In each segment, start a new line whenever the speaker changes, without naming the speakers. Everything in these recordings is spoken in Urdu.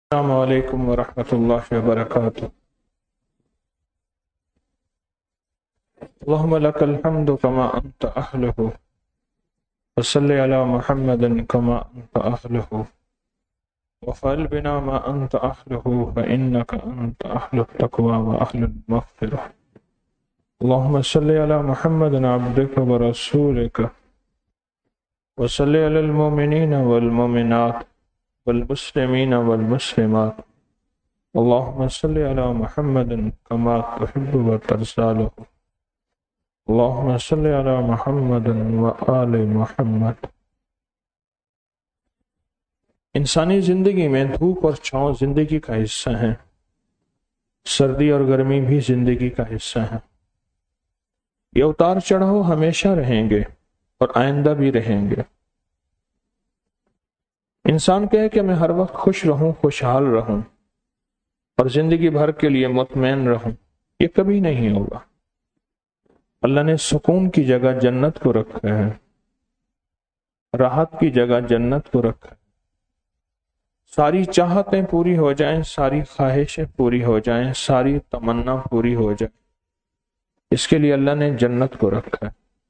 السلام علیکم ورحمۃ اللہ وبرکاتہ۔ اللہم لک الحمد کما انت اہلہ وصلی علی محمد کما انت اہلہ وفعل بنا ما انت اہلہ فانک انت اہل التقوی واہل المغفرہ۔ اللہم صلی علی محمد عبدک ورسولک وصلی علی المؤمنین والمؤمنات والمسلمین والمسلمات۔ اللہم صلی علی محمد کما تحب وترضی له۔ اللہم صلی علی محمد وآل محمد۔ انسانی زندگی میں دھوپ اور چھاؤں زندگی کا حصہ ہیں، سردی اور گرمی بھی زندگی کا حصہ ہیں۔ یہ اتار چڑھاؤ ہمیشہ رہیں گے اور آئندہ بھی رہیں گے۔ انسان کہے کہ میں ہر وقت خوش رہوں، خوشحال رہوں اور زندگی بھر کے لیے مطمئن رہوں، یہ کبھی نہیں ہوگا۔ اللہ نے سکون کی جگہ جنت کو رکھا ہے، راحت کی جگہ جنت کو رکھا ہے۔ ساری چاہتیں پوری ہو جائیں، ساری خواہشیں پوری ہو جائیں، ساری تمنا پوری ہو جائے، اس کے لیے اللہ نے جنت کو رکھا ہے۔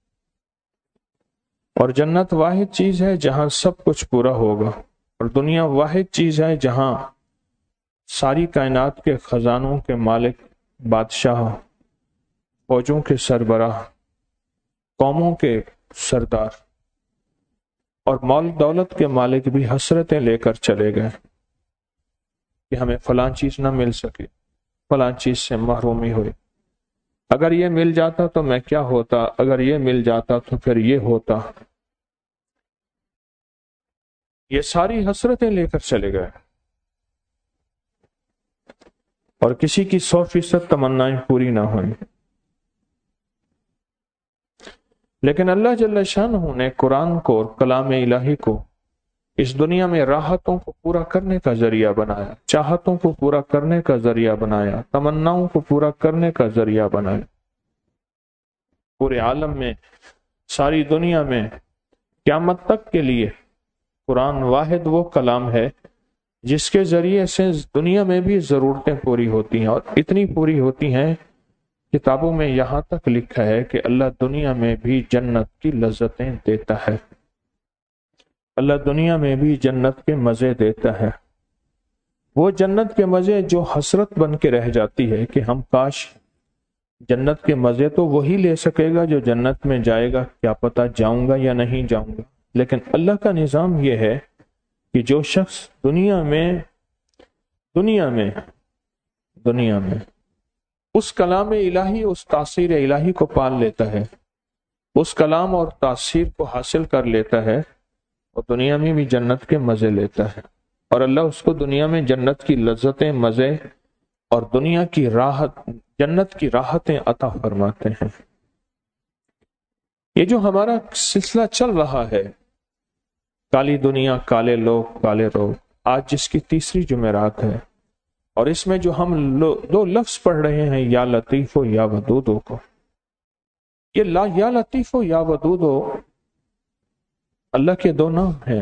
اور جنت واحد چیز ہے جہاں سب کچھ پورا ہوگا، اور دنیا واحد چیز ہے جہاں ساری کائنات کے خزانوں کے مالک، بادشاہ، فوجوں کے سربراہ، قوموں کے سردار اور مال دولت کے مالک بھی حسرتیں لے کر چلے گئے کہ ہمیں فلاں چیز نہ مل سکے، فلاں چیز سے محرومی ہوئی، اگر یہ مل جاتا تو میں کیا ہوتا، اگر یہ مل جاتا تو پھر یہ ہوتا۔ یہ ساری حسرتیں لے کر چلے گئے اور کسی کی 100% تمنائیں پوری نہ ہوئیں۔ لیکن اللہ جل شانہ نے قرآن کو اور کلام الہی کو اس دنیا میں راحتوں کو پورا کرنے کا ذریعہ بنایا، چاہتوں کو پورا کرنے کا ذریعہ بنایا، تمناؤں کو پورا کرنے کا ذریعہ بنایا۔ پورے عالم میں، ساری دنیا میں، قیامت تک کے لیے قرآن واحد وہ کلام ہے جس کے ذریعے سے دنیا میں بھی ضرورتیں پوری ہوتی ہیں، اور اتنی پوری ہوتی ہیں، کتابوں میں یہاں تک لکھا ہے کہ اللہ دنیا میں بھی جنت کی لذتیں دیتا ہے، اللہ دنیا میں بھی جنت کے مزے دیتا ہے۔ وہ جنت کے مزے جو حسرت بن کے رہ جاتی ہے کہ ہم کاش جنت کے مزے تو وہی لے سکے گا جو جنت میں جائے گا، کیا پتہ جاؤں گا یا نہیں جاؤں گا۔ لیکن اللہ کا نظام یہ ہے کہ جو شخص دنیا میں اس کلام الہی، اس تاثیر الہی کو پال لیتا ہے، اس کلام اور تاثیر کو حاصل کر لیتا ہے، اور دنیا میں بھی جنت کے مزے لیتا ہے، اور اللہ اس کو دنیا میں جنت کی لذتیں، مزے اور دنیا کی راحت، جنت کی راحتیں عطا فرماتے ہیں۔ یہ جو ہمارا سلسلہ چل رہا ہے، کالی دنیا، کالے لوگ، کالے روگ، آج جس کی تیسری جمعرات ہے، اور اس میں جو ہم دو لفظ پڑھ رہے ہیں، یا لطیف و یا ودودو کو، یہ یا لطیف و یا ودودو اللہ کے دو نام ہیں،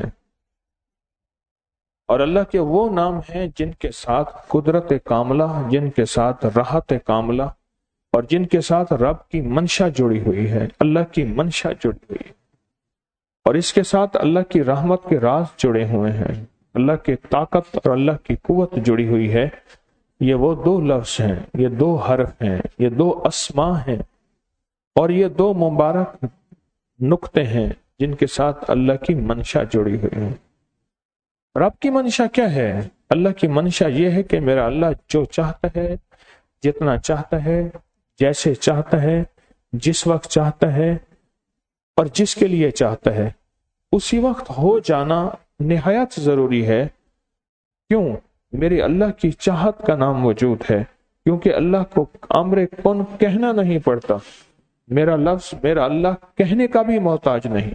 اور اللہ کے وہ نام ہیں جن کے ساتھ قدرت کاملہ، جن کے ساتھ راحت کاملہ، اور جن کے ساتھ رب کی منشا جڑی ہوئی ہے، اللہ کی منشا جڑی ہوئی ہے، اور اس کے ساتھ اللہ کی رحمت کے راز جڑے ہوئے ہیں، اللہ کی طاقت اور اللہ کی قوت جڑی ہوئی ہے۔ یہ وہ دو لفظ ہیں، یہ دو حرف ہیں، یہ دو اسماء ہیں، اور یہ دو مبارک نقطے ہیں جن کے ساتھ اللہ کی منشا جڑی ہوئی ہے۔ رب کی منشا کیا ہے؟ اللہ کی منشا یہ ہے کہ میرا اللہ جو چاہتا ہے، جتنا چاہتا ہے، جیسے چاہتا ہے، جس وقت چاہتا ہے اور جس کے لیے چاہتا ہے، اسی وقت ہو جانا نہایت ضروری ہے۔ کیوں؟ میرے اللہ کی چاہت کا نام موجود ہے، کیونکہ اللہ کو امر کن کہنا نہیں پڑتا، میرا لفظ، میرا اللہ کہنے کا بھی محتاج نہیں،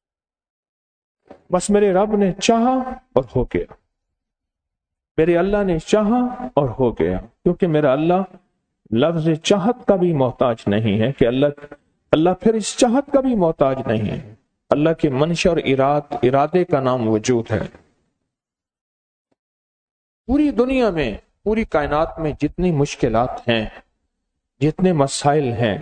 بس میرے رب نے چاہا اور ہو گیا، میرے اللہ نے چاہا اور ہو گیا، کیونکہ میرا اللہ لفظ چاہت کا بھی محتاج نہیں ہے، کہ اللہ پھر اس چاہت کا بھی محتاج نہیں ہے، اللہ کی منشا اور ارادے کا نام وجود ہے۔ پوری دنیا میں، پوری کائنات میں جتنی مشکلات ہیں، جتنے مسائل ہیں،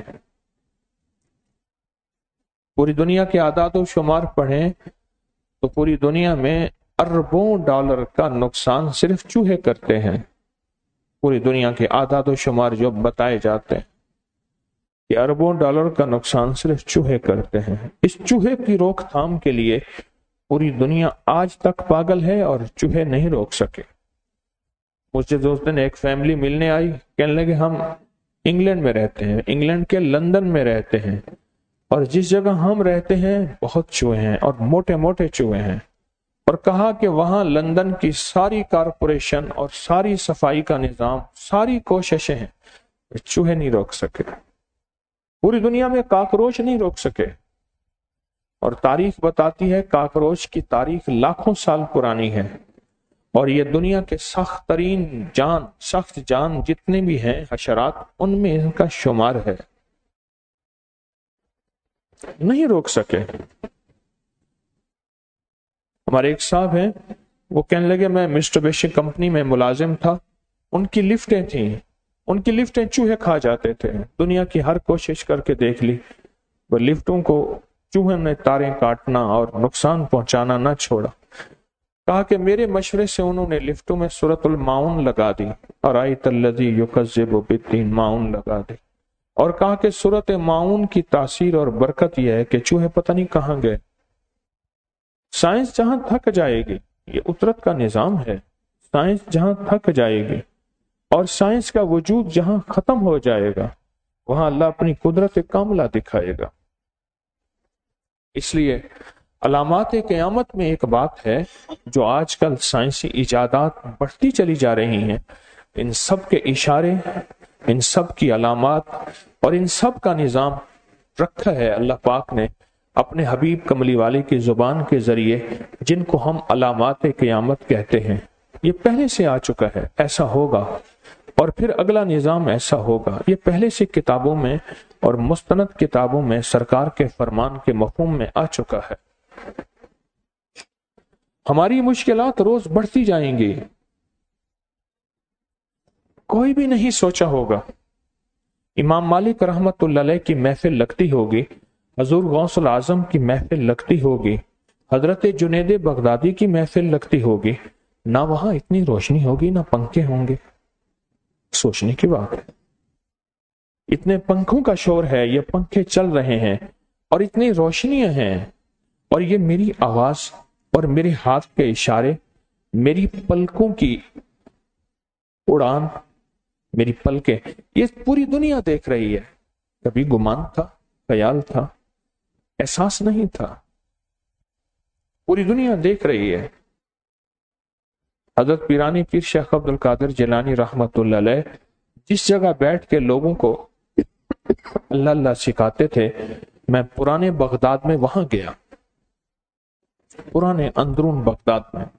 پوری دنیا کے اعداد و شمار پڑھیں تو پوری دنیا میں اربوں ڈالر کا نقصان صرف چوہے کرتے ہیں۔ پوری دنیا کے اعداد و شمار جو بتائے جاتے ہیں کہ اربوں ڈالر کا نقصان صرف چوہے کرتے ہیں۔ اس چوہے کی روک تھام کے لیے پوری دنیا آج تک پاگل ہے اور چوہے نہیں روک سکے۔ مجھے دوست دن ایک فیملی ملنے آئی، کہنے لگے ہم انگلینڈ میں رہتے ہیں، انگلینڈ کے لندن میں رہتے ہیں، اور جس جگہ ہم رہتے ہیں بہت چوہے ہیں اور موٹے موٹے چوہے ہیں، اور کہا کہ وہاں لندن کی ساری کارپوریشن اور ساری صفائی کا نظام، ساری کوششیں ہیں، چوہے نہیں روک سکے۔ پوری دنیا میں کاکروچ نہیں روک سکے، اور تاریخ بتاتی ہے کاکروچ کی تاریخ لاکھوں سال پرانی ہے، اور یہ دنیا کے سخت جان جتنے بھی ہیں حشرات، ان میں ان کا شمار ہے، نہیں روک سکے۔ ہمارے ایک صاحب ہیں، وہ کہنے لگے میں مسٹوبیشی کمپنی میں ملازم تھا، ان کی لفٹیں تھیں، ان کی لفٹیں چوہے کھا جاتے تھے، دنیا کی ہر کوشش کر کے دیکھ لی، وہ لفٹوں کو چوہے نے تاریں کاٹنا اور نقصان پہنچانا نہ چھوڑا۔ کہا کہ میرے مشورے سے انہوں نے لفٹوں میں سورۃ الماؤن لگا دی، ارائیت الذی یکذب بالدین، ماؤن لگا دی، اور کہا کہ سورۃ ماؤن کی تاثیر اور برکت یہ ہے کہ چوہے پتہ نہیں کہاں گئے۔ سائنس جہاں تھک جائے گی، یہ اطرت کا نظام ہے، سائنس جہاں تھک جائے گی اور سائنس کا وجود جہاں ختم ہو جائے گا، وہاں اللہ اپنی قدرت کاملہ دکھائے گا۔ اس لیے علامات قیامت میں ایک بات ہے، جو آج کل سائنسی ایجادات بڑھتی چلی جا رہی ہیں، ان سب کے اشارے، ان سب کی علامات اور ان سب کا نظام رکھا ہے اللہ پاک نے اپنے حبیب کملی والے کی زبان کے ذریعے، جن کو ہم علامات قیامت کہتے ہیں۔ یہ پہلے سے آ چکا ہے، ایسا ہوگا، اور پھر اگلا نظام ایسا ہوگا۔ یہ پہلے سے کتابوں میں اور مستند کتابوں میں سرکار کے فرمان کے مفہوم میں آ چکا ہے۔ ہماری مشکلات روز بڑھتی جائیں گی، کوئی بھی نہیں سوچا ہوگا۔ امام مالک رحمت اللہ علیہ کی محفل لگتی ہوگی، حضور غوث العظم کی محفل لگتی ہوگی، حضرت جنید بغدادی کی محفل لگتی ہوگی، نہ وہاں اتنی روشنی ہوگی، نہ پنکھے ہوں گے۔ سوچنے کی بات ہے، اتنے پنکھوں کا شور ہے، یہ پنکھے چل رہے ہیں اور اتنی روشنیاں ہیں، اور یہ میری آواز اور میرے ہاتھ کے اشارے، میری پلکوں کی اڑان، میری پلکیں، یہ پوری دنیا دیکھ رہی ہے۔ کبھی گمان تھا، خیال تھا، احساس نہیں تھا، پوری دنیا دیکھ رہی ہے۔ حضرت پیرانی پیر شیخ عبد القادر جیلانی رحمت اللہ علیہ جس جگہ بیٹھ کے لوگوں کو اللہ اللہ سکھاتے تھے، میں پرانے بغداد میں وہاں گیا، پرانے اندرون بغداد میں،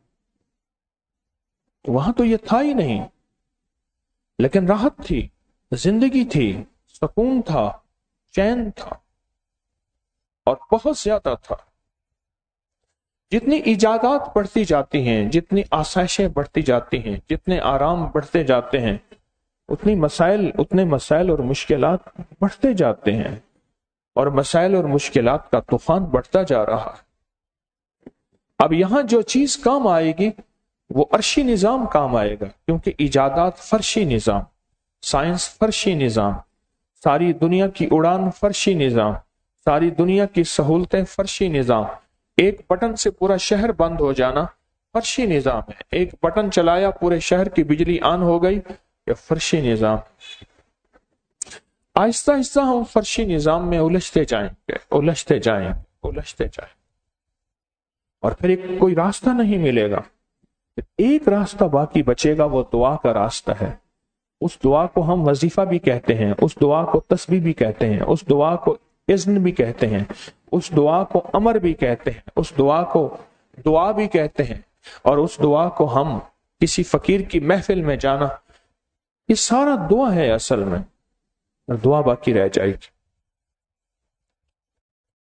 تو وہاں تو یہ تھا ہی نہیں، لیکن راحت تھی، زندگی تھی، سکون تھا، چین تھا، اور بہت زیادہ تھا۔ جتنی ایجادات بڑھتی جاتی ہیں، جتنی آسائشیں بڑھتی جاتی ہیں، جتنے آرام بڑھتے جاتے ہیں، اتنے مسائل اور مشکلات بڑھتے جاتے ہیں، اور مسائل اور مشکلات کا طوفان بڑھتا جا رہا ہے۔ اب یہاں جو چیز کام آئے گی وہ عرشی نظام کام آئے گا، کیونکہ ایجادات فرشی نظام، سائنس فرشی نظام، ساری دنیا کی اڑان فرشی نظام، ساری دنیا کی سہولتیں فرشی نظام، ایک بٹن سے پورا شہر بند ہو جانا فرشی نظام ہے، ایک بٹن چلایا پورے شہر کی بجلی آن ہو گئی، یہ فرشی نظام۔ آہستہ آہستہ ہم فرشی نظام میں الجھتے جائیں گے، اور پھر کوئی راستہ نہیں ملے گا، ایک راستہ باقی بچے گا، وہ دعا کا راستہ ہے۔ اس دعا کو ہم وظیفہ بھی کہتے ہیں، اس دعا کو تسبیح بھی کہتے ہیں، اس دعا کو اذن بھی کہتے ہیں، اس دعا کو امر بھی کہتے ہیں، اس دعا کو دعا بھی کہتے ہیں، اور اس دعا کو ہم کسی فقیر کی محفل میں جانا، یہ سارا دعا ہے اصل میں، اور دعا باقی رہ جائے گی۔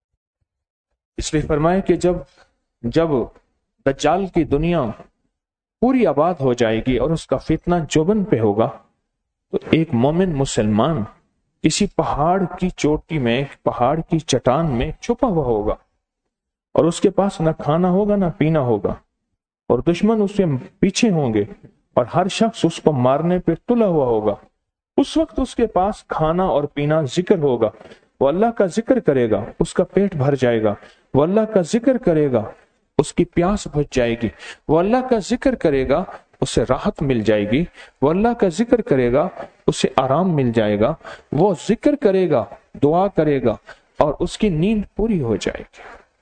اس لیے فرمائے کہ جب دجال کی دنیا پوری آباد ہو جائے گی اور اس کا فتنہ جوبن پہ ہوگا، تو ایک مومن مسلمان کسی پہاڑ کی چوٹی میں، پہاڑ کی چٹان میں چھپا ہوا ہوگا، اور اس کے پاس نہ کھانا ہوگا نہ پینا ہوگا، اور دشمن اس سے پیچھے ہوں گے اور ہر شخص اس کو مارنے پہ تلا ہوا ہوگا۔ اس وقت اس کے پاس کھانا اور پینا ذکر ہوگا، وہ اللہ کا ذکر کرے گا، اس کا پیٹ بھر جائے گا، وہ اللہ کا ذکر کرے گا، اس کی پیاس بجھ جائے گی، وہ اللہ کا ذکر کرے گا، اسے راحت مل جائے گی، وہ اللہ کا ذکر کرے گا، اسے آرام مل جائے گا، وہ ذکر کرے گا، دعا کرے گا، اور اس کی نیند پوری ہو جائے گی۔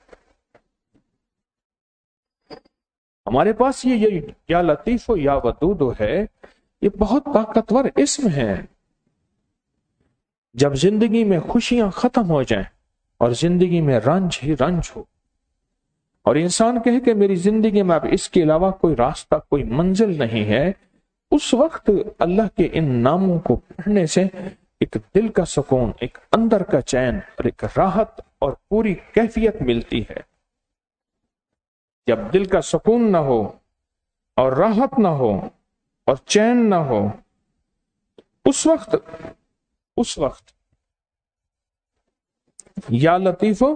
ہمارے پاس یہ یا لطیف یا ودود ہے، یہ بہت طاقتور اسم ہے۔ جب زندگی میں خوشیاں ختم ہو جائیں اور زندگی میں رنج ہی رنج ہو، اور انسان کہے کہ میری زندگی میں اب اس کے علاوہ کوئی راستہ، کوئی منزل نہیں ہے، اس وقت اللہ کے ان ناموں کو پڑھنے سے ایک دل کا سکون، ایک اندر کا چین اور ایک راحت اور پوری کیفیت ملتی ہے۔ جب دل کا سکون نہ ہو اور راحت نہ ہو اور چین نہ ہو، اس وقت یا لطیفو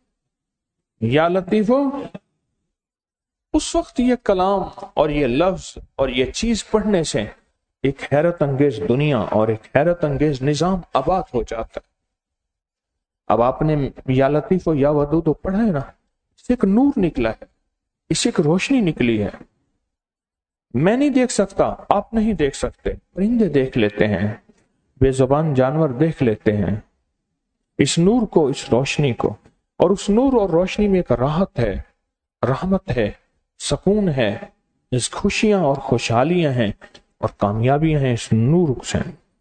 اس وقت یہ کلام اور یہ لفظ اور یہ چیز پڑھنے سے ایک حیرت انگیز دنیا اور ایک حیرت انگیز نظام آباد ہو جاتا ہے۔ اب آپ نے یا لطیف و یا ودود پڑھا ہے نا، اس سے ایک نور نکلا ہے، اس سے ایک روشنی نکلی ہے۔ میں نہیں دیکھ سکتا، آپ نہیں دیکھ سکتے، پرندے دیکھ لیتے ہیں، بے زبان جانور دیکھ لیتے ہیں اس نور کو، اس روشنی کو، اور اس نور اور روشنی میں ایک راحت ہے، رحمت ہے، سکون ہے، اس خوشیاں اور خوشحالیاں ہیں اور کامیابیاں ہیں اس نور سے۔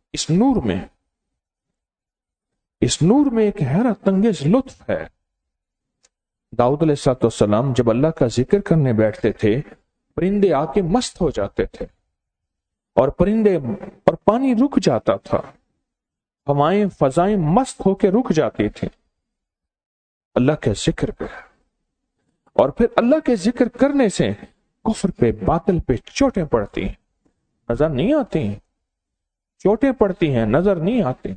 اس نور میں ایک حیرت انگیز لطف ہے۔ داؤد علیہ السلام جب اللہ کا ذکر کرنے بیٹھتے تھے، پرندے آ کے مست ہو جاتے تھے، اور پانی رک جاتا تھا، ہوائیں فضائیں مست ہو کے رک جاتی تھی اللہ کے ذکر پہ۔ اور پھر اللہ کے ذکر کرنے سے کفر پہ، باطل پہ چوٹیں پڑتی ہیں، نظر نہیں آتی ہیں، چوٹیں پڑتی ہیں، نظر نہیں آتی۔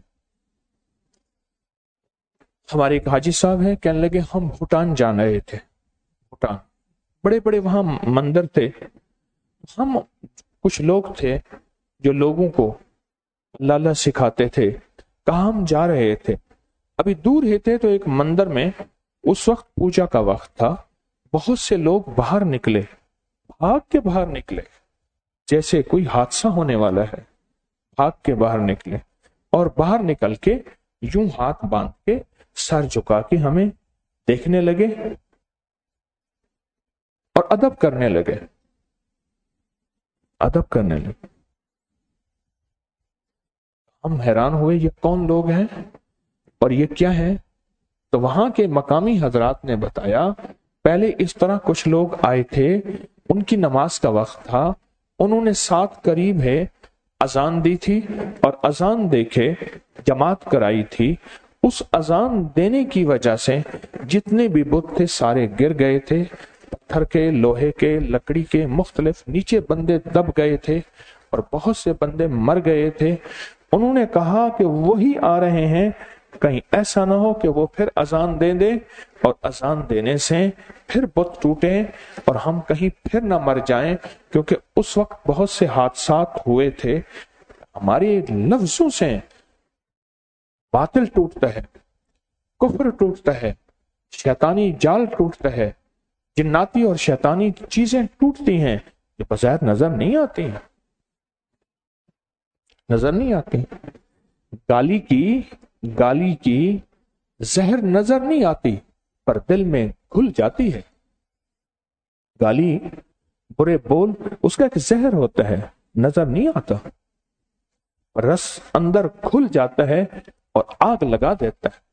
ہمارے ایک حاجی صاحب ہیں، کہنے لگے ہم بھوٹان جان رہے تھے، بھوٹان بڑے بڑے وہاں مندر تھے، ہم کچھ لوگ تھے جو لوگوں کو اللہ اللہ سکھاتے تھے، کہاں ہم جا رہے تھے، ابھی دور ہی تھے تو ایک مندر میں اس وقت پوجا کا وقت تھا، بہت سے لوگ باہر نکلے، بھاگ کے باہر نکلے، جیسے کوئی حادثہ ہونے والا ہے، بھاگ کے باہر نکلے، اور باہر نکل کے یوں ہاتھ باندھ کے سر جھکا کے ہمیں دیکھنے لگے اور ادب کرنے لگے۔ ہم حیران ہوئے، یہ کون لوگ ہیں اور یہ کیا ہے؟ تو وہاں کے مقامی حضرات نے بتایا، پہلے اس طرح کچھ لوگ آئے تھے، ان کی نماز کا وقت تھا، انہوں نے 7 قریب ہے اذان دی تھی، اور اذان دے کے جماعت کرائی تھی۔ اس اذان دینے کی وجہ سے جتنے بھی بت تھے سارے گر گئے تھے، پتھر کے، لوہے کے، لکڑی کے، مختلف، نیچے بندے دب گئے تھے اور بہت سے بندے مر گئے تھے۔ انہوں نے کہا کہ وہی آ رہے ہیں، کہیں ایسا نہ ہو کہ وہ پھر اذان دے اور اذان دینے سے پھر بت ٹوٹے اور ہم کہیں پھر نہ مر جائیں، کیونکہ اس وقت بہت سے حادثات ہوئے تھے۔ ہمارے لفظوں سے باطل ٹوٹتا ہے، کفر ٹوٹتا ہے، شیطانی جال ٹوٹتا ہے، جناتی اور شیطانی چیزیں ٹوٹتی ہیں، یہ بظاہر نظر نہیں آتی۔ گالی کی زہر نظر نہیں آتی پر دل میں گھل جاتی ہے۔ گالی، برے بول، اس کا ایک زہر ہوتا ہے، نظر نہیں آتا، رس اندر کھل جاتا ہے اور آگ لگا دیتا ہے۔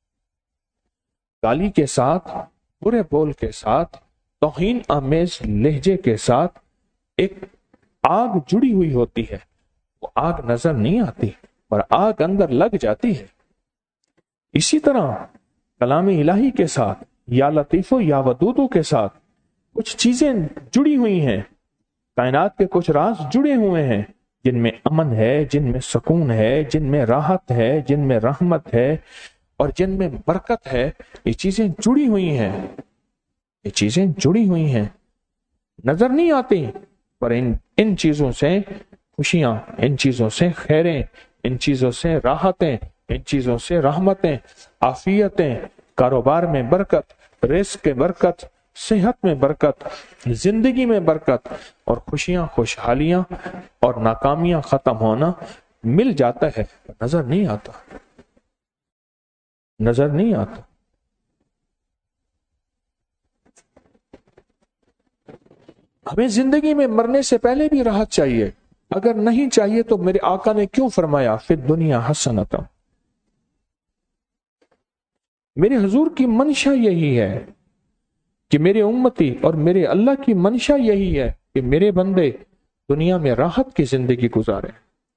گالی کے ساتھ، برے بول کے ساتھ، توہین آمیز لہجے کے ساتھ ایک آگ جڑی ہوئی ہوتی ہے، وہ آگ نظر نہیں آتی پر آگ اندر لگ جاتی ہے۔ اسی طرح کلام الہی کے ساتھ، یا لطیفو یا ودودو کے ساتھ کچھ چیزیں جڑی ہوئی ہیں، کائنات کے کچھ راز جڑے ہوئے ہیں جن میں امن ہے، جن میں سکون ہے، جن میں راحت ہے، جن میں رحمت ہے اور جن میں برکت ہے۔ یہ چیزیں جڑی ہوئی ہیں، یہ چیزیں جڑی ہوئی ہیں، نظر نہیں آتی، پر ان چیزوں سے خوشیاں، ان چیزوں سے خیریں، ان چیزوں سے راحتیں، ان چیزوں سے رحمتیں، عافیتیں، کاروبار میں برکت، رزق میں برکت، صحت میں برکت، زندگی میں برکت اور خوشیاں، خوشحالیاں اور ناکامیاں ختم ہونا مل جاتا ہے، نظر نہیں آتا، نظر نہیں آتا۔ ہمیں زندگی میں مرنے سے پہلے بھی راحت چاہیے، اگر نہیں چاہیے تو میرے آقا نے کیوں فرمایا فی الدنیا حسنۃ؟ میرے حضور کی منشا یہی ہے کہ میرے امتی اور میرے اللہ کی منشا یہی ہے کہ میرے بندے دنیا میں راحت کی زندگی گزارے۔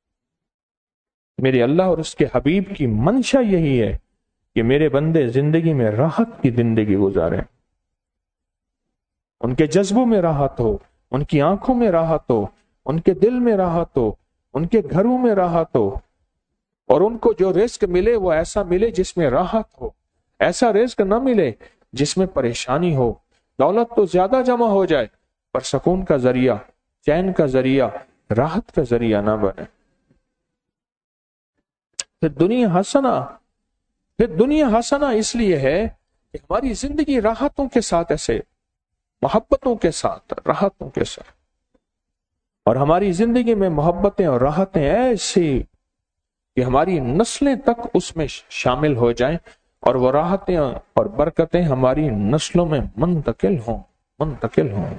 میرے اللہ اور اس کے حبیب کی منشا یہی ہے کہ میرے بندے زندگی میں راحت کی زندگی گزارے، ان کے جذبوں میں راحت ہو، ان کی آنکھوں میں راحت ہو، ان کے دل میں راحت ہو، ان کے گھروں میں راحت ہو، اور ان کو جو رزق ملے وہ ایسا ملے جس میں راحت ہو، ایسا رزق نہ ملے جس میں پریشانی ہو۔ دولت تو زیادہ جمع ہو جائے پر سکون کا ذریعہ، چین کا ذریعہ، راحت کا ذریعہ نہ بنے۔ پھر دنیا حسنہ، پھر دنیا حسنہ اس لیے ہے کہ ہماری زندگی راحتوں کے ساتھ، ایسے محبتوں کے ساتھ، راحتوں کے ساتھ، اور ہماری زندگی میں محبتیں اور راحتیں ایسی کہ ہماری نسلیں تک اس میں شامل ہو جائیں اور وہ راحتیں اور برکتیں ہماری نسلوں میں منتقل ہوں، منتقل ہوں،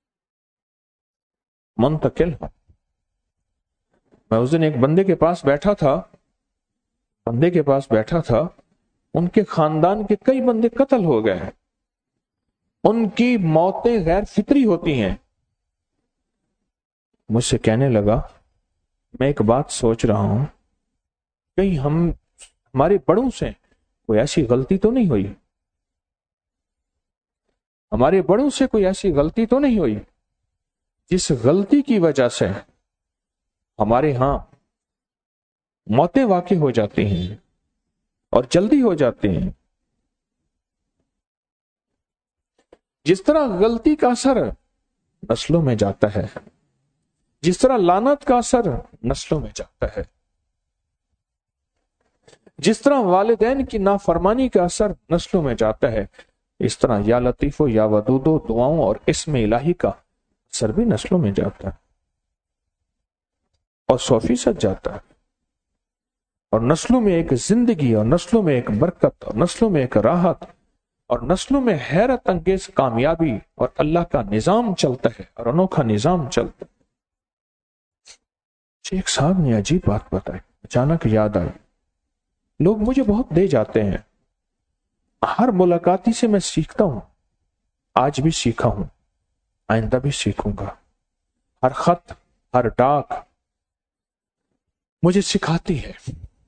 منتقل ہوں۔ میں اس دن ایک بندے کے پاس بیٹھا تھا، بندے کے پاس بیٹھا تھا، ان کے خاندان کے کئی بندے قتل ہو گئے ہیں، ان کی موتیں غیر فطری ہوتی ہیں۔ مجھ سے کہنے لگا میں ایک بات سوچ رہا ہوں، کہیں ہمارے بڑوں سے کوئی ایسی غلطی تو نہیں ہوئی، ہمارے بڑوں سے کوئی ایسی غلطی تو نہیں ہوئی جس غلطی کی وجہ سے ہمارے ہاں موتیں واقع ہو جاتی ہیں اور جلدی ہو جاتی ہیں۔ جس طرح غلطی کا اثر نسلوں میں جاتا ہے، جس طرح لعنت کا اثر نسلوں میں جاتا ہے، جس طرح والدین کی نافرمانی کا اثر نسلوں میں جاتا ہے، اس طرح یا لطیف و یا ودود و دعاؤں اور اسم الہی کا اثر بھی نسلوں میں جاتا ہے، اور 100% جاتا ہے، اور نسلوں میں ایک زندگی، اور نسلوں میں ایک برکت، اور نسلوں میں ایک راحت، اور نسلوں میں حیرت انگیز کامیابی اور اللہ کا نظام چلتا ہے، اور انوکھا نظام چلتا ہے۔ شیخ صاحب نے عجیب بات بتائی، اچانک یاد آئی، لوگ مجھے بہت دے جاتے ہیں، ہر ملاقاتی سے میں سیکھتا ہوں، آج بھی سیکھا ہوں، آئندہ بھی سیکھوں گا، ہر خط، ہر ڈاک مجھے سکھاتی ہے۔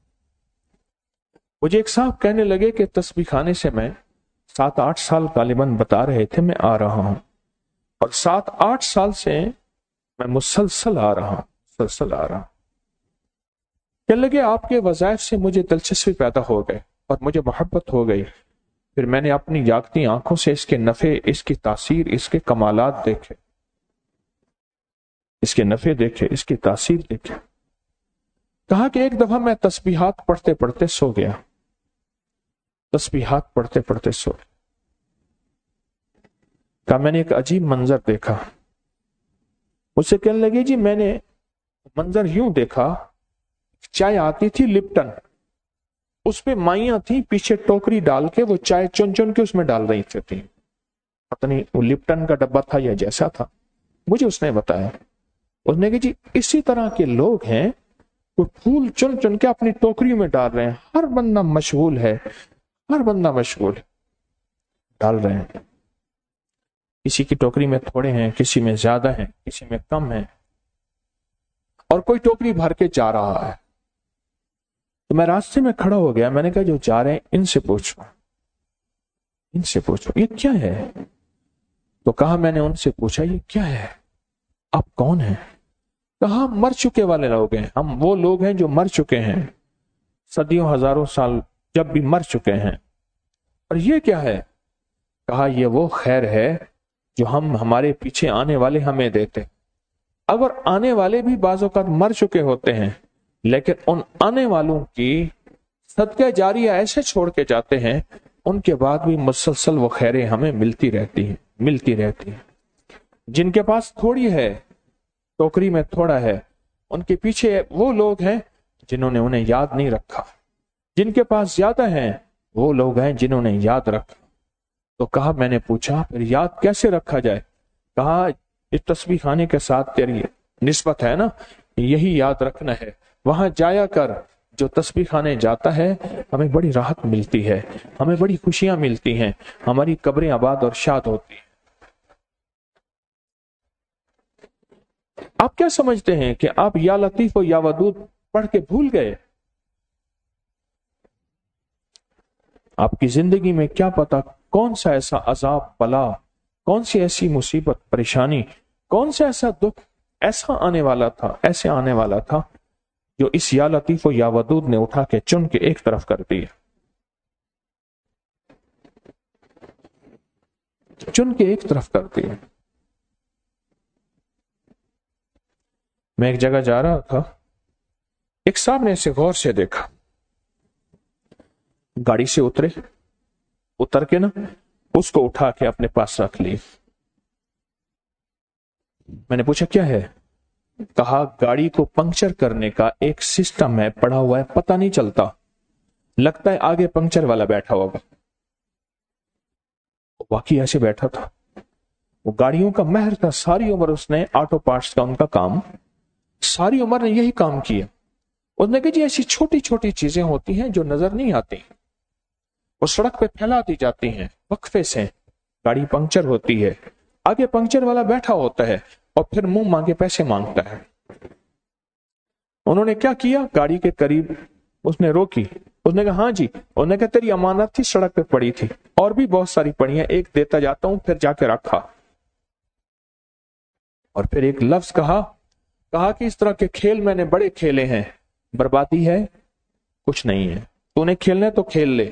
مجھے ایک صاحب کہنے لگے کہ تسبیح خانے سے میں 7-8 سال غالباً بتا رہے تھے میں آ رہا ہوں، اور 7-8 سال سے میں مسلسل آ رہا ہوں، مسلسل آ رہا ہوں۔ کہنے لگے آپ کے وظائف سے مجھے دلچسپی پیدا ہو گئے اور مجھے محبت ہو گئی، پھر میں نے اپنی جاگتی آنکھوں سے اس کے نفع، اس کی تاثیر، اس کے کمالات دیکھے، اس کے نفع دیکھے، اس کی تاثیر دیکھے۔ کہا کہ ایک دفعہ میں تسبیحات پڑھتے پڑھتے سو گیا، تسبیحات پڑھتے پڑھتے سو گیا۔ کہا میں نے ایک عجیب منظر دیکھا، مجھ سے کہنے لگے جی میں نے منظر یوں دیکھا، چائے آتی تھی لپٹن، اس پہ مائیاں تھیں پیچھے ٹوکری ڈال کے وہ چائے چن چن کے اس میں ڈال رہی تھی، پتہ نہیں وہ لپٹن کا ڈبہ تھا یا جیسا تھا، مجھے اس نے بتایا۔ اس نے کہا جی اسی طرح کے لوگ ہیں، وہ پھول چن چن کے اپنی ٹوکریوں میں ڈال رہے ہیں، ہر بندہ مشغول ہے، ہر بندہ مشغول ہے، ڈال رہے ہیں، کسی کی ٹوکری میں تھوڑے ہیں، کسی میں زیادہ ہیں، کسی میں کم ہیں، اور کوئی ٹوکری بھر کے جا رہا ہے۔ تو میں راستے میں کھڑا ہو گیا، میں نے کہا جو جا رہے ہیں ان سے پوچھو، ان سے پوچھو یہ کیا ہے؟ تو کہا میں نے ان سے پوچھا یہ کیا ہے؟ आप कौन हैं? कहा मर चुके वाले लोग हैं, हम वो लोग हैं जो मर चुके हैं, सदियों हजारों साल जब भी मर चुके हैं। और ये क्या है? कहा ये वो खैर है जो हम हमारे पीछे आने वाले हमें देते। अगर आने वाले भी बाज़ों का मर चुके होते हैं, लेकिन उन आने वालों की सदका जारिया ऐसे छोड़ के जाते हैं, उनके बाद भी मुसलसल वो खैरें हमें मिलती रहती हैं। जिनके पास थोड़ी है, टोकरी में थोड़ा है, उनके पीछे वो लोग हैं जिन्होंने उन्हें याद नहीं रखा। जिनके पास ज्यादा है वो लोग हैं जिन्होंने याद रखा। तो कहा, मैंने पूछा फिर याद कैसे रखा जाए? कहा इस तस्बीह खाने के साथ तेरी निस्बत है ना, यही याद रखना है। वहां जाया कर, जो तस्बीह खाने जाता है हमें बड़ी राहत मिलती है, हमें बड़ी खुशियां मिलती हैं, हमारी कब्रें आबाद और शाद होती हैं। आप क्या समझते हैं कि आप या लतीफ और या वदूद पढ़ के भूल गए? आपकी जिंदगी में क्या पता कौन सा ऐसा अजाब, बला, कौन सी ऐसी मुसीबत, परेशानी, कौन सा ऐसा दुख ऐसे आने वाला था जो इस या लतीफ और या वदूद ने उठा के चुन के एक तरफ कर दिया। मैं एक जगह जा रहा था, एक साहब ने ऐसे गौर से देखा, गाड़ी से उतर के ना उसको उठा के अपने पास रख ली। मैंने पूछा क्या है? कहा गाड़ी को पंक्चर करने का एक सिस्टम है, पड़ा हुआ है, पता नहीं चलता, लगता है आगे पंक्चर वाला बैठा होगा। वाकई ऐसे बैठा था, वो गाड़ियों का महर था, सारी उम्र उसने ऑटो पार्ट्स का उनका काम, सारी उम्र ने यही काम किया। उसने कहा जी ऐसी छोटी छोटी चीजें होती हैं जो नजर नहीं आती, वो सड़क पे फैला दी जाती हैं, वक्फे से गाड़ी पंक्चर होती है, आगे पंक्चर वाला बैठा होता है और फिर मुंह मांगे पैसे मांगता है। उन्होंने क्या किया, गाड़ी के करीब उसने रोकी, उसने कहा हाँ जी। उसने कहा तेरी अमानत थी, सड़क पे पड़ी थी, और भी बहुत सारी पड़ी है, एक देता जाता हूं। फिर जाके रखा और फिर एक लफ्ज कहा कि इस तरह के खेल मैंने बड़े खेले हैं, बर्बादी है कुछ नहीं है, तूने खेलने तो खेल ले।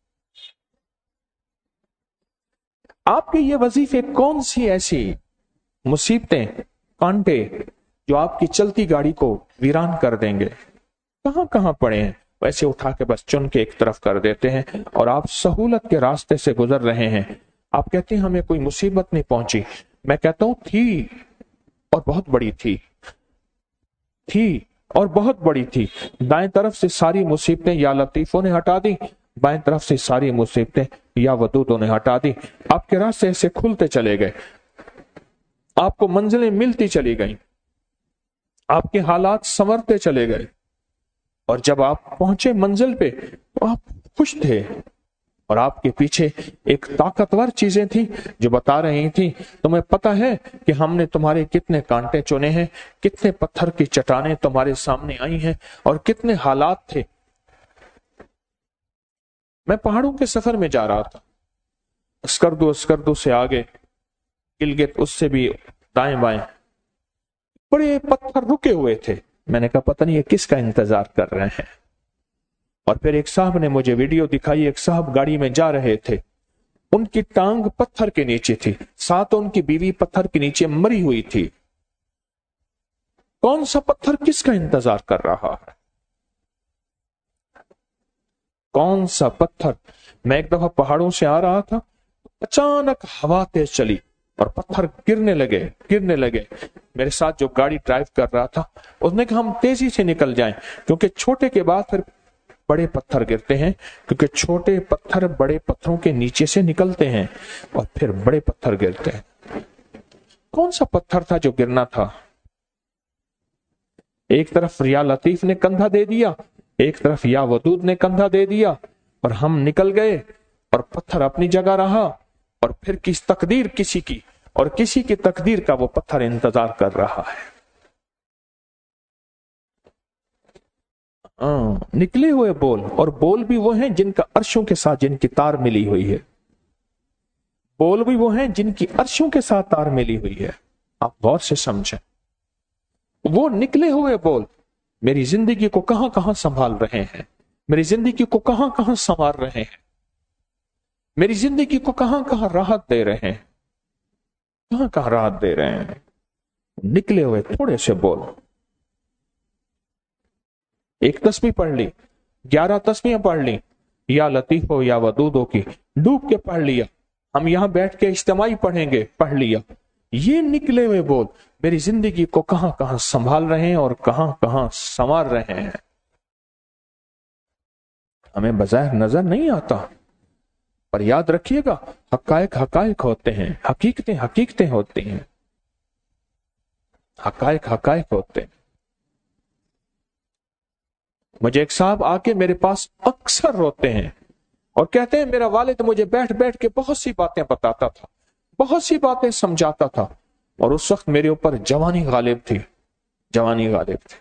आपके ये वजीफे कौन सी ऐसी मुसीबतें, कांटे जो आपकी चलती गाड़ी को वीरान कर देंगे, कहां कहां पड़े हैं? वैसे उठा के बस चुन के एक तरफ कर देते हैं और आप सहूलत के रास्ते से गुजर रहे हैं। आप कहते हैं हमें कोई मुसीबत नहीं पहुंची। मैं कहता हूं थी और बहुत बड़ी थी और बहुत बड़ी थी। दाएं तरफ से सारी मुसीबतें या लतीफों ने हटा दी, बाएं तरफ से सारी मुसीबतें या वदूदों ने हटा दी। आपके रास्ते ऐसे खुलते चले गए, आपको मंजिलें मिलती चली गई, आपके हालात संवरते चले गए, और जब आप पहुंचे मंजिल पे तो आप खुश थे। और आपके पीछे एक ताकतवर चीजें थी जो बता रही थी तुम्हें पता है कि हमने तुम्हारे कितने कांटे चुने हैं, कितने पत्थर की चट्टानें तुम्हारे सामने आई हैं, और कितने हालात थे। मैं पहाड़ों के सफर में जा रहा था, अस्करदू से आगे, गिलगित उससे भी दाएं बाएं बड़े पत्थर रुके हुए थे। मैंने कहा पता नहीं ये किसका इंतजार कर रहे हैं। और फिर एक साहब ने मुझे वीडियो दिखाई, एक साहब गाड़ी में जा रहे थे, उनकी टांग पत्थर के नीचे थी, साथ उनकी बीवी पत्थर के नीचे मरी हुई थी। कौन सा पत्थर किसका इंतजार कर रहा है? कौन सा पत्थर? मैं एक दफा पहाड़ों से आ रहा था, अचानक हवा तेज चली और पत्थर गिरने लगे। मेरे साथ जो गाड़ी ड्राइव कर रहा था उसने कहा हम तेजी से निकल जाएं, क्योंकि छोटे के बाद फिर बड़े पत्थर गिरते हैं, क्योंकि छोटे पत्थर बड़े पत्थरों के नीचे से निकलते हैं और फिर बड़े पत्थर गिरते हैं। कौन सा पत्थर था जो गिरना था? एक तरफ या लतीफ ने कंधा दे दिया, एक तरफ या वदूद ने कंधा दे दिया, और हम निकल गए और पत्थर अपनी जगह रहा, और फिर किस तकदीर किसी की और किसी की तकदीर का वो पत्थर इंतजार कर रहा है। निकले हुए बोल, और बोल भी वो हैं जिनका अर्शों के साथ जिनकी तार मिली हुई है। बोल भी वो हैं जिनकी अर्शों के साथ तार मिली हुई है। आप गौर से समझें। वो निकले हुए बोल मेरी जिंदगी को कहां कहां संभाल रहे हैं, मेरी जिंदगी को कहां कहां संवार रहे हैं, मेरी जिंदगी को कहां कहां राहत दे रहे हैं, कहां कहां राहत दे रहे हैं। निकले हुए थोड़े से बोल। एक तस्बीह पढ़ ली, 11 तस्बीहें पढ़ ली, या लतीफो या वदूदो की डूब के पढ़ लिया। हम यहां बैठ के इज्तिमाई पढ़ेंगे, पढ़ लिया। ये निकले हुए बोल मेरी जिंदगी को कहां कहां संभाल रहे हैं और कहां कहां संवार रहे हैं। हमें बज़ाहिर नजर नहीं आता, पर याद रखिएगा हकायक हकायक होते हैं, हकीकतें हकीकतें होती हैं, हकायक हकायक होते हैं। मुझे एक साहब आके मेरे पास अक्सर रोते हैं और कहते हैं मेरा वालिद मुझे बैठ बैठ के बहुत सी बातें बताता था, बहुत सी बातें समझाता था, और उस वक्त मेरे ऊपर जवानी गालिब थी, जवानी गालिब थी,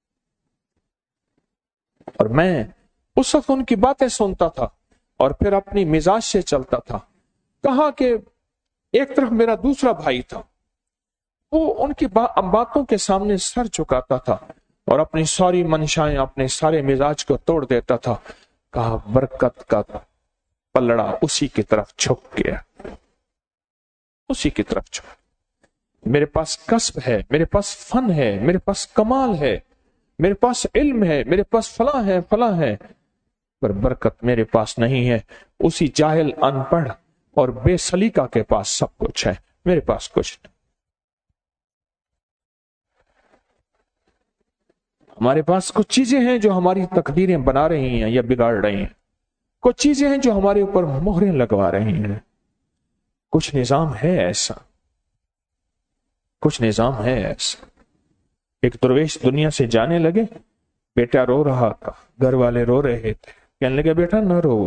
और मैं उस वक्त उनकी बातें सुनता था और फिर अपनी मिजाज से चलता था। कहा कि एक तरफ मेरा दूसरा भाई था, वो उनकी बातों के सामने सर झुकाता था और अपनी सारी मंशाएं, अपने सारे मिजाज को तोड़ देता था। कहा बरकत का पलड़ा उसी की तरफ झुक गया, उसी की तरफ झुक। मेरे पास कस्ब है, मेरे पास फन है, मेरे पास कमाल है, मेरे पास इल्म है, मेरे पास फला है फला है, पर बरकत मेरे पास नहीं है। उसी जाहिल अनपढ़ और बेसलीका के पास सब कुछ है, मेरे पास कुछ नहीं। हमारे पास कुछ चीजें हैं जो हमारी तकदीरें बना रही हैं या बिगाड़ रही हैं, कुछ चीजें हैं जो हमारे ऊपर मोहरें लगवा रही हैं। कुछ निजाम है ऐसा, कुछ निजाम है ऐसा। एक दरवेश दुनिया से जाने लगे, बेटा रो रहा था, घर वाले रो रहे थे, कहने लगे बेटा न रो,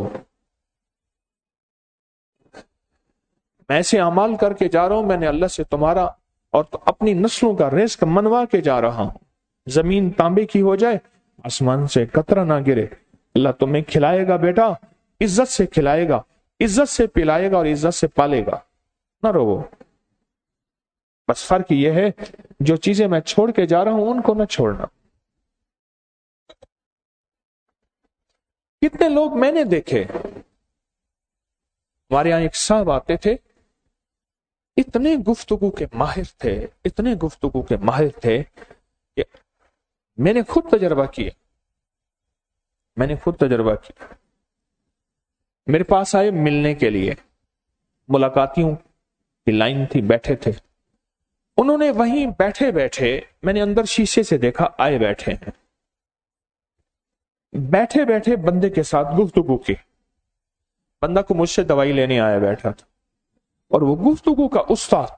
मैं ऐसे अमाल करके जा रहा हूं, मैंने अल्लाह से तुम्हारा और तो अपनी नस्लों का रिस्क मनवा के जा रहा हूं। जमीन तांबे की हो जाए, आसमान से कतरा ना गिरे, अल्लाह तुम्हें खिलाएगा बेटा, इज्जत से खिलाएगा, इज्जत से पिलाएगा और इज्जत से पालेगा, ना रो। बस फर्क यह है जो चीजें मैं छोड़ के जा रहा हूं उनको न छोड़ना। कितने लोग मैंने देखे, हमारे यहां एक साहब आते थे, इतने गुफ्तगू के माहिर थे, इतने गुफ्तगू के माहिर थे कि मैंने खुद तजर्बा किया, मैंने खुद तजर्बा किया। मेरे पास आए मिलने के लिए, मुलाकातियों की लाइन थी, बैठे थे। उन्होंने वहीं बैठे बैठे, मैंने अंदर शीशे से देखा, आए बैठे हैं, बैठे बैठे बंदे के साथ गुफ्तगू की। बंदा को मुझसे दवाई लेने आया बैठा था, और वो गुफ्तगू का उस्ताद,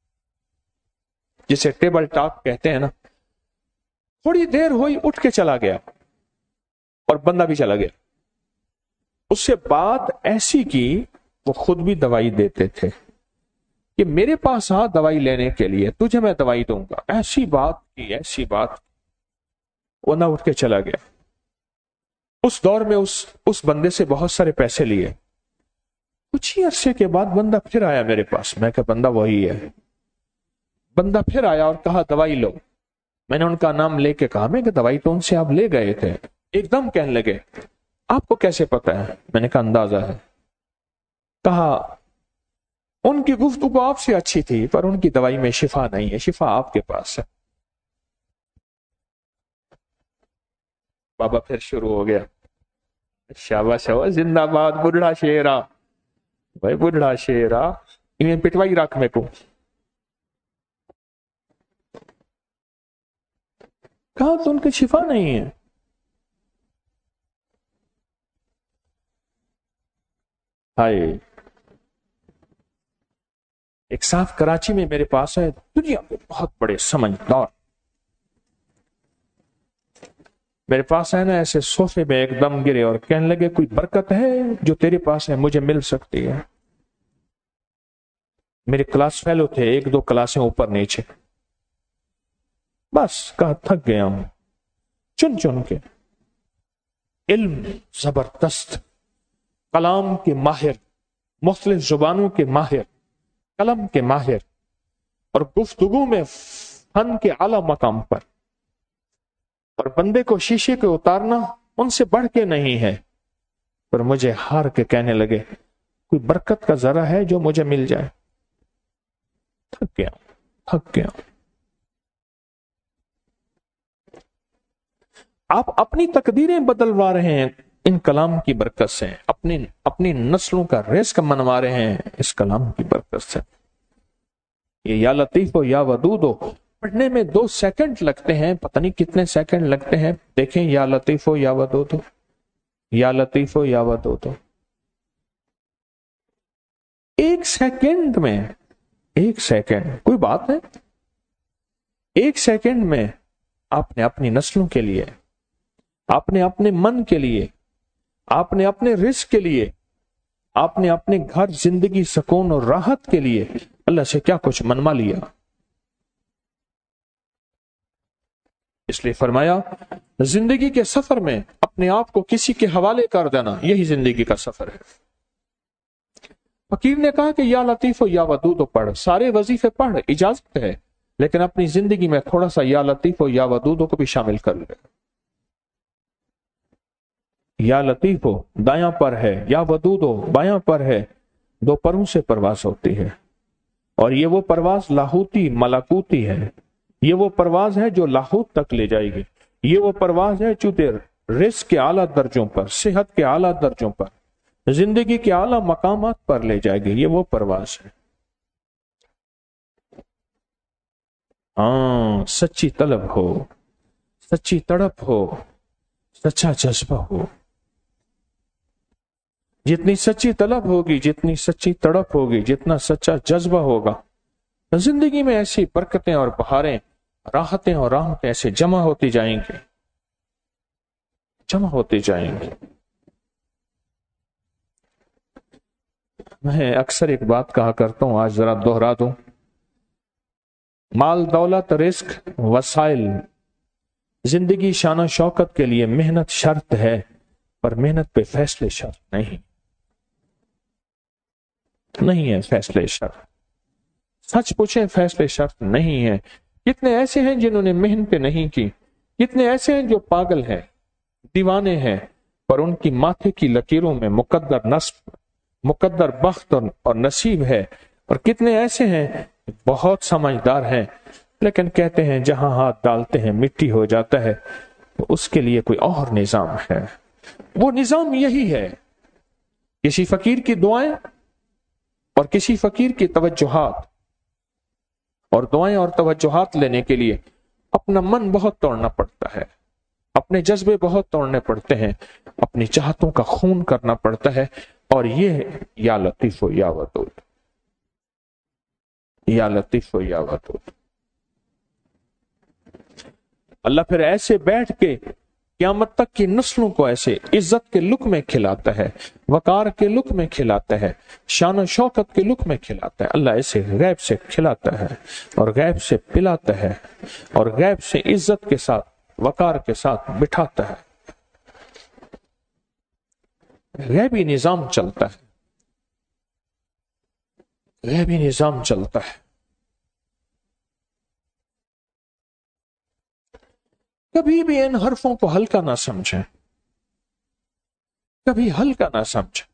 जिसे टेबल टॉक कहते हैं ना, थोड़ी देर हुई उठ के चला गया और बंदा भी चला गया। उससे बात ऐसी की, वो खुद भी दवाई देते थे कि मेरे पास आ दवाई लेने के लिए, तुझे मैं दवाई दूंगा। ऐसी बात की, ऐसी बात, वो ना उठ के चला गया। उस दौर में उस बंदे से बहुत सारे पैसे लिए। कुछ ही अरसे के बाद बंदा फिर आया मेरे पास, मैं कहा बंदा वही है। बंदा फिर आया और कहा दवाई लो। मैंने उनका नाम लेके कहा, मैं दवाई तो उनसे आप ले गए थे। एकदम कहने लगे आपको कैसे पता है? मैंने कहा अंदाजा है। कहा उनकी गुफ्तगू आपसे अच्छी थी, पर उनकी दवाई में शिफा नहीं है, शिफा आपके पास है। बाबा फिर शुरू हो गया, शाबाश शाबाश, जिंदाबाद बुढ़ा शेरा, भाई बुढ़ा शेरा, इन्हें पिटवाई रख मेरे को। कहा तो उनकी शिफा नहीं है। हाय, एक साहब कराची में मेरे पास है, दुनिया के बहुत बड़े समझदार, मेरे पास है ना, ऐसे सोफे में एकदम गिरे और कहने लगे कोई बरकत है जो तेरे पास है, मुझे मिल सकती है। मेरे क्लास फेलो थे, 1-2 क्लासें ऊपर नीचे, बस कहा थक गया हूं चुन चुन के। इल्म जबरदस्त, कलाम के माहिर, मुख्तलिफ जुबानों के माहिर, कलम के माहिर, اور گفتگو میں فن کے اعلی مقام پر، اور بندے کو شیشے کو اتارنا ان سے بڑھ کے نہیں ہے، پر مجھے ہار کے کہنے لگے کوئی برکت کا ذرا ہے جو مجھے مل جائے. تھک گیا. آپ اپنی تقدیریں بدلوا رہے ہیں ان کلام کی برکت سے، اپنی نسلوں کا رزق منوا رہے ہیں اس کلام کی برکت سے. یہ یا لطیف ہو یا ودود ہو پڑھنے میں 2 سیکنڈ لگتے ہیں، پتہ نہیں کتنے سیکنڈ لگتے ہیں. دیکھیں یا لطیف ہو یا ودود ہو، یا لطیف ہو یا ودود ہو. 1 سیکنڈ میں، 1 سیکنڈ کوئی بات ہے، 1 سیکنڈ میں آپ نے اپنی نسلوں کے لیے، آپ نے اپنے من کے لیے، آپ نے اپنے رزق کے لیے، آپ نے اپنے گھر زندگی سکون اور راحت کے لیے اللہ سے کیا کچھ منوا لیا. اس لیے فرمایا زندگی کے سفر میں اپنے آپ کو کسی کے حوالے کر دینا، یہی زندگی کا سفر ہے. فقیر نے کہا کہ یا لطیف ہو یا ودود ہو پڑھ، سارے وظیفے پڑھ، اجازت ہے، لیکن اپنی زندگی میں تھوڑا سا یا لطیف ہو یا ودود ہو کو بھی شامل کر لے. یا لطیف ہو دایاں پر ہے، یا ودود ہو بایاں پر ہے، 2 پروں سے پرواز ہوتی ہے، اور یہ وہ پرواز لاہوتی ملاکوتی ہے. یہ وہ پرواز ہے جو لاہوت تک لے جائے گی. یہ وہ پرواز ہے چونکہ رزق کے اعلیٰ درجوں پر، صحت کے اعلیٰ درجوں پر، زندگی کے اعلیٰ مقامات پر لے جائے گی. یہ وہ پرواز ہے. ہاں، سچی طلب ہو، سچی تڑپ ہو، سچا جذبہ ہو. جتنی سچی طلب ہوگی، جتنی سچی تڑپ ہوگی، جتنا سچا جذبہ ہوگا، زندگی میں ایسی برکتیں اور بہاریں، راحتیں اور رحمتیں ایسے جمع ہوتی جائیں گی، جمع ہوتی جائیں گی. میں اکثر ایک بات کہا کرتا ہوں، آج ذرا دوہرا دوں. مال، دولت، رزق، وسائل، زندگی شان و شوکت کے لیے محنت شرط ہے، پر محنت پہ فیصلے شرط نہیں ہے. فیصلے شرط، سچ پوچھیں فیصلے شرط نہیں ہے. کتنے ایسے ہیں جنہوں نے محنت نہیں کی، کتنے ایسے ہیں جو پاگل ہیں، دیوانے ہیں، پر ان کی ماتھے کی لکیروں میں مقدر نصب، مقدر بخت اور نصیب ہے. اور کتنے ایسے ہیں بہت سمجھدار ہیں، لیکن کہتے ہیں جہاں ہاتھ ڈالتے ہیں مٹی ہو جاتا ہے. تو اس کے لیے کوئی اور نظام ہے. وہ نظام یہی ہے، کسی فقیر کی دعائیں اور کسی فقیر کی توجہات، اور دعائیں اور توجہات لینے کے لیے اپنا من بہت توڑنا پڑتا ہے، اپنے جذبے بہت توڑنے پڑتے ہیں، اپنی چاہتوں کا خون کرنا پڑتا ہے. اور یہ یا لطیف ہو یا ودود، یا لطیف ہو یا ودود. اللہ پھر ایسے بیٹھ کے قیامت تک کی نسلوں کو ایسے عزت کے لک میں کھلاتا ہے، وقار کے لک میں کھلاتا ہے، شان و شوکت کے لک میں کھلاتا ہے. اللہ ایسے غیب سے کھلاتا ہے اور غیب سے پلاتا ہے اور غیب سے عزت کے ساتھ، وقار کے ساتھ بٹھاتا ہے. غیبی نظام چلتا ہے، غیبی نظام چلتا ہے. کبھی بھی ان حرفوں کو ہلکا نہ سمجھیں، کبھی ہلکا نہ سمجھیں.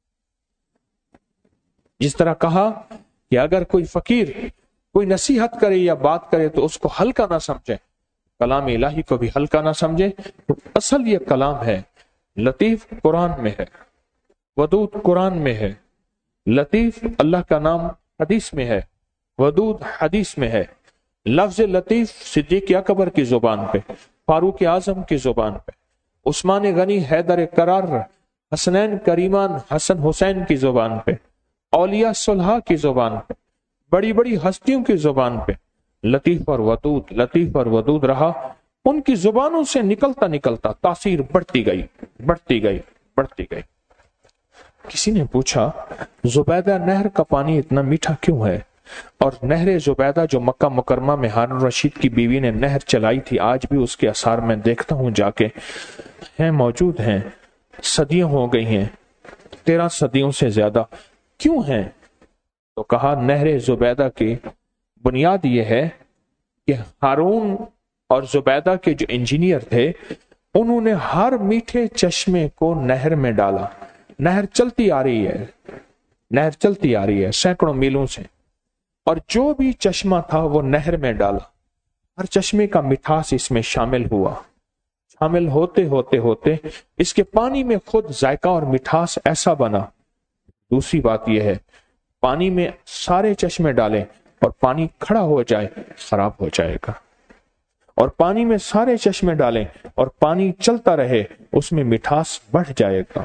جس طرح کہا کہ اگر کوئی فقیر کوئی نصیحت کرے یا بات کرے تو اس کو ہلکا نہ سمجھیں، کلام الہی کو بھی ہلکا نہ سمجھیں. اصل یہ کلام ہے. لطیف قرآن میں ہے، ودود قرآن میں ہے. لطیف اللہ کا نام حدیث میں ہے، ودود حدیث میں ہے. لفظ لطیف صدیق اکبر کی زبان پہ، فاروق اعظم کی زبان پہ، عثمان غنی، حیدر کرار، حسنین کریمان، حسن حسین کی زبان پہ، اولیاء صلحاء کی زبان پہ، بڑی بڑی ہستیوں کی زبان پہ لطیف اور ودود، لطیف اور ودود رہا. ان کی زبانوں سے نکلتا نکلتا تاثیر بڑھتی گئی، بڑھتی گئی، بڑھتی گئی. کسی نے پوچھا زبیدہ نہر کا پانی اتنا میٹھا کیوں ہے؟ اور نہر زبیدہ جو مکہ مکرمہ میں ہارون رشید کی بیوی نے نہر چلائی تھی، آج بھی اس کے آثار میں دیکھتا ہوں جا کے ہیں، موجود ہیں. صدیوں ہو گئی ہیں، 13 صدیوں سے زیادہ. کیوں ہیں؟ تو کہا نہر زبیدہ کی بنیاد یہ ہے کہ ہارون اور زبیدہ کے جو انجینئر تھے انہوں نے ہر میٹھے چشمے کو نہر میں ڈالا. نہر چلتی آ رہی ہے، نہر چلتی آ رہی ہے سینکڑوں میلوں سے، اور جو بھی چشمہ تھا وہ نہر میں ڈالا. ہر چشمے کا مٹھاس اس میں شامل ہوا. شامل ہوتے ہوتے ہوتے اس کے پانی میں خود ذائقہ اور مٹھاس ایسا بنا. دوسری بات یہ ہے، پانی میں سارے چشمے ڈالیں اور پانی کھڑا ہو جائے خراب ہو جائے گا، اور پانی میں سارے چشمے ڈالیں اور پانی چلتا رہے اس میں مٹھاس بڑھ جائے گا.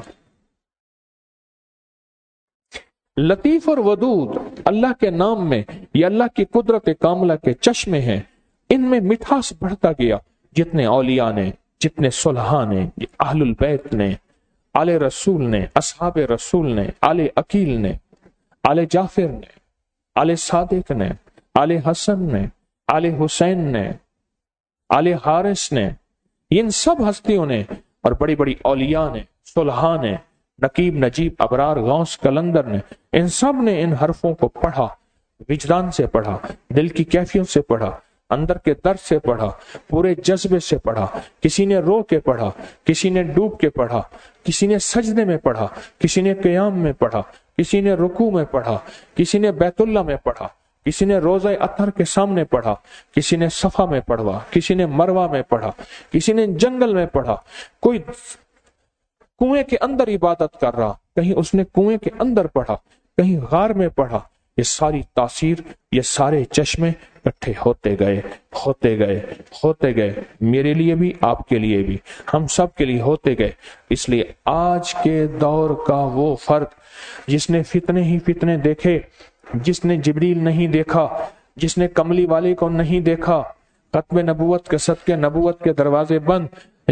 لطیف اور ودود اللہ کے نام میں، یہ اللہ کی قدرت کاملہ کے چشمے ہیں. ان میں مٹھاس بڑھتا گیا جتنے اولیاء نے، جتنے صلحاء نے، اہل البیت نے، آل رسول نے، اصحاب رسول نے، آل عقیل نے، آل جعفر نے، آل صادق نے، آل حسن نے، آل حسین نے، آل حارث نے، ان سب ہستیوں نے اور بڑی بڑی اولیاء نے، صلحاء نے، نقیب نجیب ابرار غوث کلندر نے، ان سب نے ان حرفوں کو پڑھا، وجدان سے پڑھا، دل کی کیفیت سے پڑھا، اندر کے درد سے پڑھا، پورے جذبے سے پڑھا. کسی نے رو کے پڑھا، کسی نے ڈوب کے پڑھا، کسی نے سجدے میں پڑھا، کسی نے قیام میں پڑھا، کسی نے رکوع میں پڑھا، کسی نے بیت اللہ میں پڑھا، کسی نے روضہ اطہر کے سامنے پڑھا، کسی نے صفا میں پڑھا، کسی نے مروہ میں پڑھا، کسی نے جنگل میں پڑھا، کوئی کنویں کے اندر عبادت کر رہا، کہیں اس نے کنویں کے اندر پڑھا، کہیں غار میں پڑھا. یہ ساری تاثیر، یہ سارے چشمے اکٹھے ہوتے گئے ہوتے گئے ہوتے گئے، میرے لیے بھی، آپ کے لیے بھی، ہم سب کے لیے ہوتے گئے. اس لیے آج کے دور کا وہ فرد جس نے فتنے ہی فتنے دیکھے، جس نے جبریل نہیں دیکھا، جس نے کملی والے کو نہیں دیکھا، ختم نبوت کے صدقے نبوت کے دروازے بند،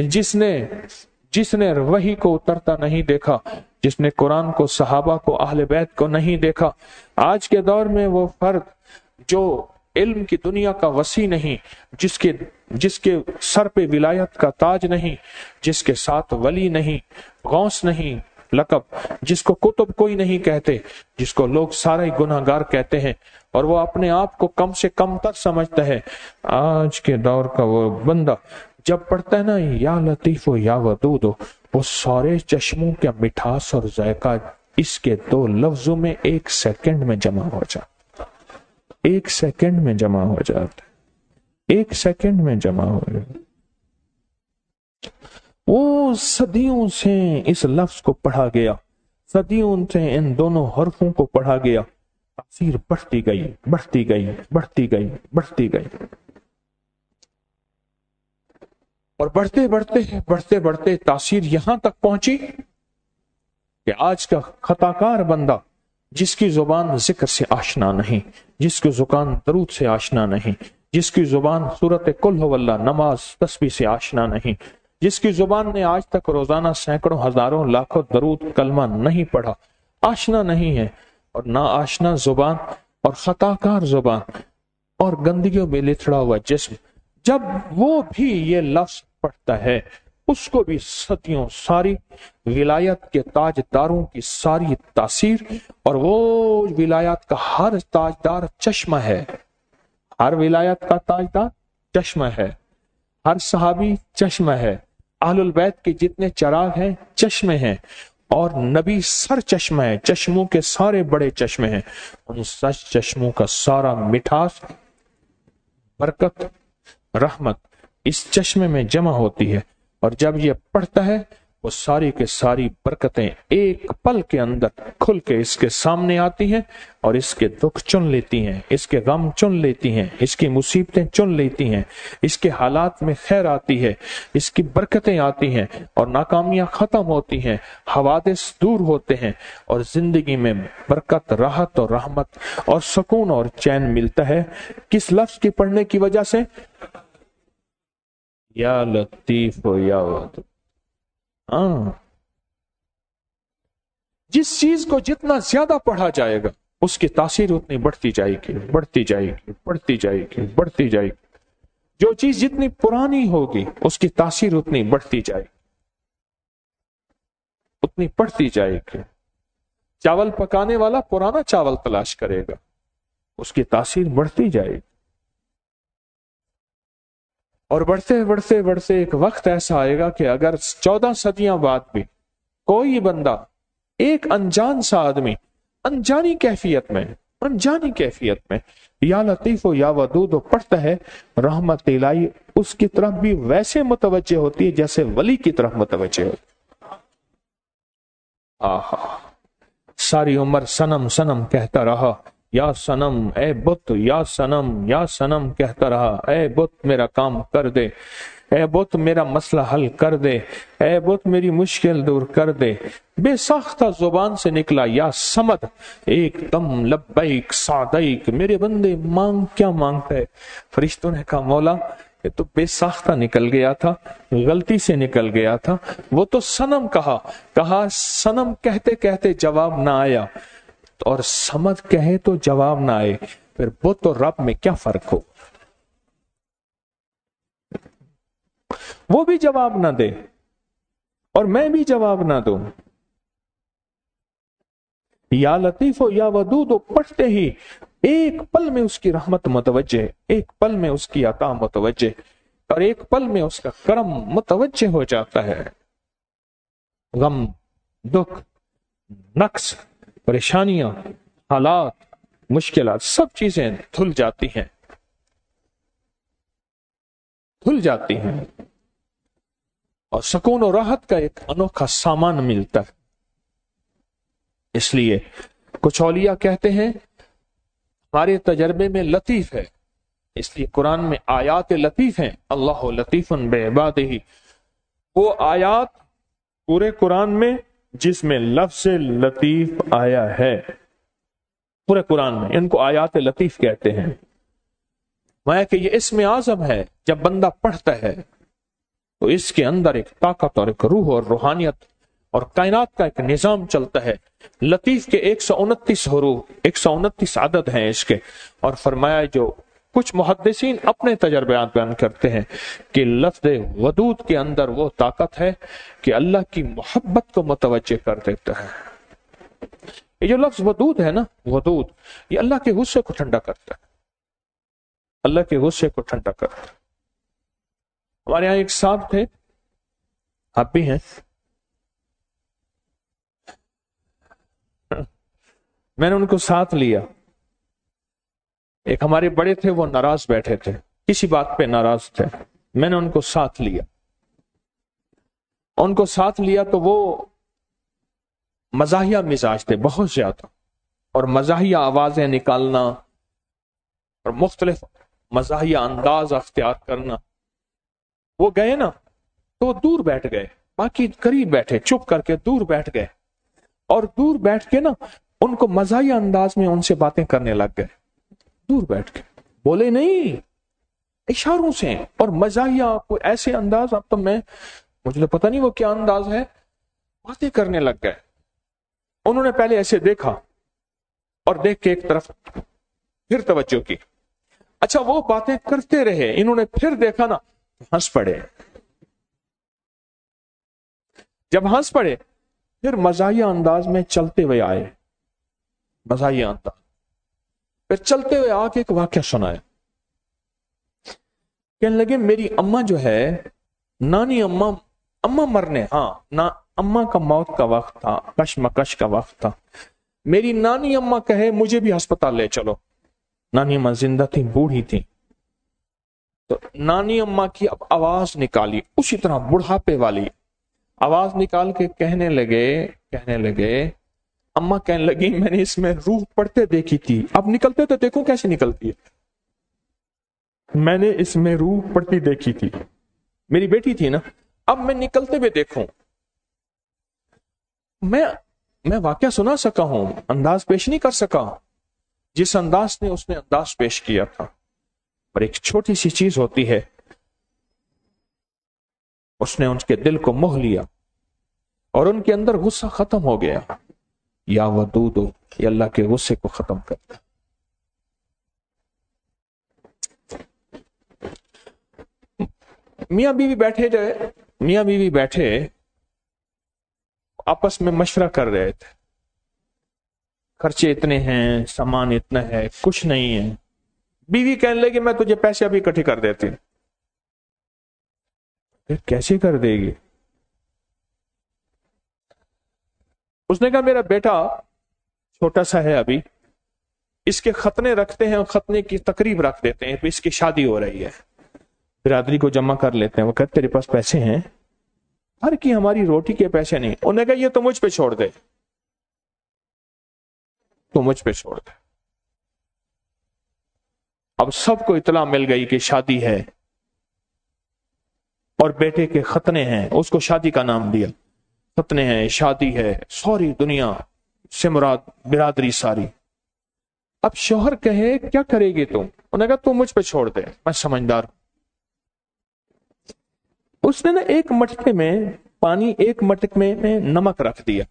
جس نے وحی کو اترتا نہیں دیکھا، جس نے قرآن کو، صحابہ کو، اہل بیت کو نہیں دیکھا، آج کے دور میں وہ فرد جو علم کی دنیا کا وسیع نہیں، جس کے سر پہ ولایت کا تاج نہیں، جس کے ساتھ ولی نہیں، غوث نہیں لقب، جس کو کتب کوئی نہیں کہتے، جس کو لوگ سارے گناہگار کہتے ہیں اور وہ اپنے آپ کو کم سے کم تر سمجھتا ہے، آج کے دور کا وہ بندہ جب پڑھتا ہے نا یا لطیف و یا ودود، وہ سارے چشموں کا مٹھاس اور ذائقہ اس کے دو لفظوں میں 1 سیکنڈ میں جمع ہو جاتا، 1 سیکنڈ میں جمع ہو جاتا، 1 سیکنڈ میں جمع ہو جاتا. وہ صدیوں سے اس لفظ کو پڑھا گیا، صدیوں سے ان دونوں حرفوں کو پڑھا گیا، تاثیر بڑھتی گئی بڑھتی گئی بڑھتی گئی بڑھتی گئی، اور بڑھتے بڑھتے بڑھتے بڑھتے تاثیر یہاں تک پہنچی کہ آج کا خطا کار بندہ جس کی زبان ذکر سے آشنا نہیں، جس کی زبان درود سے آشنا نہیں، جس کی زبان سورت قل هو اللہ، نماز، تسبیح سے آشنا نہیں، جس کی زبان نے آج تک روزانہ سینکڑوں ہزاروں لاکھوں درود کلمہ نہیں پڑھا، آشنا نہیں ہے، اور نہ آشنا زبان اور خطا کار زبان اور گندگیوں میں لتھڑا ہوا جسم، جب وہ بھی یہ لفظ پڑھتا ہے اس کو بھی صدیوں ساری ولایت کے تاجداروں کی ساری تاثیر، اور وہ ولایت کا ہر تاجدار چشمہ ہے، ہر ولایت کا تاجدار چشمہ ہے، ہر صحابی چشمہ ہے، اہل البیت کے جتنے چراغ ہیں چشمے ہیں، اور نبی سر چشمہ ہے، چشموں کے سارے بڑے چشمے ہیں، ان سچ چشموں کا سارا مٹھاس، برکت، رحمت اس چشمے میں جمع ہوتی ہے، اور جب یہ پڑھتا ہے وہ ساری کے ساری برکتیں ایک پل کے اندر کھل کے اس کے سامنے آتی ہیں، اور اس کے دکھ چن لیتی ہیں، اس کے غم چن لیتی ہیں، اس کی مصیبتیں چن لیتی ہیں، اس کے حالات میں خیر آتی ہے، اس کی برکتیں آتی ہیں، اور ناکامیاں ختم ہوتی ہیں، حوادث دور ہوتے ہیں، اور زندگی میں برکت، راحت اور رحمت اور سکون اور چین ملتا ہے. کس لفظ کی پڑھنے کی وجہ سے؟ یا لطیف و یا ودود. ہاں، جس چیز کو جتنا زیادہ پڑھا جائے گا اس کی تاثیر اتنی بڑھتی جائے گی بڑھتی جائے گی بڑھتی جائے گی بڑھتی جائے گی. جو چیز جتنی پرانی ہوگی اس کی تاثیر اتنی بڑھتی جائے گی، اتنی بڑھتی جائے گی. چاول پکانے والا پرانا چاول تلاش کرے گا، اس کی تاثیر بڑھتی جائے، اور بڑھتے بڑھتے بڑھتے ایک وقت ایسا آئے گا کہ اگر 14 صدیاں بعد بھی کوئی بندہ، ایک انجان سا آدمی انجانی کیفیت میں یا لطیف و یا ودود پڑھتا ہے، رحمت الہی اس کی طرف بھی ویسے متوجہ ہوتی ہے جیسے ولی کی طرف متوجہ ہوتی۔ آہا، ساری عمر صنم صنم کہتا رہا، یا صنم اے بت، یا صنم کہتا رہا، اے بت میرا کام کر دے، اے بت میرا مسئلہ حل کر دے، اے بت میری مشکل دور کر دے۔ بے ساختہ زبان سے نکلا یا سمد، ایک دم لبیک سعدیک، میرے بندے مانگ کیا مانگتا ہے؟ فرشتوں نے کہا مولا یہ تو بے ساختہ نکل گیا تھا، غلطی سے نکل گیا تھا، وہ تو صنم کہا صنم کہتے کہتے جواب نہ آیا، اور سمد کہے تو جواب نہ آئے، پھر بت اور رب میں کیا فرق ہو؟ وہ بھی جواب نہ دے اور میں بھی جواب نہ دوں، یا لطیف و یا ودود پڑھتے ہی ایک پل میں اس کی رحمت متوجہ، ایک پل میں اس کی عطا متوجہ، اور ایک پل میں اس کا کرم متوجہ ہو جاتا ہے۔ غم، دکھ، نقص، پریشانیاں، حالات، مشکلات، سب چیزیں دھل جاتی ہیں اور سکون و راحت کا ایک انوکھا سامان ملتا ہے۔ اس لیے کچھ اولیاء کہتے ہیں ہمارے تجربے میں لطیف ہے، اس لیے قرآن میں آیات لطیف ہیں، اللہ لطیف بعبادہ، وہ آیات پورے قرآن میں جس میں لفظ لطیف آیا ہے، پورے قرآن میں ان کو آیات لطیف کہتے ہیں۔ میں کہ یہ اسم اعظم ہے، جب بندہ پڑھتا ہے تو اس کے اندر ایک طاقت اور ایک روح اور روحانیت اور کائنات کا ایک نظام چلتا ہے۔ لطیف کے 129 حروف، 129 عدد ہیں اس کے، اور فرمایا جو کچھ محدثین اپنے تجربات بیان کرتے ہیں کہ لفظ ودود کے اندر وہ طاقت ہے کہ اللہ کی محبت کو متوجہ کر دیتا ہے۔ یہ جو لفظ ودود ہے نا، ودود، یہ اللہ کے غصے کو ٹھنڈا کرتا ہے، اللہ کے غصے کو ٹھنڈا کرتا ہے۔ ہمارے یہاں ایک صاحب تھے، آپ بھی ہیں، میں نے ان کو ساتھ لیا۔ ایک ہمارے بڑے تھے، وہ ناراض بیٹھے تھے، کسی بات پہ ناراض تھے، میں نے ان کو ساتھ لیا تو وہ مزاحیہ مزاج تھے بہت زیادہ، اور مزاحیہ آوازیں نکالنا اور مختلف مزاحیہ انداز اختیار کرنا۔ وہ گئے نا تو وہ دور بیٹھ گئے، باقی قریب بیٹھے، چپ کر کے دور بیٹھ گئے، اور دور بیٹھ کے نا ان کو مزاحیہ انداز میں ان سے باتیں کرنے لگ گئے، دور بیٹھ کے، بولے نہیں، اشاروں سے اور مزاحیہ کوئی ایسے انداز، اب تو مجھے تو پتہ نہیں وہ کیا انداز ہے، باتیں کرنے لگ گئے۔ انہوں نے پہلے ایسے دیکھا اور دیکھ کے ایک طرف پھر توجہ کی، اچھا وہ باتیں کرتے رہے، انہوں نے پھر دیکھا نا، ہنس پڑے۔ جب ہنس پڑے پھر مزاحیہ انداز میں چلتے ہوئے آئے، مزاحیہ انداز، پھر چلتے ہوئے آ کے ایک واقعہ سنایا۔ کہنے لگے میری اماں جو ہے، نانی اماں مرنے، اماں کا موت کا وقت تھا، کشمکش کا وقت تھا، میری نانی اماں کہے مجھے بھی ہسپتال لے چلو۔ نانی اماں زندہ تھی، بوڑھی تھی، تو نانی اماں کی اب آواز نکالی، اسی طرح بڑھاپے والی آواز نکال کے کہنے لگے اماں کہنے لگی میں نے اس میں روح پڑتے دیکھی تھی، اب نکلتے تو دیکھو کیسے نکلتی ہے، میں نے اس میں روح پڑتی دیکھی تھی، میری بیٹی تھی نا، اب میں نکلتے ہوئے دیکھوں، میں واقعہ سنا سکا ہوں، انداز پیش نہیں کر سکا جس انداز نے اس نے انداز پیش کیا تھا۔ اور ایک چھوٹی سی چیز ہوتی ہے، اس نے ان کے دل کو موہ لیا اور ان کے اندر غصہ ختم ہو گیا۔ یا ودود، یہ اللہ کے غصے کو ختم کرتا۔ میاں بیوی بیٹھے آپس میں مشورہ کر رہے تھے، خرچے اتنے ہیں، سامان اتنا ہے، کچھ نہیں ہے. بیوی کہنے لگی میں تجھے پیسے ابھی اکٹھے کر دیتی. پھر کیسے کر دے گی؟ اس نے کہا میرا بیٹا چھوٹا سا ہے ابھی، اس کے ختنے رکھتے ہیں اور ختنے کی تقریب رکھ دیتے ہیں، اس کی شادی ہو رہی ہے، برادری کو جمع کر لیتے ہیں. وہ کہتے تیرے پاس پیسے ہیں؟ ہر کی ہماری روٹی کے پیسے نہیں. انہوں نے کہا یہ تو مجھ پہ چھوڑ دے، تو مجھ پہ چھوڑ دے. اب سب کو اطلاع مل گئی کہ شادی ہے اور بیٹے کے ختنے ہیں. اس کو شادی کا نام دیا، ختنے ہیں، شادی ہے، ساری دنیا سے مراد برادری ساری. اب شوہر کہے کیا کرے گی تم؟ انہوں نے کہا تو مجھ پہ چھوڑ دے، میں سمجھدار ہوں. اس نے نا ایک مٹکے میں پانی، ایک مٹکے میں نمک رکھ دیا،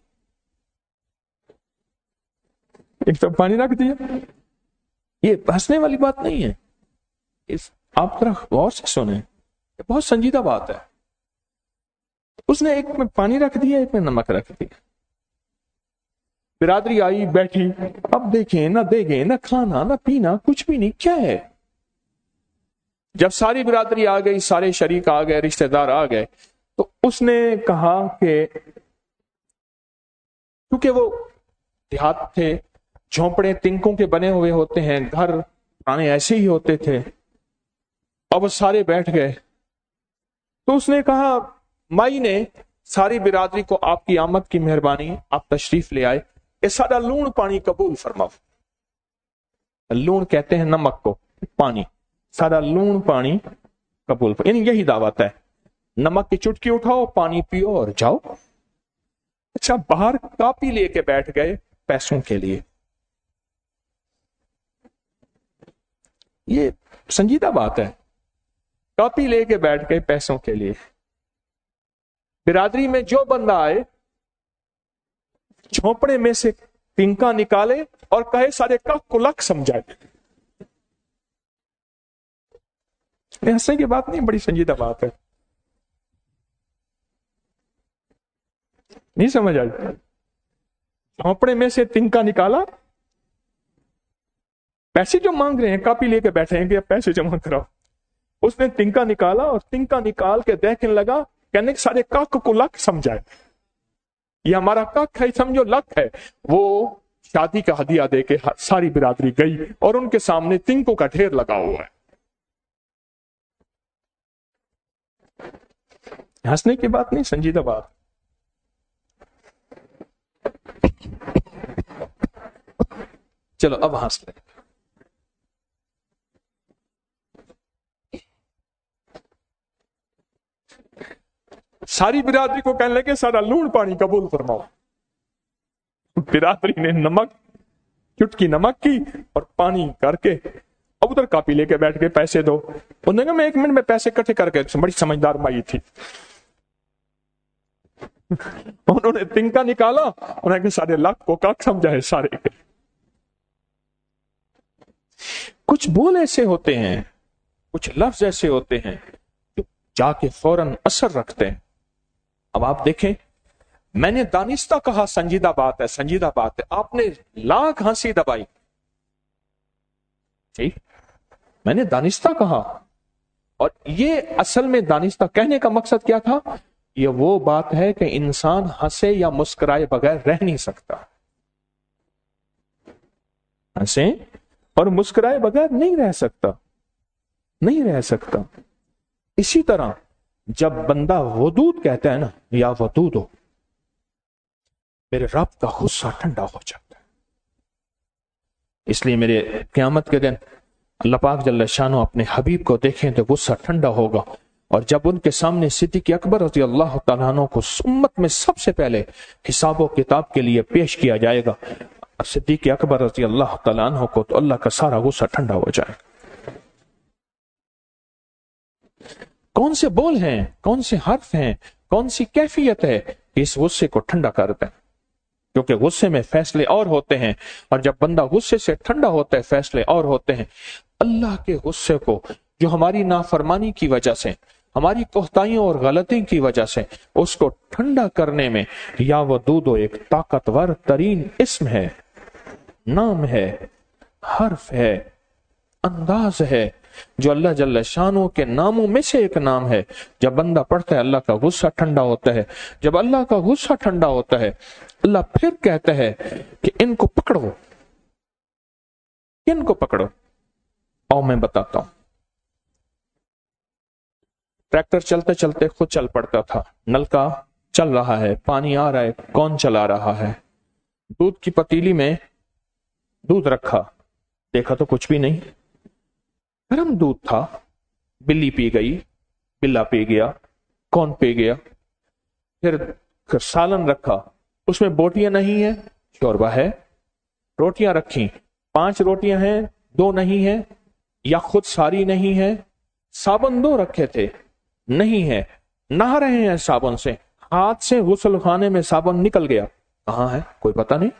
ایک تو پانی رکھ دیا. یہ ہنسنے والی بات نہیں ہے، آپ ذرا غور سے سنیں، یہ بہت سنجیدہ بات ہے. اس نے ایک میں پانی رکھ دیا، ایک میں نمک رکھ دیا. برادری آئی بیٹھی، اب دیکھیں نہ دیکھیں، نہ کھانا نہ پینا، کچھ بھی نہیں، کیا ہے؟ جب ساری برادری آ گئی، سارے شریک آ گئے، رشتہ دار آ گئے، تو اس نے کہا کہ کیونکہ وہ دیہات تھے، جھونپڑے تنکوں کے بنے ہوئے ہوتے ہیں، گھر پرانے ایسے ہی ہوتے تھے، اب وہ سارے بیٹھ گئے. تو اس نے کہا مائی نے ساری برادری کو آپ کی آمد کی مہربانی، آپ تشریف لے آئے، یہ سارا لون پانی قبول فرماؤ. لون کہتے ہیں نمک کو، پانی، سارا لون پانی قبول فرماؤ، یعنی یہی دعوت ہے، نمک کی چٹکی اٹھاؤ، پانی پیو اور جاؤ. اچھا، باہر کاپی لے کے بیٹھ گئے پیسوں کے لیے. یہ سنجیدہ بات ہے، کاپی لے کے بیٹھ گئے پیسوں کے لیے. برادری میں جو بندہ آئے، جھونپڑے میں سے تنکا نکالے اور کہے سارے کاک کو لکھ سمجھائے. ہنسنے کی بات نہیں، بڑی سنجیدہ بات ہے. نہیں سمجھ آئی؟ جھونپڑے میں سے تنکا نکالا، پیسے جو مانگ رہے ہیں، کاپی لے کے بیٹھے ہیں کہ پیسے جمع کراؤ. اس نے تنکا نکالا اور تنکا نکال کے دیکھنے لگا، کہنے سارے کاک کو لکھ سمجھائے. یہ ہمارا کاک ہے، سمجھو لکھ ہے. وہ شادی کا ہدیہ دے کے ساری برادری گئی اور ان کے سامنے تنکوں کا ڈھیر لگا ہوا ہے. ہنسنے کی بات نہیں، سنجیدہ بات. چلو اب ہنس لیں. ساری برادری کو کہنے لگے سارا لون پانی قبول فرماؤ. برادری نے نمک، چٹکی نمک کی اور پانی کر کے اب ادھر کاپی لے کے بیٹھ کے پیسے دو. انہوں نے کہا میں 1 منٹ میں پیسے اکٹھے کر کے، بڑی سمجھدار مائی تھی. انہوں نے تنکا نکالا، انہوں نے کہا سارے لاکھ کو کاک سمجھائے سارے. کچھ بول ایسے ہوتے ہیں، کچھ لفظ ایسے ہوتے ہیں جو جا کے فوراً اثر رکھتے ہیں. اب آپ دیکھیں، میں نے دانستہ کہا سنجیدہ بات ہے، سنجیدہ بات ہے، آپ نے لاکھ ہنسی دبائی. ٹھیک، میں نے دانستہ کہا، اور یہ اصل میں دانستہ کہنے کا مقصد کیا تھا؟ یہ وہ بات ہے کہ انسان ہنسے یا مسکرائے بغیر رہ نہیں سکتا. ہنسے اور مسکرائے بغیر نہیں رہ سکتا، نہیں رہ سکتا. اسی طرح جب بندہ ودود کہتا ہے نا، یا ودود ہو، میرے رب کا غصہ ٹھنڈا ہو جاتا ہے. اس لیے میرے قیامت کے دن اللہ پاک جل شانہ اپنے حبیب کو دیکھیں تو غصہ ٹھنڈا ہوگا. اور جب ان کے سامنے صدیق اکبر رضی اللہ تعالیٰ عنہ کو امت میں سب سے پہلے حساب و کتاب کے لیے پیش کیا جائے گا، صدیق اکبر رضی اللہ تعالیٰ عنہ کو، تو اللہ کا سارا غصہ ٹھنڈا ہو جائے گا. کون سے بول ہیں، کون سے حرف ہیں، کون سی کیفیت ہے کہ اس غصے کو ٹھنڈا کرتے ہیں؟ کیونکہ غصے میں فیصلے اور ہوتے ہیں، اور جب بندہ غصے سے ٹھنڈا ہوتا ہے فیصلے اور ہوتے ہیں. اللہ کے غصے کو، جو ہماری نافرمانی کی وجہ سے، ہماری کوتاہیوں اور غلطی کی وجہ سے، اس کو ٹھنڈا کرنے میں یا ودود ایک طاقتور ترین اسم ہے. نام ہے، حرف ہے، انداز ہے، جو اللہ جل شانہ کے ناموں میں سے ایک نام ہے۔ جب بندہ پڑھتا ہے اللہ کا غصہ ٹھنڈا ہوتا ہے۔ جب اللہ کا غصہ ٹھنڈا ہوتا ہے اللہ پھر کہتا ہے کہ ان کو پکڑو، ان کو پکڑو۔ اور میں بتاتا ہوں، ٹریکٹر چلتے چلتے خود چل پڑتا تھا، نل کا چل رہا ہے، پانی آ رہا ہے، کون چلا رہا ہے؟ دودھ کی پتیلی میں دودھ رکھا، دیکھا تو کچھ بھی نہیں، گرم دودھ تھا، بلی پی گئی، بلا پی گیا، کون پی گیا؟ پھر سالن رکھا، اس میں بوٹیاں نہیں ہیں، شوربہ ہے۔ روٹیاں رکھیں، 5 روٹیاں ہیں، 2 نہیں ہیں، یا خود ساری نہیں ہے۔ صابن 2 رکھے تھے، نہیں ہے، نہا رہے ہیں صابن سے، ہاتھ سے غسل خانے میں صابن نکل گیا، کہاں ہے کوئی پتہ نہیں۔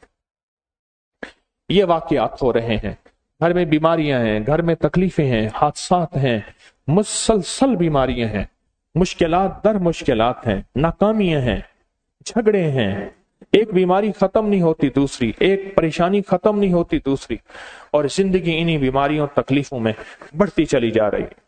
یہ واقعات ہو رہے ہیں، گھر میں بیماریاں ہیں، گھر میں تکلیفیں ہیں، حادثات ہیں، مسلسل بیماریاں ہیں، مشکلات در مشکلات ہیں، ناکامیاں ہیں، جھگڑے ہیں، ایک بیماری ختم نہیں ہوتی دوسری، ایک پریشانی ختم نہیں ہوتی دوسری، اور زندگی انہی بیماریوں تکلیفوں میں بڑھتی چلی جا رہی ہے۔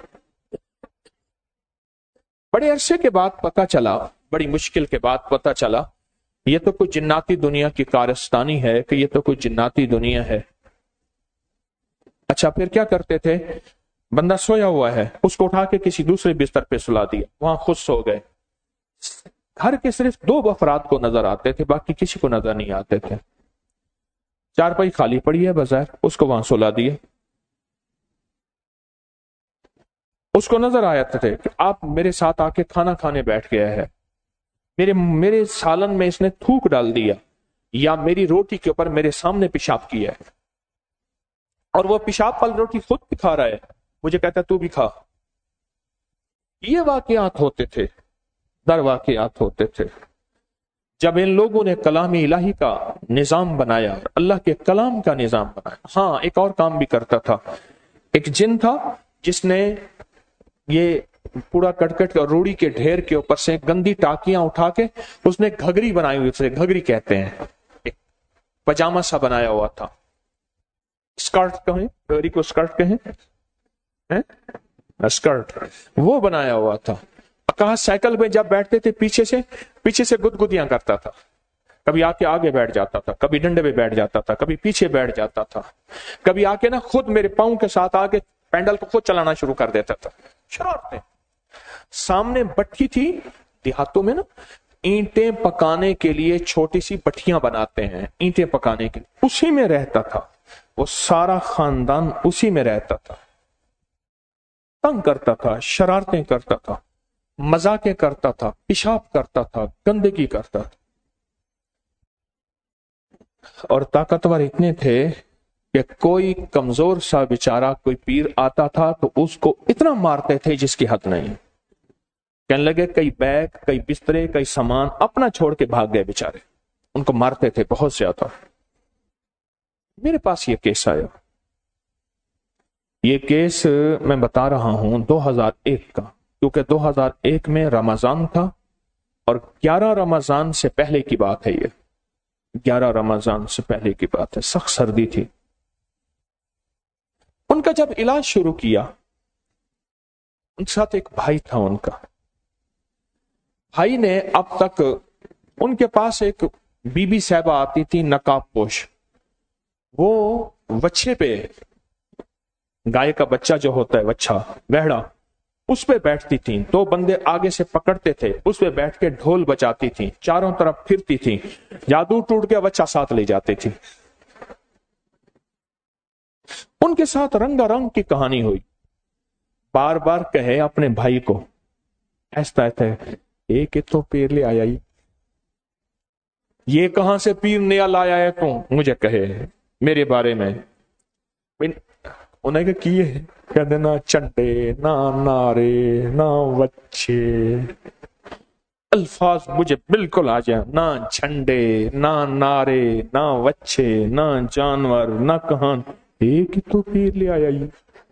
بڑے عرصے کے بعد پتہ چلا، بڑی مشکل کے بعد پتہ چلا، یہ تو کوئی جناتی دنیا کی کارستانی ہے، کہ یہ تو کوئی جناتی دنیا ہے۔ اچھا پھر کیا کرتے تھے؟ بندہ سویا ہوا ہے، اس کو اٹھا کے کسی دوسرے بستر پہ سلا دیا، وہاں خود سو گئے۔ گھر کے صرف 2 افراد کو نظر آتے تھے، باقی کسی کو نظر نہیں آتے تھے۔ چارپائی خالی پڑی ہے بظاہر، اس کو وہاں سلا دیا۔ اس کو نظر آیا تھے کہ آپ میرے ساتھ آ کے کھانا کھانے بیٹھ گیا ہے، میرے سالن میں اس نے تھوک ڈال دیا، یا میری روٹی کے اوپر میرے سامنے پیشاب کیا ہے، اور وہ پیشاب والی روٹی خود بھی کھا رہا ہے، مجھے کہتا ہے تو بھی کھا۔ یہ واقعات ہوتے تھے، در واقعات ہوتے تھے۔ جب ان لوگوں نے کلام الہی کا نظام بنایا، اللہ کے کلام کا نظام بنایا۔ ہاں ایک اور کام بھی کرتا تھا، ایک جن تھا جس نے یہ پورا کٹکٹ اور روڑی کے ڈھیر کے اوپر سے گندی ٹاکیاں اٹھا کے اس نے گھگری بنائی ہوئی، اسے گھگری کہتے ہیں، ایک پجامہ سا بنایا ہوا تھا، اسکرٹ کہیں، گھگری کو اسکرٹ کہیں، اسکرٹ وہ بنایا ہوا تھا۔ کہا سائیکل میں جب بیٹھتے تھے پیچھے سے گدگدیاں کرتا تھا، کبھی آ کے آگے بیٹھ جاتا تھا، کبھی ڈنڈے پہ بیٹھ جاتا تھا، کبھی پیچھے بیٹھ جاتا تھا، کبھی آ کے نا خود میرے پاؤں کے ساتھ آ کے پینڈل کو خود چلانا شروع کر دیتا تھا۔ شرارتیں۔ سامنے بٹھی تھی، دیہاتوں میں نا اینٹیں پکانے کے لیے چھوٹی سی بٹھیاں بناتے ہیں، اینٹیں پکانے کے لیے، اسی میں رہتا تھا وہ، سارا خاندان اسی میں رہتا تھا۔ تنگ کرتا تھا، شرارتیں کرتا تھا، مذاقیں کرتا تھا، پیشاب کرتا تھا، گندگی کرتا تھا، اور طاقتور اتنے تھے کہ کوئی کمزور سا بیچارہ کوئی پیر آتا تھا تو اس کو اتنا مارتے تھے جس کی حد نہیں۔ کہنے لگے کئی بیگ، کئی بسترے، کئی سامان اپنا چھوڑ کے بھاگ گئے بیچارے، ان کو مارتے تھے بہت زیادہ۔ میرے پاس یہ کیس آیا، یہ کیس میں بتا رہا ہوں 2001 کا، کیونکہ 2001 میں رمضان تھا، اور 11 رمضان سے پہلے کی بات ہے، یہ 11 رمضان سے پہلے کی بات ہے، سخت سردی تھی۔ ان کا جب علاج شروع کیا، ان کے ساتھ ایک بھائی تھا، ان کا بھائی نے اب تک ان کے پاس ایک بی بی صاحبہ آتی تھی نقاب پوش، وہ وچھے پہ، گائے کا بچہ جو ہوتا ہے وچھا وہڑا، اس پہ بیٹھتی تھیں، 2 بندے آگے سے پکڑتے تھے، اس پہ بیٹھ کے ڈھول بجاتی تھیں، چاروں طرف پھرتی تھیں، جادو ٹوٹ گیا بچہ ساتھ لے جاتی تھی۔ ان کے ساتھ رنگا رنگ کی کہانی ہوئی، بار بار کہے اپنے بھائی کو، ایسا ایک تو پیر لے آیا، یہ کہاں سے پیر نیا لایا ہے تو مجھے کہے میرے بارے میں۔ انہیں کیے کہتے نہ چنڈے، نہ نعرے، نہ وچھے، الفاظ مجھے بالکل آ جائیں، نہ جھنڈے، نہ نعرے، نہ وچھے، نہ جانور، نہ کہاں، ایک تو پیر لے آیا یہ۔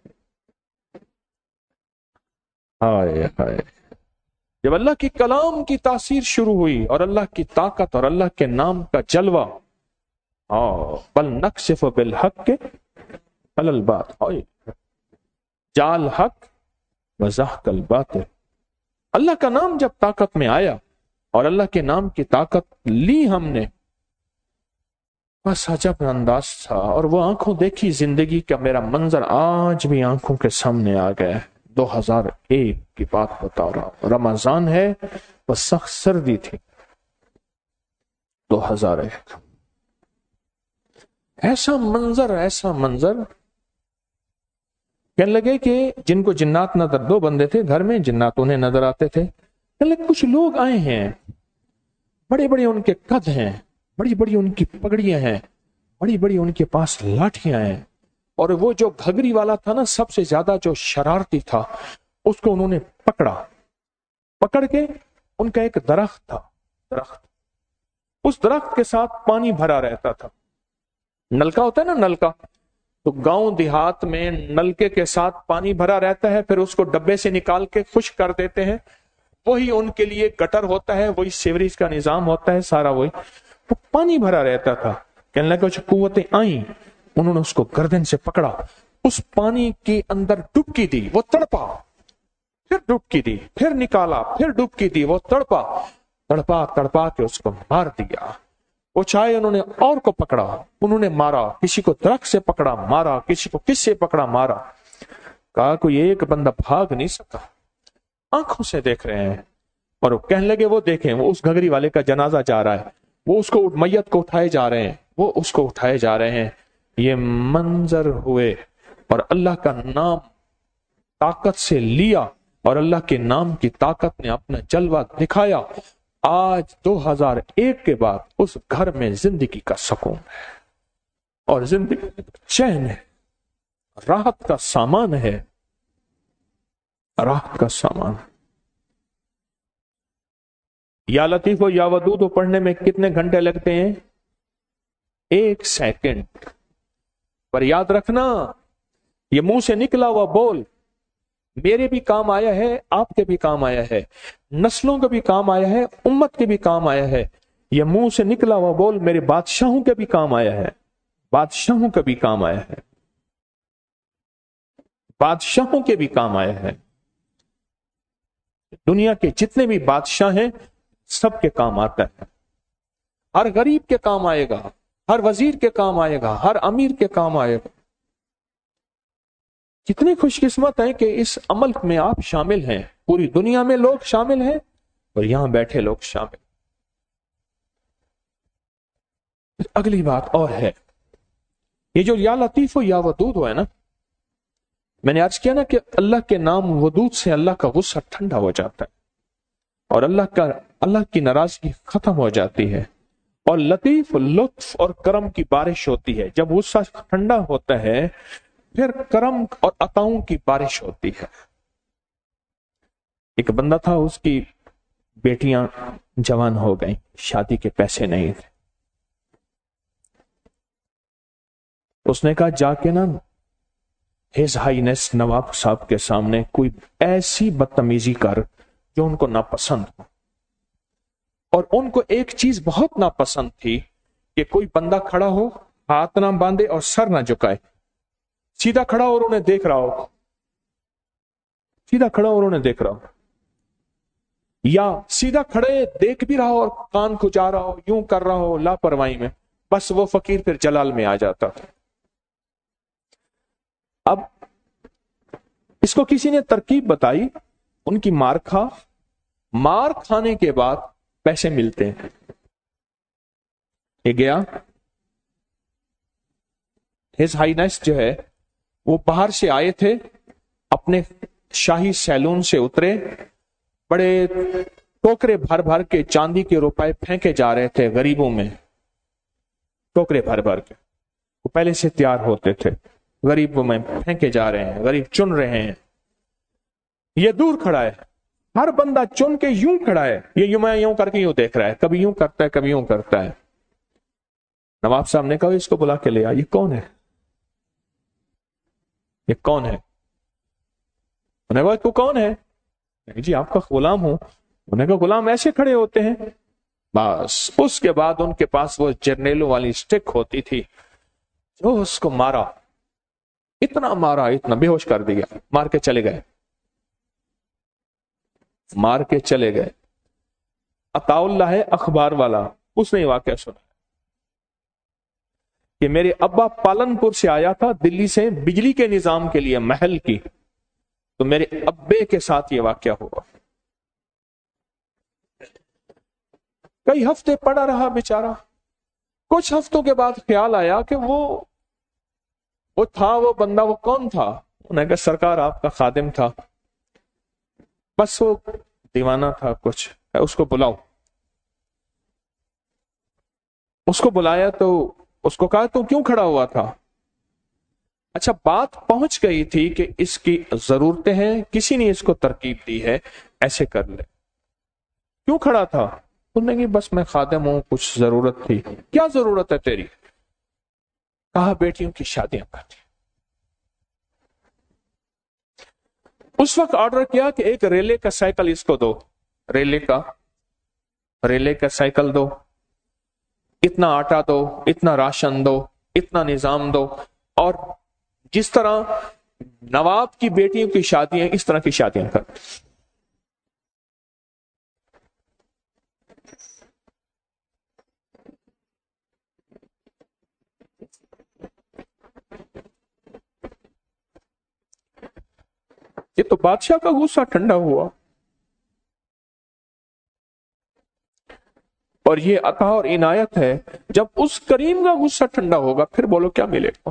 ہائے ہائے، جب اللہ کی کلام کی تاثیر شروع ہوئی اور اللہ کی طاقت اور اللہ کے نام کا جلوہ، बल नक्सिफ बिलहक के अलल बात, जाल हक वज़हकल बातिल। अल्लाह का नाम जब ताकत में आया और अल्लाह के नाम की ताकत ली हमने, बस अजब अंदाज था। और वो आंखों देखी जिंदगी का मेरा मंजर आज भी आंखों के सामने आ गया है। 2001 की बात बता रहा हूं, रमजान है, बस सख्त सर्दी थी। 2001 ऐसा मंजर कहने लगे कि जिनको जिन्नात नजर, 2 बंदे थे घर में, जिन्नात उन्हें नजर आते थे। कहने लगे कुछ लोग आए हैं, बड़े बड़े उनके कद हैं, बड़ी बड़ी उनकी पगड़ियां हैं, बड़ी बड़ी उनके पास लाठियां हैं। और वो जो घगरी वाला था ना, सबसे ज्यादा जो शरारती था, उसको उन्होंने पकड़ के उनका एक दरख्त, उस दरख्त के साथ पानी भरा रहता था। नलका होता है ना, नलका, तो गांव देहात में नलके के साथ पानी भरा रहता है, फिर उसको डब्बे से निकाल के खुश्क कर देते हैं, वही उनके लिए गटर होता है, वही सीवरेज का निजाम होता है, सारा वही। वो पानी भरा रहता था। कहने लगा कुछ कुव्वतें आई, उन्होंने उसको गर्दन से पकड़ा, उस पानी के अंदर डुबकी दी, वो तड़पा, फिर डुबकी दी, फिर निकाला, फिर डुबकी दी, वो तड़पा के उसको मार दिया। वो चाहे उन्होंने और को पकड़ा, उन्होंने मारा, किसी को दरख्त से पकड़ा मारा, किसी को किससे पकड़ा मारा। कहा कोई एक बंदा भाग नहीं सका, आंखों से देख रहे हैं। और वो कहने लगे वो देखें, वो उस घगरी वाले का जनाजा जा रहा है, वो उसको मैयत को उठाए जा रहे हैं, वो उसको उठाए जा रहे हैं। ये मंजर हुए और अल्लाह का नाम ताकत से लिया और अल्लाह के नाम की ताकत ने अपना जलवा दिखाया। आज 2001 के बाद उस घर में जिंदगी का सुकून है और जिंदगी का चैन है, राहत का सामान है, राहत का सामान। या लतीफ हो या वदूद हो पढ़ने में कितने घंटे लगते हैं? 1 सेकंड। पर याद रखना, ये मुंह से निकला हुआ बोल मेरे भी काम आया है, आपके भी काम आया है, नस्लों के भी काम आया है, उम्मत के भी काम आया है। ये मुंह से निकला हुआ बोल मेरे बादशाहों के भी काम आया है, बादशाहों के भी काम आया है, बादशाहों के भी काम आया है। दुनिया के जितने भी बादशाह हैं सबके काम आता है। हर गरीब के काम आएगा, हर वजीर के काम आएगा, हर अमीर के काम आएगा। कितनी खुशकिस्मत है कि इस अमल में आप शामिल हैं। पूरी दुनिया में लोग शामिल हैं और यहां बैठे लोग शामिल। अगली बात और है, ये जो या लतीफ हो या वदूद हो है ना, मैंने आज किया ना कि अल्लाह के नाम वदूद से अल्लाह का गुस्सा ठंडा हो जाता है और अल्लाह की नाराजगी खत्म हो जाती है। और लतीफ लुत्फ और करम की बारिश होती है। जब गुस्सा ठंडा होता है फिर करम और अताओं की बारिश होती है। एक बंदा था, उसकी बेटियां जवान हो गई, शादी के पैसे नहीं थे। उसने कहा जाके ना हिज हाईनेस नवाब साहब के सामने कोई ऐसी बदतमीजी कर जो उनको नापसंद हो। और उनको एक चीज बहुत नापसंद थी कि कोई बंदा खड़ा हो, हाथ ना बांधे और सर ना झुकाए, सीधा खड़ा और उन्हें देख रहा हो, सीधा खड़ा और उन्हें देख रहा हो, या सीधा खड़े देख भी रहा हो और कान खुजा रहा हो, यूं कर रहा हो लापरवाही में, बस वो फकीर फिर जलाल में आ जाता था। अब इसको किसी ने तरकीब बताई, उनकी मार खाने के बाद पैसे मिलते हैं। ये गया, हिज हाईनेस जो है वो बाहर से आए थे, अपने शाही सैलून से उतरे, बड़े टोकरे भर भर के चांदी के रुपए फेंके जा रहे थे गरीबों में, टोकरे भर भर के। वो पहले से तैयार होते थे, गरीबों में फेंके जा रहे हैं, गरीब चुन रहे हैं। ये दूर खड़ा है, हर बंदा चुन के यूं खड़ा है, ये यूं करके यूं देख रहा है, कभी यूं करता है कभी यूं करता है। नवाब साहब ने कहा इसको बुला के ले आ, ये कौन है, ये कौन है? उन्हें कहा तू कौन है? नहीं जी आपका गुलाम हूं। उन्हें कहा गुलाम ऐसे खड़े होते हैं? बस اس کے بعد ان کے پاس وہ جرنیلوں والی سٹک ہوتی تھی جو اس کو مارا، اتنا بے ہوش کر دیا، مار کے چلے گئے. عطا اللہ ہے اخبار والا، اس نے یہ واقعہ سنا کہ میرے ابا پالن پور سے آیا تھا دلی سے بجلی کے نظام کے لیے محل کی، تو میرے ابے کے ساتھ یہ واقعہ ہوا. کئی ہفتے پڑا رہا بیچارہ. کچھ ہفتوں کے بعد خیال آیا کہ وہ بندہ وہ کون تھا؟ انہوں نے کہا سرکار آپ کا خادم تھا، بس وہ دیوانہ تھا کچھ، اس کو بلاؤ. اس کو بلایا تو اس کو کہا تو کیوں کھڑا ہوا تھا؟ اچھا بات پہنچ گئی تھی کہ اس کی ضرورتیں ہیں، کسی نے اس کو ترکیب دی ہے، ایسے کر لے. کیوں کھڑا تھا؟ انہوں نے کہا بس میں خادم ہوں، کچھ ضرورت تھی. کیا ضرورت ہے تیری؟ کہا بیٹیوں کی شادیاں کرتی. اس وقت آرڈر کیا کہ ایک ریلے کا سائیکل اس کو دو، ریلے کا سائیکل دو، اتنا آٹا دو، اتنا راشن دو، اتنا نظام دو، اور جس طرح نواب کی بیٹیوں کی شادیاں اس طرح کی شادیاں کر. یہ تو بادشاہ کا غصہ ٹھنڈا ہوا. اور یہ عطا اور عنایت ہے، جب اس کریم کا غصہ ٹھنڈا ہوگا پھر بولو کیا ملے گا.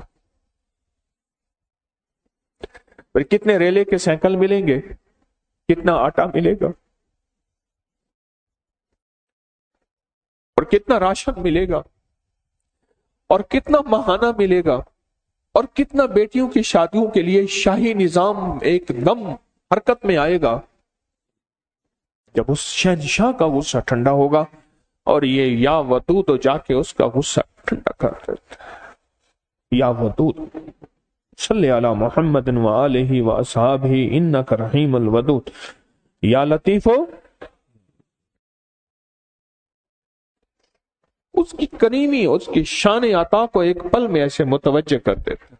پھر کتنے ریلے کے سائیکل ملیں گے، کتنا آٹا ملے گا، اور کتنا راشن ملے گا، اور کتنا ماہانہ ملے گا، اور کتنا بیٹیوں کی شادیوں کے لیے شاہی نظام ایک دم حرکت میں آئے گا جب اس شہنشاہ کا غصہ ٹھنڈا ہوگا. اور یہ یا ودود جا کے اس کا غصہ ٹھنڈا کر دیتا ہے. یا ودود صلی علی محمد و آلہ و اصحابہ انک رحیم الودود. یا لطیف اس کی کریمی، اس کی شان عطا کو ایک پل میں ایسے متوجہ کر دیتے.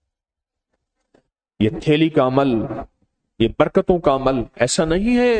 یہ تھیلی کا عمل، یہ برکتوں کا عمل ایسا نہیں ہے.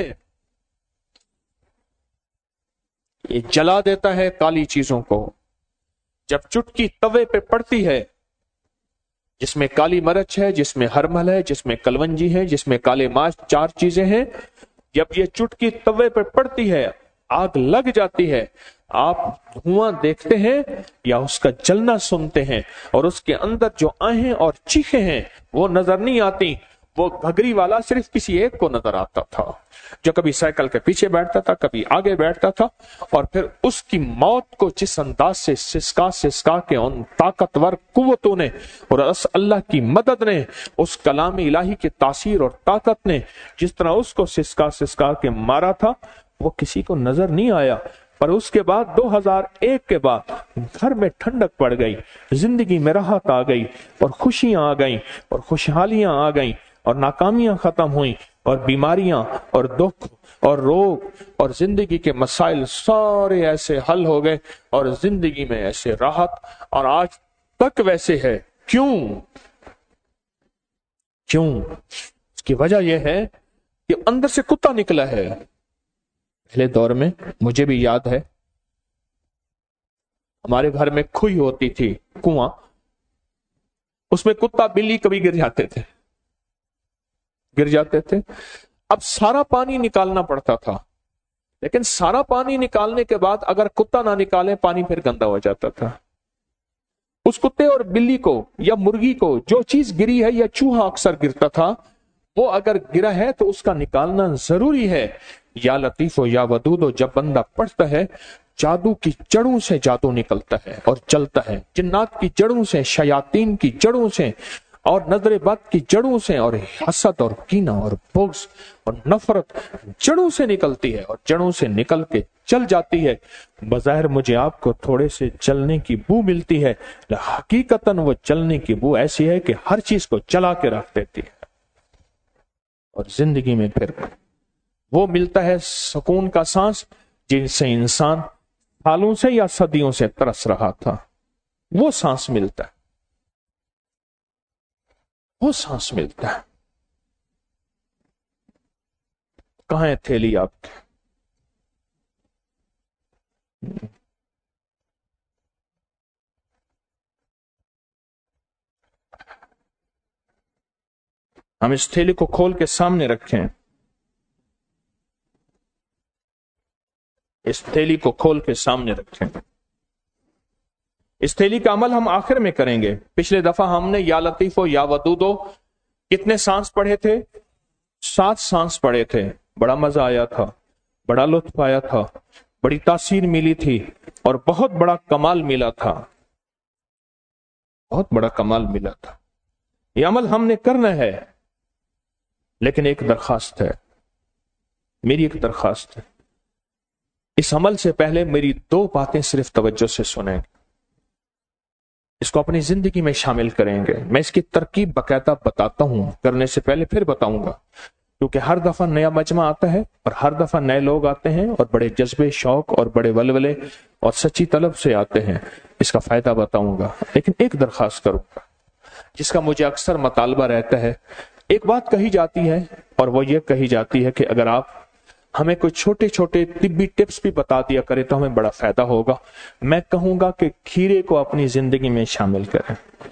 یہ جلا دیتا ہے کالی چیزوں کو. جب چٹکی توے پہ پڑتی ہے جس میں کالی مرچ ہے، جس میں ہرمل ہے، جس میں کلونجی ہے، جس میں کالے ماش، 4 چیزیں ہیں، جب یہ چٹکی توے پہ پڑتی ہے آگ لگ جاتی ہے. آپ دھواں دیکھتے ہیں یا اس کا جلنا سنتے ہیں، اور اس کے اندر جو آہیں اور چیخیں ہیں وہ نظر نہیں آتی. وہ گھگری والا صرف کسی ایک کو نظر آتا تھا جو کبھی سائیکل کے پیچھے بیٹھتا تھا، کبھی آگے بیٹھتا تھا، اور پھر اس کی موت کو جس انداز سے سسکا کے ان طاقتور قوتوں نے اور اللہ کی مدد نے، اس کلام الہی کی تاثیر اور طاقت نے جس طرح اس کو سسکا کے مارا تھا، وہ کسی کو نظر نہیں آیا. پر اس کے بعد 2001 کے بعد گھر میں ٹھنڈک پڑ گئی، زندگی میں راحت آ گئی، اور خوشیاں آ گئیں، اور خوشحالیاں آ گئیں، اور ناکامیاں ختم ہوئیں، اور بیماریاں اور دکھ اور روگ اور زندگی کے مسائل سارے ایسے حل ہو گئے، اور زندگی میں ایسے راحت، اور آج تک ویسے ہے. کیوں؟ اس کی وجہ یہ ہے کہ اندر سے کتا نکلا ہے. پہلے دور میں مجھے بھی یاد ہے ہمارے گھر میں کھوئی ہوتی تھی، کنواں، اس میں کتا بلی کبھی گر جاتے تھے. اب سارا پانی نکالنا پڑتا تھا، لیکن سارا پانی نکالنے کے بعد اگر کتا نہ نکالے پانی پھر گندا ہو جاتا تھا. اس کتے اور بلی کو یا مرغی کو جو چیز گری ہے، یا چوہا اکثر گرتا تھا، وہ اگر گرا ہے تو اس کا نکالنا ضروری ہے. یا لطیف و یا ودود و جب بندہ پڑھتا ہے، جادو کی جڑوں سے جادو نکلتا ہے اور چلتا ہے. جنات کی جڑوں سے، شیاطین کی جڑوں سے، اور نظر بد کی جڑوں سے، اور حسد اور کینہ اور بغض اور نفرت جڑوں سے نکلتی ہے، اور جڑوں سے نکل کے چل جاتی ہے. بظاہر مجھے آپ کو تھوڑے سے چلنے کی بو ملتی ہے، حقیقتاً وہ چلنے کی بو ایسی ہے کہ ہر چیز کو چلا کے رکھ دیتی ہے. اور زندگی میں پھر وہ ملتا ہے سکون کا سانس جن سے انسان सालों से या सदियों से तरस रहा था, वो सांस मिलता है, वो सांस मिलता है। कहां है थैली आपकी? हम इस थैली को खोल के सामने रखें, इस थैली को खोल के सामने रखें। इस थैली का अमल हम आखिर में करेंगे। पिछले दफा हमने या लतीफो या वदूदो कितने सांस पढ़े थे? 7 सांस पढ़े थे। बड़ा मजा आया था, बड़ा लुत्फ आया था, बड़ी तासीर मिली थी और बहुत बड़ा कमाल मिला था, बहुत बड़ा कमाल मिला था। ये अमल हमने करना है, लेकिन एक दरखास्त है, मेरी एक दरखास्त है। इस अमल से पहले मेरी 2 बातें सिर्फ तवज्जो से सुनेंगे, इसको अपनी जिंदगी में शामिल करेंगे। मैं इसकी तरकीब बाकायदा बताता हूं, करने से पहले फिर बताऊंगा, क्योंकि हर दफा नया मजमा आता है और हर दफा नए लोग आते हैं और बड़े जज्बे, शौक और बड़े वलवले और सच्ची तलब से आते हैं। इसका फायदा बताऊंगा, लेकिन एक दरखास्त करूंगा जिसका मुझे अक्सर मुतालबा रहता है। एक बात कही जाती है और वो ये कही जाती है कि अगर आप हमें कोई छोटे छोटे तिब्बी टिप्स भी बता दिया करें तो हमें बड़ा फायदा होगा। मैं कहूंगा कि खीरे को अपनी जिंदगी में शामिल करें।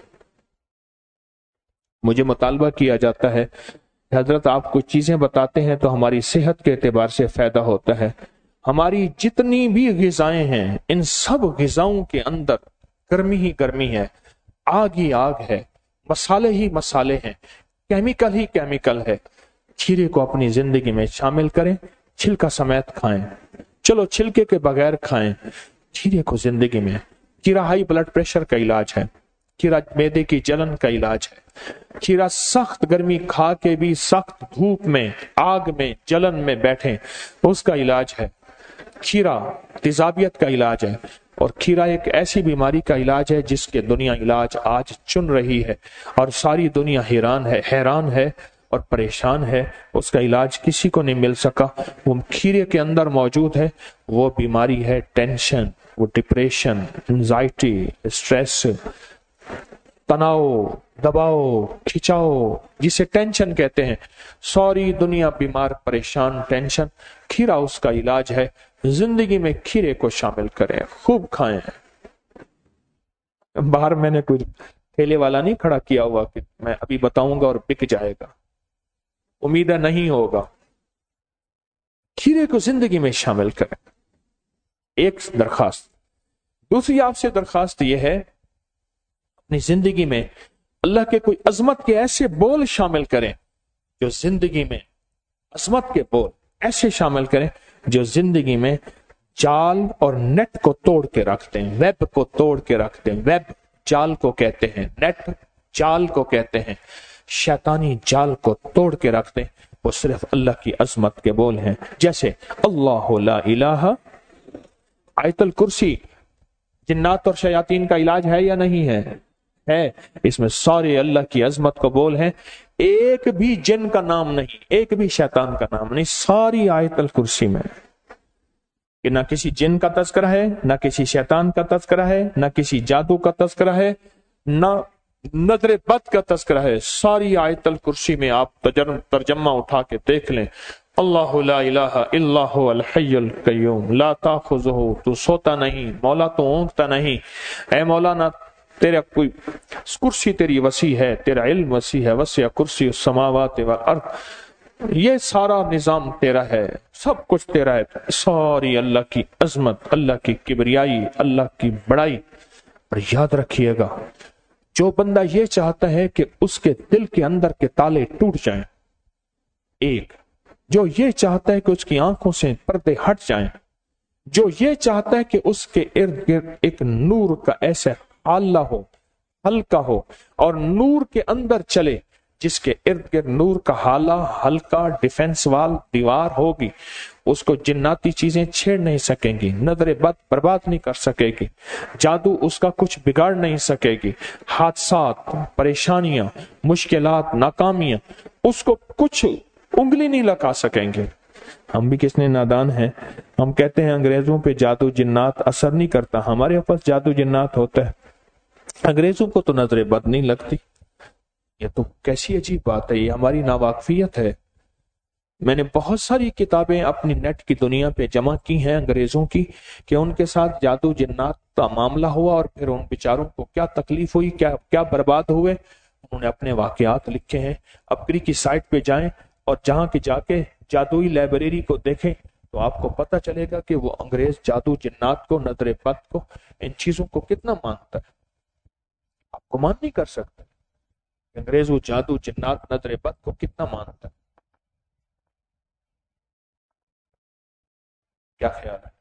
मुझे मुतालबा किया जाता है, हजरत आप कुछ चीजें बताते हैं तो हमारी सेहत के एतबार से फायदा होता है। हमारी जितनी भी ग़िज़ाएं हैं, इन सब ग़िज़ाओं के अंदर गर्मी ही गर्मी है, आग ही आग है, मसाले ही मसाले हैं, केमिकल ही केमिकल है। खीरे को अपनी जिंदगी में शामिल करें, छिलका समेत खाएं, चलो छिलके के बगैर खाएं। खीरे को जिंदगी में, खीरा हाई ब्लड प्रेशर का इलाज है, खीरा मैदे की जलन का इलाज है, खीरा सख्त गर्मी खा के भी सख्त धूप में, आग में, जलन में बैठे उसका इलाज है। खीरा तेजाबियत का इलाज है और खीरा एक ऐसी बीमारी का इलाज है जिसके दुनिया इलाज आज चुन रही है और सारी दुनिया हैरान है और परेशान है। उसका इलाज किसी को नहीं मिल सका, वो खीरे के अंदर मौजूद है। वो बीमारी है टेंशन, वो डिप्रेशन, एंजाइटी, स्ट्रेस, तनाव, दबाव, खिंचाव, जिसे टेंशन कहते हैं। सारी दुनिया बीमार, परेशान, टेंशन। खीरा उसका इलाज है। जिंदगी में खीरे को शामिल करें, खूब खाएं। बाहर मैंने कोई ठेले वाला नहीं खड़ा किया हुआ कि मैं अभी बताऊंगा और बिक जाएगा, उम्मीद है नहीं होगा। खीरे को जिंदगी में शामिल करें, एक दरखास्त। दूसरी आपसे दरखास्त यह है, अपनी जिंदगी में अल्लाह के कोई अजमत के ऐसे बोल शामिल करें जो जिंदगी में, अजमत के बोल ऐसे शामिल करें जो जिंदगी में जाल और नेट को तोड़ के रखते हैं, वेब को तोड़ के रखते हैं। वेब जाल को कहते हैं, नेट जाल को कहते हैं, शैतानी जाल को तोड़ के रखते हैं। वो सिर्फ अल्लाह की अजमत के बोल हैं, जैसे अल्लाह ला इलाहा। आयतुल कुर्सी जिन्नात और शयातीन का इलाज है या नहीं है? है। इसमें सारे अल्लाह की अजमत को बोल हैं, एक भी जिन का नाम नहीं, एक भी शैतान का नाम नहीं, सारी आयतुल कुर्सी में। कि ना किसी जिन का तज़किरा है, ना किसी शैतान का तज़किरा है, ना किसी जादू का तज़किरा है, ना नजर बद का तज़किरा है। सारी आयतुल कुर्सी में आप तर्जमा उठा के देख लें, अल्लाहु ला इलाहा इल्लल्लाहु अल हय्युल कय्यूम ला ताखुज़ुहु, तू सोता नहीं, मौला तो ऊँघता नहीं। ऐ मौलाना, तेरा कोई कुर्सी तेरी वसी है, तेरा इल्म वसी है, वसिया कुर्सी समावात वल अर्द, ये सारा निजाम तेरा है, सब कुछ तेरा है। सारी अल्लाह की अजमत, अल्लाह की किबरियाई, अल्लाह की बड़ाई। और याद रखिएगा, जो बंदा ये चाहता है कि उसके दिल के अंदर के ताले टूट जाएं, एक, जो ये चाहता है कि उसकी आंखों से पर्दे हट जाएं, जो ये चाहता है कि उसके इर्द गिर्द एक नूर का ऐसा आला हो, हल्का हो और नूर के अंदर चले, जिसके इर्द गिर्द नूर का हाला, हल्का डिफेंस वाल दीवार होगी, उसको जिन्नाती चीजें छेड़ नहीं सकेंगी, नजर बद बर्बाद नहीं कर सकेगी, जादू उसका कुछ बिगाड़ नहीं सकेगी, हादसात, परेशानियां, मुश्किलात, नाकामियां उसको कुछ उंगली नहीं लगा सकेंगे। ہم بھی کس نے نادان ہیں، ہم کہتے ہیں انگریزوں پہ جادو جنات اثر نہیں کرتا، ہمارے پاس جادو جنات ہوتا ہے، انگریزوں کو تو نظر بد نہیں لگتی۔ یہ تو کیسی عجیب بات ہے، یہ ہماری ناواقفیت ہے۔ میں نے بہت ساری کتابیں اپنی نیٹ کی دنیا پہ جمع کی ہیں انگریزوں کی، کہ ان کے ساتھ جادو جنات کا معاملہ ہوا اور پھر ان بیچاروں کو کیا تکلیف ہوئی، کیا برباد ہوئے، انہوں نے اپنے واقعات لکھے ہیں۔ اپگری کی سائٹ پہ جائیں اور جہاں کی جا کے جادوئی لائبریری کو دیکھیں تو آپ کو پتہ چلے گا کہ وہ انگریز جادو جنات کو، نظر بد کو، ان چیزوں کو کتنا مانتا ہے۔ آپ کو مان نہیں کر سکتے انگریز وہ جادو جنات نظر بد کو کتنا مانتا ہے۔ کیا خیال ہے؟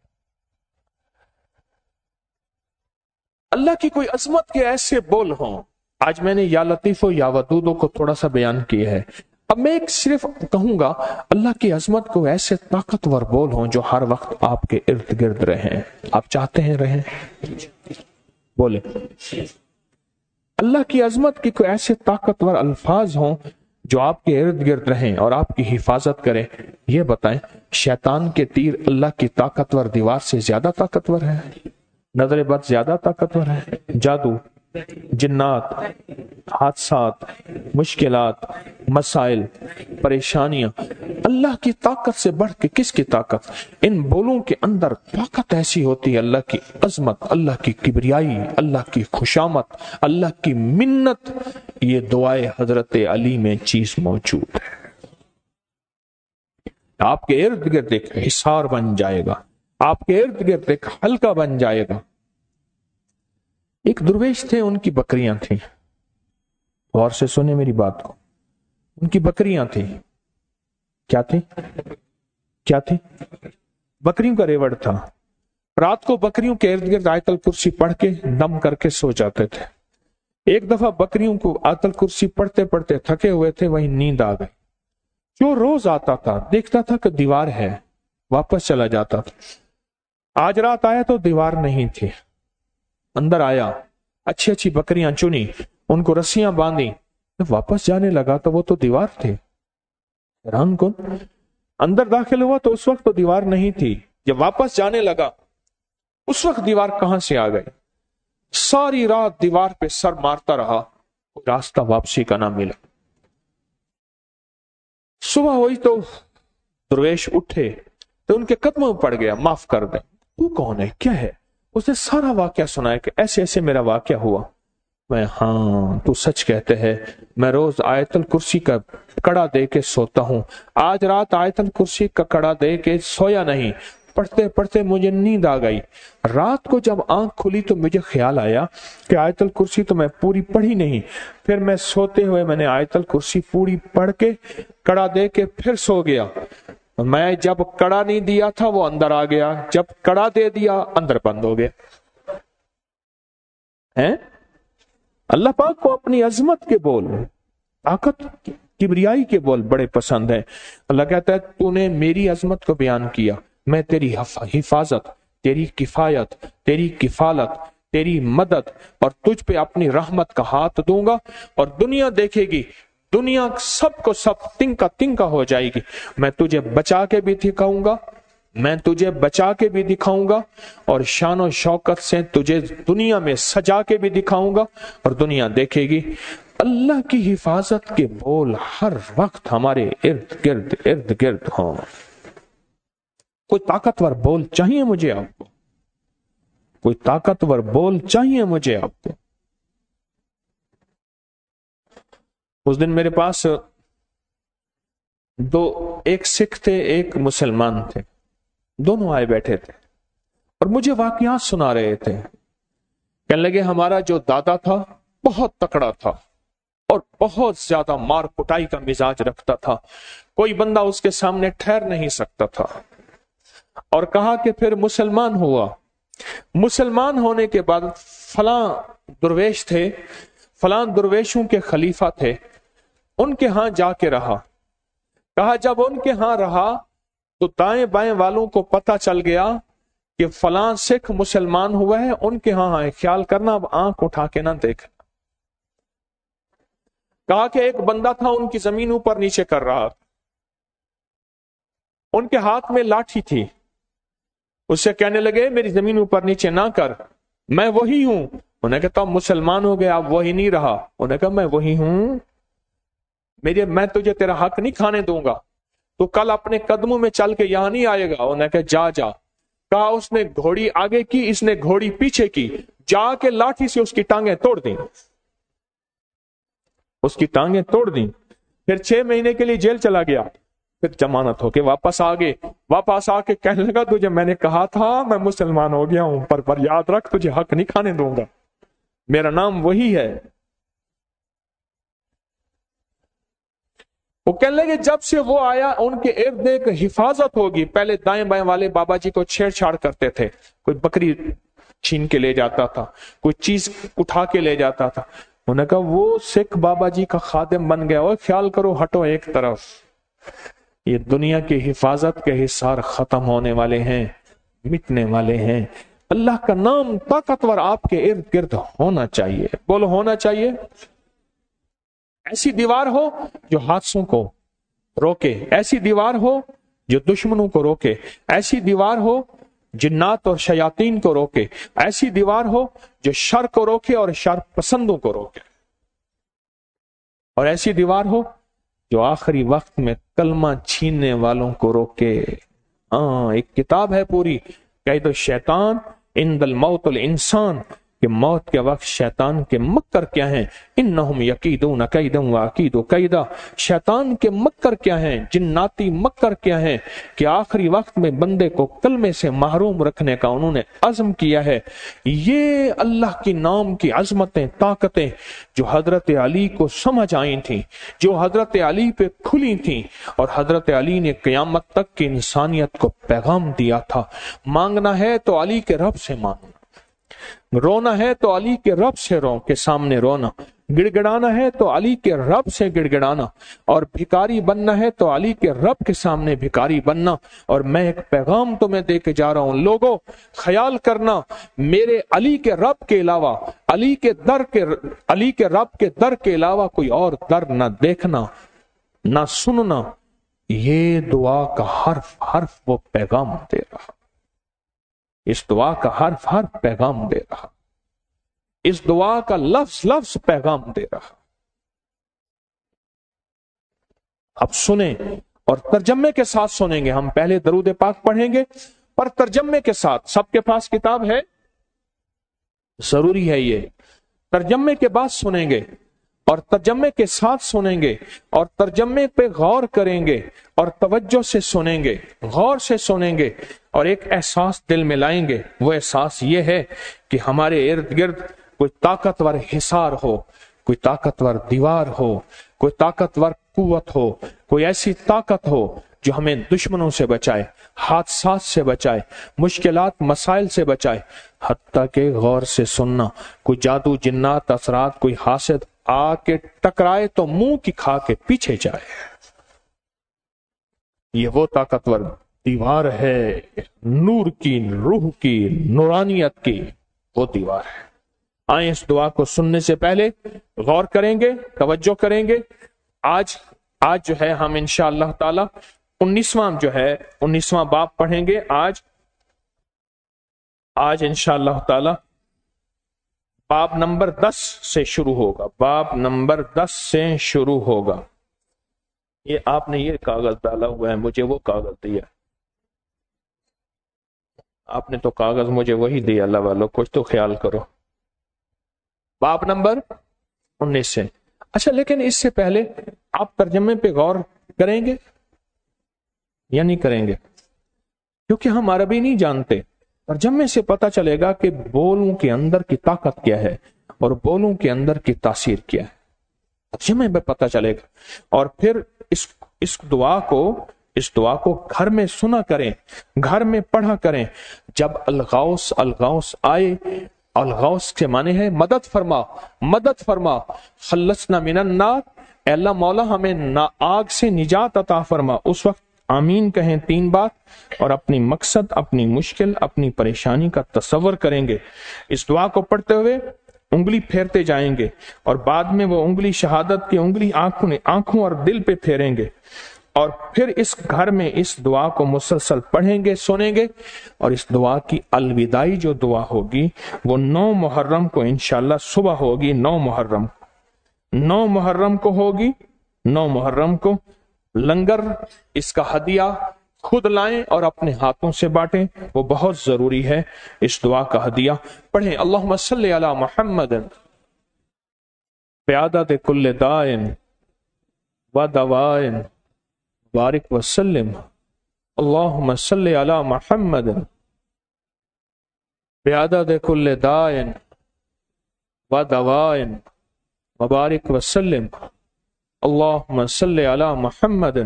اللہ کی کوئی عظمت کے ایسے بول ہوں۔ آج میں نے یا لطیف و یا ودود کو تھوڑا سا بیان کیا ہے، اب میں ایک صرف کہوں گا اللہ کی عظمت کو ایسے طاقتور بول ہوں جو ہر وقت آپ کے ارد گرد رہیں، آپ چاہتے ہیں رہیں، بولے اللہ کی عظمت کی کوئی ایسے طاقتور الفاظ ہوں جو آپ کے ارد گرد رہیں اور آپ کی حفاظت کریں۔ یہ بتائیں شیطان کے تیر اللہ کی طاقتور دیوار سے زیادہ طاقتور ہے؟ نظر بد زیادہ طاقتور ہے؟ جادو، جنات، حادثات، مشکلات، مسائل، پریشانیاں، اللہ کی طاقت سے بڑھ کے کس کی طاقت؟ ان بولوں کے اندر طاقت ایسی ہوتی ہے، اللہ کی عظمت، اللہ کی کبریائی، اللہ کی خوشامت، اللہ کی منت۔ یہ دعائے حضرت علی میں چیز موجود ہے۔ آپ کے ارد گرد ایک حصار بن جائے گا، آپ کے ارد گرد ایک حلقہ بن جائے گا۔ ایک درویش تھے، ان کی بکریاں تھیں، غور سے سنیں میری بات کو، ان کی بکریاں تھیں، کیا تھی؟ کیا تھی؟ بکریوں کا ریوڑ تھا۔ رات کو بکریوں کے ارد گرد آیت الکرسی پڑھ کے دم کر کے سو جاتے تھے۔ ایک دفعہ بکریوں کو آیت الکرسی پڑھتے پڑھتے تھکے ہوئے تھے، وہیں نیند آ گئی۔ جو روز آتا تھا دیکھتا تھا کہ دیوار ہے، واپس چلا جاتا تھا۔ آج رات آیا تو دیوار نہیں تھی، اندر آیا، اچھی اچھی بکریاں چنی، ان کو رسیاں باندھی، جب واپس جانے لگا تو وہ تو دیوار تھے۔ حیران کن، اندر داخل ہوا تو اس وقت تو دیوار نہیں تھی، جب واپس جانے لگا اس وقت دیوار کہاں سے آ گئی؟ ساری رات دیوار پہ سر مارتا رہا، راستہ واپسی کا نہ ملا۔ صبح ہوئی تو درویش اٹھے تو ان کے قدموں میں پڑ گیا، معاف کر دیں، تو کون ہے، کیا ہے؟ اس نے سارا واقعہ سنایا کہ ایسے ایسے میرا واقعہ ہوا۔ میں ہاں تو سچ کہتے ہیں، میں روز آیت الکرسی کا کڑا دے کے سوتا ہوں، آج رات آیت الکرسی کا کڑا دے کے سویا نہیں، پڑھتے پڑھتے مجھے نیند آ گئی۔ رات کو جب آنکھ کھلی تو مجھے خیال آیا کہ آیت الکرسی تو میں پوری پڑھی نہیں، پھر میں سوتے ہوئے میں نے آیت الکرسی پوری پڑھ کے کڑا دے کے پھر سو گیا۔ میں جب کڑا نہیں دیا تھا وہ اندر آ گیا، جب کڑا دے دیا اندر بند ہو گیا۔ ہیں؟ اللہ پاک کو اپنی عظمت کے بول، طاقت، کبریائی کے بول بڑے پسند ہیں۔ اللہ کہتا ہے تو نے میری عظمت کو بیان کیا، میں تیری حفاظت، تیری کفایت، تیری کفالت، تیری مدد اور تجھ پہ اپنی رحمت کا ہاتھ دوں گا، اور دنیا دیکھے گی، دنیا سب کو سب تنکا تنکا ہو جائے گی، میں تجھے بچا کے بھی دکھاؤں گا، میں تجھے بچا کے بھی دکھاؤں گا، اور شان و شوکت سے تجھے دنیا میں سجا کے بھی دکھاؤں گا، اور دنیا دیکھے گی۔ اللہ کی حفاظت کے بول ہر وقت ہمارے ارد گرد ہوں۔ کوئی طاقتور بول چاہیے مجھے آپ کو، کوئی طاقتور بول چاہیے مجھے آپ کو۔ اس دن میرے پاس ایک سکھ تھے، ایک مسلمان تھے، دونوں آئے بیٹھے تھے اور مجھے واقعات سنا رہے تھے۔ کہنے لگے ہمارا جو دادا تھا بہت تکڑا تھا اور بہت زیادہ مار کٹائی کا مزاج رکھتا تھا، کوئی بندہ اس کے سامنے ٹھہر نہیں سکتا تھا۔ اور کہا کہ پھر مسلمان ہوا، مسلمان ہونے کے بعد فلاں درویش تھے، فلاں درویشوں کے خلیفہ تھے، ان کے ہاں جا کے رہا۔ کہا جب ان کے ہاں رہا تو دائیں بائیں والوں کو پتہ چل گیا کہ فلاں سکھ مسلمان ہوا ہے، ان کے ہاں آئے، خیال کرنا اب آنکھ اٹھا کے نہ دیکھ۔ کہا کہ ایک بندہ تھا ان کی زمین اوپر نیچے کر رہا تھا، ان کے ہاتھ میں لاٹھی تھی، اس سے کہنے لگے میری زمین اوپر نیچے نہ کر، میں وہی ہوں۔ انہوں نے کہا تو مسلمان ہو گئے، اب وہی نہیں رہا۔ انہوں نے کہا میں وہی ہوں، میں تجھے تیرا حق نہیں کھانے دوں گا، تو کل اپنے قدموں میں چل کے یہاں نہیں آئے گا۔ انہوں نے کہا جا۔ کہا اس نے گھوڑی آگے کی، اس نے گھوڑی پیچھے کی، جا کے لاٹھی سے اس کی ٹانگیں توڑ دیں، اس کی ٹانگیں توڑ دیں۔ پھر 6 مہینے کے لیے جیل چلا گیا، پھر ضمانت ہو کے واپس آ گئے۔ واپس آ کے کہنے لگا تجھے میں نے کہا تھا میں مسلمان ہو گیا ہوں، پر یاد رکھ تجھے حق نہیں کھانے دوں گا، میرا نام وہی ہے۔ وہ کہنے لگے جب سے وہ آیا ان کے ارد ایک حفاظت ہوگی۔ پہلے دائیں بائیں والے بابا جی کو چھیڑ چھاڑ کرتے تھے، کوئی بکری چھین کے لے جاتا تھا، کوئی چیز اٹھا کے لے جاتا تھا۔ انہوں نے کہا وہ سکھ بابا جی کا خادم بن گیا، اور خیال کرو ہٹو ایک طرف، یہ دنیا کی حفاظت کے حصار ختم ہونے والے ہیں، مٹنے والے ہیں۔ اللہ کا نام طاقتور آپ کے ارد گرد ہونا چاہیے، بولو ہونا چاہیے۔ ایسی دیوار ہو جو حادثوں کو روکے، ایسی دیوار ہو جو دشمنوں کو روکے، ایسی دیوار ہو جنات اور شیاطین کو روکے، ایسی دیوار ہو جو شر کو روکے اور شر پسندوں کو روکے، اور ایسی دیوار ہو جو آخری وقت میں کلمہ چھیننے والوں کو روکے۔ ایک کتاب ہے پوری، قید الشیطان عند الموت الانسان، کہ موت کے وقت شیطان کے مکر کیا ہیں۔ انہم یکیدون کیدا واکید کیدا، شیطان کے مکر کیا ہیں، جناتی مکر کیا ہیں، کہ آخری وقت میں بندے کو کلمے سے محروم رکھنے کا انہوں نے عزم کیا ہے۔ یہ اللہ کی نام کی عظمتیں، طاقتیں جو حضرت علی کو سمجھ آئی تھیں، جو حضرت علی پہ کھلی تھیں، اور حضرت علی نے قیامت تک کی انسانیت کو پیغام دیا تھا۔ مانگنا ہے تو علی کے رب سے مانگنا، رونا ہے تو علی کے رب سے کے سامنے رونا، گڑگڑانا ہے تو علی کے رب سے گڑگڑانا، اور بھکاری بننا ہے تو علی کے رب کے سامنے بھکاری بننا۔ اور میں ایک پیغام تمہیں دے کے جا رہا ہوں، لوگوں خیال کرنا میرے علی کے رب کے علاوہ، علی کے رب کے در کے علاوہ کوئی اور در نہ دیکھنا نہ سننا۔ یہ دعا کا حرف حرف وہ پیغام دے رہا، اس دعا کا حرف حرف پیغام دے رہا، اس دعا کا لفظ لفظ پیغام دے رہا۔ اب سنیں، اور ترجمے کے ساتھ سنیں گے۔ ہم پہلے درود پاک پڑھیں گے پر ترجمے کے ساتھ۔ سب کے پاس کتاب ہے؟ ضروری ہے یہ، ترجمے کے بعد سنیں گے اور ترجمے کے ساتھ سنیں گے، اور ترجمے پہ غور کریں گے اور توجہ سے سنیں گے، غور سے سنیں گے، اور ایک احساس دل میں لائیں گے۔ وہ احساس یہ ہے کہ ہمارے ارد گرد کوئی طاقتور حصار ہو، کوئی طاقتور دیوار ہو، کوئی طاقتور قوت ہو، کوئی ایسی طاقت ہو جو ہمیں دشمنوں سے بچائے، حادثات سے بچائے، مشکلات مسائل سے بچائے۔ حتیٰ کہ غور سے سننا، کوئی جادو جنات اثرات، کوئی حاسد آ کے ٹکرائے تو منہ کی کھا کے پیچھے جائے۔ یہ وہ طاقتور دیوار ہے، نور کی، روح کی، نورانیت کی وہ دیوار ہے۔ آئیں اس دعا کو سننے سے پہلے غور کریں گے، توجہ کریں گے۔ آج جو ہے ہم انشاءاللہ تعالی 19واں باب پڑھیں گے۔ آج انشاءاللہ تعالی باب نمبر 10 سے شروع ہوگا، باب نمبر 10 سے شروع ہوگا۔ یہ آپ نے یہ کاغذ ڈالا ہوا ہے، مجھے وہ کاغذ دیا، آپ نے تو کاغذ مجھے وہی دیا۔ اللہ والو کچھ تو خیال کرو۔ باب نمبر 19 سے۔ اچھا، لیکن اس سے پہلے آپ ترجمے پہ غور کریں گے یا نہیں کریں گے؟ کیونکہ ہم عربی نہیں جانتے۔ ترجمے سے پتہ چلے گا کہ بولوں کے اندر کی طاقت کیا ہے اور بولوں کے اندر کی تاثیر کیا ہے، ترجمے میں پتہ چلے گا۔ اور پھر اس دعا کو گھر میں سنا کریں، گھر میں پڑھا کریں۔ جب الغوث آئے، الغوث کے معنی ہے مدد فرما، مدد فرما، خلصنا من النار، اے اللہ مولا ہمیں آگ سے نجات عطا فرما۔ اس وقت آمین کہیں 3 بار، اور اپنی مقصد، اپنی مشکل، اپنی پریشانی کا تصور کریں گے۔ اس دعا کو پڑھتے ہوئے انگلی پھیرتے جائیں گے، اور بعد میں وہ انگلی شہادت کی انگلی آنکھوں اور دل پہ پھیریں گے۔ اور پھر اس گھر میں اس دعا کو مسلسل پڑھیں گے، سنیں گے، اور اس دعا کی الوداعی جو دعا ہوگی وہ 9 محرم کو انشاءاللہ صبح ہوگی، 9 محرم کو ہوگی، 9 محرم کو لنگر اس کا ہدیہ خود لائیں اور اپنے ہاتھوں سے بانٹیں، وہ بہت ضروری ہے۔ اس دعا کا ہدیہ پڑھیں، اللہم صلی علی محمد بعدد کل دائن و دوائن بارک وسلم، اللہم صلی علی محمد بعدد کل دائن و دوائن وبارک وسلم، اللہم صلی علی محمد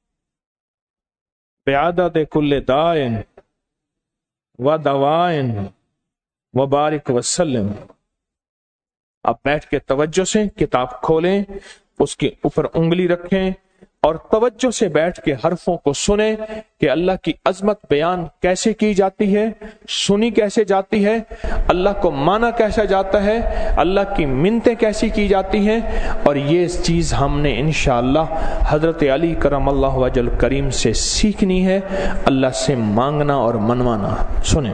بعدد کل دائن و دوائن وبارک وسلم۔ اب بیٹھ کے توجہ سے کتاب کھولیں، اس کے اوپر انگلی رکھیں اور توجہ سے بیٹھ کے حرفوں کو سنیں کہ اللہ کی عظمت بیان کیسے کی جاتی ہے، سنی کیسے جاتی ہے، اللہ کو مانا کیسا جاتا ہے، اللہ کی منتیں کیسی کی جاتی ہیں، اور یہ چیز ہم نے انشاءاللہ حضرت علی کرم اللہ وجہ الکریم سے سیکھنی ہے، اللہ سے مانگنا اور منوانا۔ سنیں،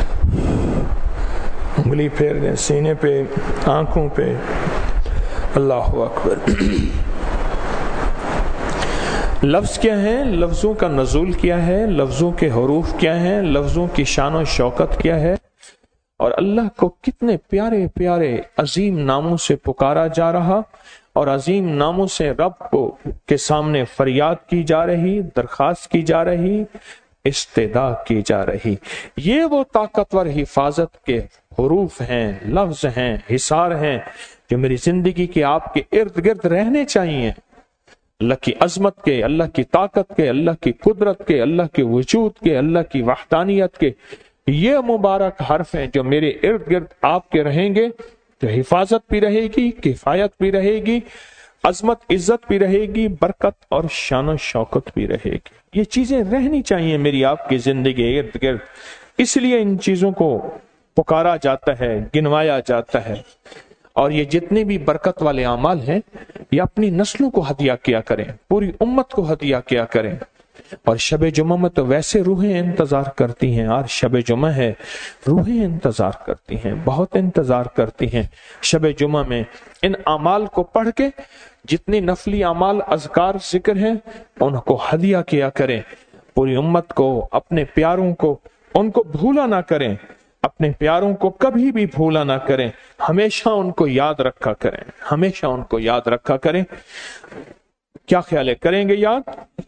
انگلی پھیر دیں سینے پہ، آنکھوں پہ، اللہ اکبر۔ لفظ کیا ہیں، لفظوں کا نزول کیا ہے، لفظوں کے حروف کیا ہیں، لفظوں کی شان و شوکت کیا ہے، اور اللہ کو کتنے پیارے پیارے عظیم ناموں سے پکارا جا رہا، اور عظیم ناموں سے رب کو کے سامنے فریاد کی جا رہی، درخواست کی جا رہی، استدعا کی جا رہی۔ یہ وہ طاقتور حفاظت کے حروف ہیں، لفظ ہیں، حصار ہیں جو میری زندگی کے آپ کے ارد گرد رہنے چاہیے۔ اللہ کی عظمت کے، اللہ کی طاقت کے، اللہ کی قدرت کے، اللہ کے وجود کے، اللہ کی وحدانیت کے یہ مبارک حرف ہیں جو میرے ارد گرد آپ کے رہیں گے، تو حفاظت بھی رہے گی، کفایت بھی رہے گی، عظمت عزت بھی رہے گی، برکت اور شان و شوکت بھی رہے گی۔ یہ چیزیں رہنی چاہیے میری آپ کی زندگی ارد گرد، اس لیے ان چیزوں کو پکارا جاتا ہے، گنوایا جاتا ہے۔ اور یہ جتنے بھی برکت والے اعمال ہیں یہ اپنی نسلوں کو ہدیہ کیا کریں، پوری امت کو ہدیہ کیا کریں۔ اور شب جمعہ میں تو ویسے روحیں انتظار کرتی ہیں، آج شب جمعہ ہے، روحیں انتظار کرتی ہیں، بہت انتظار کرتی ہیں۔ شب جمعہ میں ان اعمال کو پڑھ کے جتنی نفلی اعمال اذکار ذکر ہیں ان کو ہدیہ کیا کریں، پوری امت کو، اپنے پیاروں کو، ان کو بھولا نہ کریں، اپنے پیاروں کو کبھی بھی بھولا نہ کریں، ہمیشہ ان کو یاد رکھا کریں، ہمیشہ ان کو یاد رکھا کریں۔ کیا خیال ہے، کریں گے یاد؟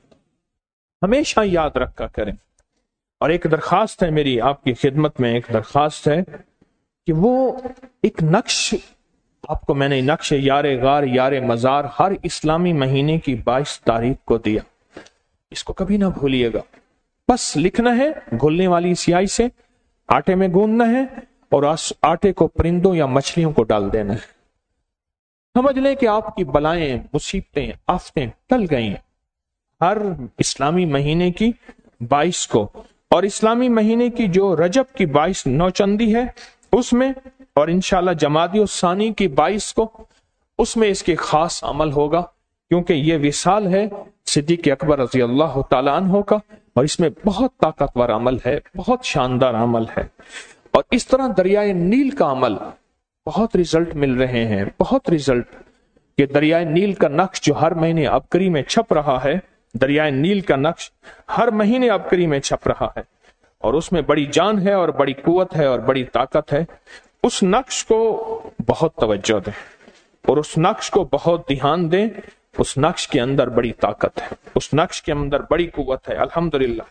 ہمیشہ یاد رکھا کریں۔ اور ایک درخواست ہے میری آپ کی خدمت میں، ایک درخواست ہے کہ وہ ایک نقش آپ کو میں نے نقش یار غار یار مزار ہر اسلامی مہینے کی 22 تاریخ کو دیا، اس کو کبھی نہ بھولیے گا۔ بس لکھنا ہے گھولنے والی سیاہی سے، آٹے میں گوندنا ہے اور آٹے کو پرندوں یا مچھلیوں کو ڈال دینا ہے۔ سمجھ لیں کہ آپ کی بلائیں، مصیبتیں، آفتیں ٹل گئی ہیں۔ ہر اسلامی مہینے کی 22 کو، اور اسلامی مہینے کی جو رجب کی 22 نوچندی ہے اس میں، اور انشاءاللہ جمادی الثانی کی 22 کو، اس میں اس کے خاص عمل ہوگا، کیونکہ یہ وصال ہے صدیق اکبر رضی اللہ تعالیٰ عنہ کا، اور اس میں بہت طاقتور عمل ہے، بہت شاندار عمل ہے۔ اور اس طرح دریائے نیل کا عمل، بہت رزلٹ مل رہے ہیں، بہت رزلٹ، کہ دریائے نیل کا نقش جو ہر مہینے ابکری میں چھپ رہا ہے، دریائے نیل کا نقش ہر مہینے ابکری میں چھپ رہا ہے، اور اس میں بڑی جان ہے اور بڑی قوت ہے اور بڑی طاقت ہے۔ اس نقش کو بہت توجہ دیں اور اس نقش کو بہت دھیان دیں، اس نقش کے اندر بڑی طاقت ہے، اس نقش کے اندر بڑی قوت ہے۔ الحمدللہ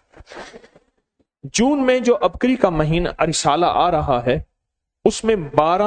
جون میں جو ابکری کا مہینہ رسالہ آ رہا ہے اس میں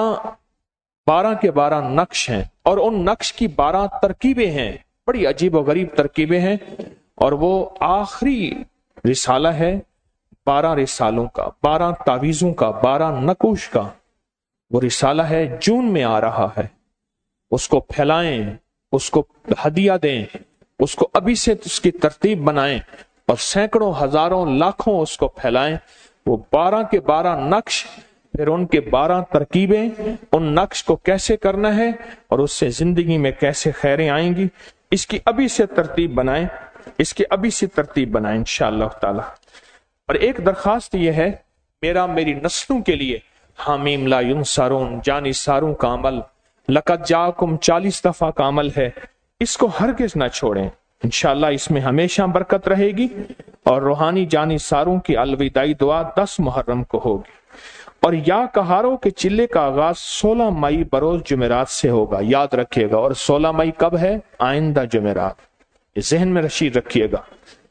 12 کے 12 نقش ہیں، اور ان نقش کی 12 ترکیبیں ہیں، بڑی عجیب و غریب ترکیبیں ہیں، اور وہ آخری رسالہ ہے 12 رسالوں کا، 12 تعویذوں کا، 12 نقوش کا وہ رسالہ ہے، جون میں آ رہا ہے۔ اس کو پھیلائیں، اس کو ہدیہ دیں، اس کو ابھی سے اس کی ترتیب بنائیں اور سینکڑوں ہزاروں لاکھوں اس کو پھیلائیں۔ وہ 12 کے 12 نقش، پھر ان کے 12 ترکیبیں، ان نقش کو کیسے کرنا ہے اور اس سے زندگی میں کیسے خیریں آئیں گی، اس کی ابھی سے ترتیب بنائیں اس کی ابھی سی ترتیب بنائیں انشاءاللہ تعالی۔ اور ایک درخواست یہ ہے میری نسلوں کے لیے، حامیم لا ینصرون جانی ساروں کا عمل، لقد جاکم 40 دفعہ کا عمل ہے، اس کو ہرگز نہ چھوڑیں، انشاءاللہ اس میں ہمیشہ برکت رہے گی۔ اور روحانی جانی ساروں کی الوداعی دعا 10 محرم کو ہوگی۔ اور یا کہاروں کے چلے کا آغاز 16 مئی بروز جمعرات سے ہوگا، یاد رکھیے گا۔ اور 16 مئی کب ہے؟ آئندہ جمعرات، یہ ذہن میں رشید رکھیے گا۔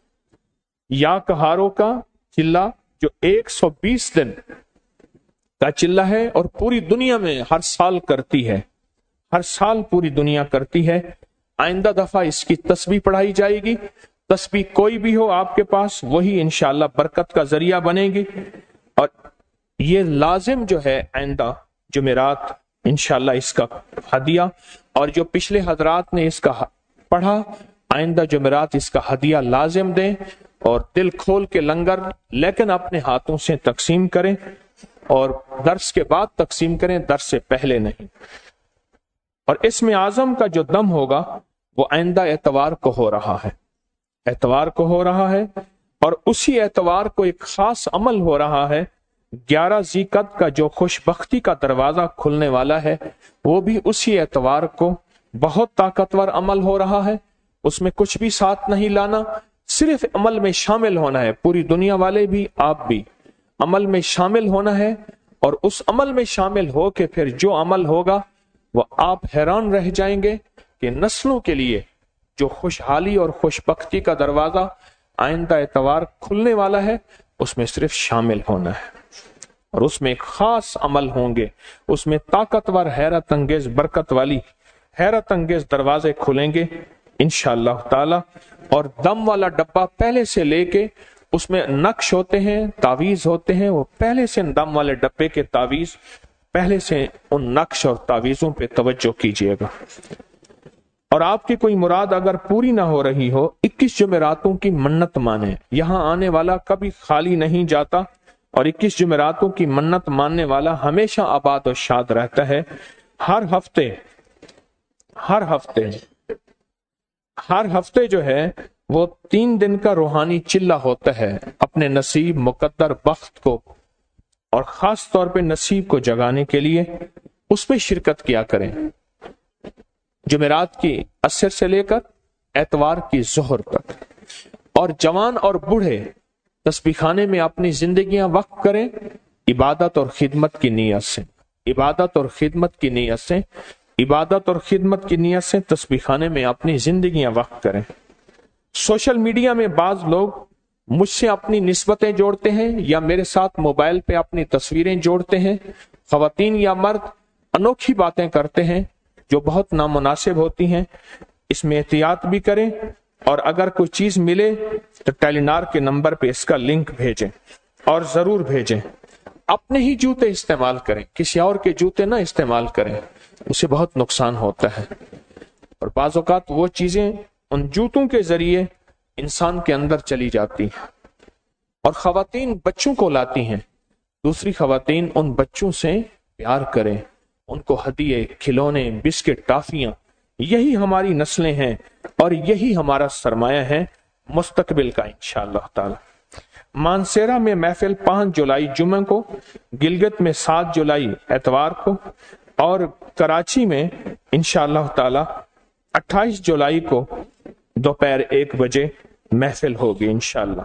یا کہاروں کا چلہ جو 120 دن کا چلہ ہے اور پوری دنیا میں ہر سال کرتی ہے، ہر سال پوری دنیا کرتی ہے۔ آئندہ دفعہ اس کی تسبیح پڑھائی جائے گی۔ تسبیح کوئی بھی ہو آپ کے پاس، وہی انشاءاللہ برکت کا ذریعہ بنے گی۔ اور یہ لازم جو ہے آئندہ جمعرات انشاءاللہ اس کا ہدیہ، اور جو پچھلے حضرات نے اس کا پڑھا آئندہ جمعرات اس کا ہدیہ لازم دیں، اور دل کھول کے لنگر لیکن اپنے ہاتھوں سے تقسیم کریں، اور درس کے بعد تقسیم کریں، درس سے پہلے نہیں۔ اور اسم اعظم کا جو دم ہوگا وہ آئندہ اتوار کو ہو رہا ہے، اتوار کو ہو رہا ہے، اور اسی اتوار کو ایک خاص عمل ہو رہا ہے۔ 11 ذیقعدہ کا جو خوش بختی کا دروازہ کھلنے والا ہے وہ بھی اسی اتوار کو بہت طاقتور عمل ہو رہا ہے۔ اس میں کچھ بھی ساتھ نہیں لانا، صرف عمل میں شامل ہونا ہے، پوری دنیا والے بھی آپ بھی عمل میں شامل ہونا ہے۔ اور اس عمل میں شامل ہو کے پھر جو عمل ہوگا وہ آپ حیران رہ جائیں گے کہ نسلوں کے لیے جو خوشحالی اور خوش بختی کا دروازہ آئندہ اتوار کھلنے والا ہے اس میں صرف شامل ہونا ہے، اور اس میں ایک خاص عمل ہوں گے، اس میں طاقتور حیرت انگیز برکت والی حیرت انگیز دروازے کھلیں گے انشاءاللہ تعالی۔ اور دم والا ڈبہ پہلے سے لے کے اس میں نقش ہوتے ہیں، تعویذ ہوتے ہیں، وہ پہلے سے دم والے ڈبے کے تعویذ پہلے سے ان نقش اور تعویذوں پہ توجہ کیجیے گا۔ اور آپ کی کوئی مراد اگر پوری نہ ہو رہی ہو، 21 جمعراتوں کی منت مانے، یہاں آنے والا کبھی خالی نہیں جاتا، اور 21 جمعراتوں کی منت ماننے والا ہمیشہ آباد و شاد رہتا ہے۔ ہر ہفتے جو ہے وہ 3 دن کا روحانی چلہ ہوتا ہے، اپنے نصیب، مقدر، بخت کو اور خاص طور پہ نصیب کو جگانے کے لیے اس میں شرکت کیا کریں۔ جمعرات کی عصر سے لے کر اتوار کی ظہر تک، اور جوان اور بوڑھے تسبیح خانے میں اپنی زندگیاں وقف کریں عبادت اور خدمت کی نیت سے، عبادت اور خدمت کی نیت سے، عبادت اور خدمت کی نیت سے تسبیح خانے میں اپنی زندگیاں وقف کریں۔ سوشل میڈیا میں بعض لوگ مجھ سے اپنی نسبتیں جوڑتے ہیں یا میرے ساتھ موبائل پہ اپنی تصویریں جوڑتے ہیں، خواتین یا مرد انوکھی باتیں کرتے ہیں جو بہت نامناسب ہوتی ہیں، اس میں احتیاط بھی کریں۔ اور اگر کوئی چیز ملے تو ٹیلی نار کے نمبر پہ اس کا لنک بھیجیں، اور ضرور بھیجیں۔ اپنے ہی جوتے استعمال کریں، کسی اور کے جوتے نہ استعمال کریں، اسے بہت نقصان ہوتا ہے۔ اور بعض اوقات وہ چیزیں ان جوتوں کے ذریعے انسان کے اندر چلی جاتی ہیں، اور خواتین بچوں کو لاتی ہیں، دوسری خواتین ان بچوں سے پیار کریں، ان کو ہدیے، کھلونے، بسکٹ، ٹافیاں، یہی ہماری نسلیں ہیں اور یہی ہمارا سرمایہ ہے مستقبل کا انشاءاللہ تعالی۔ مانسیرا میں محفل 5 جولائی جمعہ کو، گلگت میں 7 جولائی اتوار کو، اور کراچی میں انشاءاللہ تعالی 28 جولائی کو دوپہر 1 بجے محفل ہوگی انشاءاللہ۔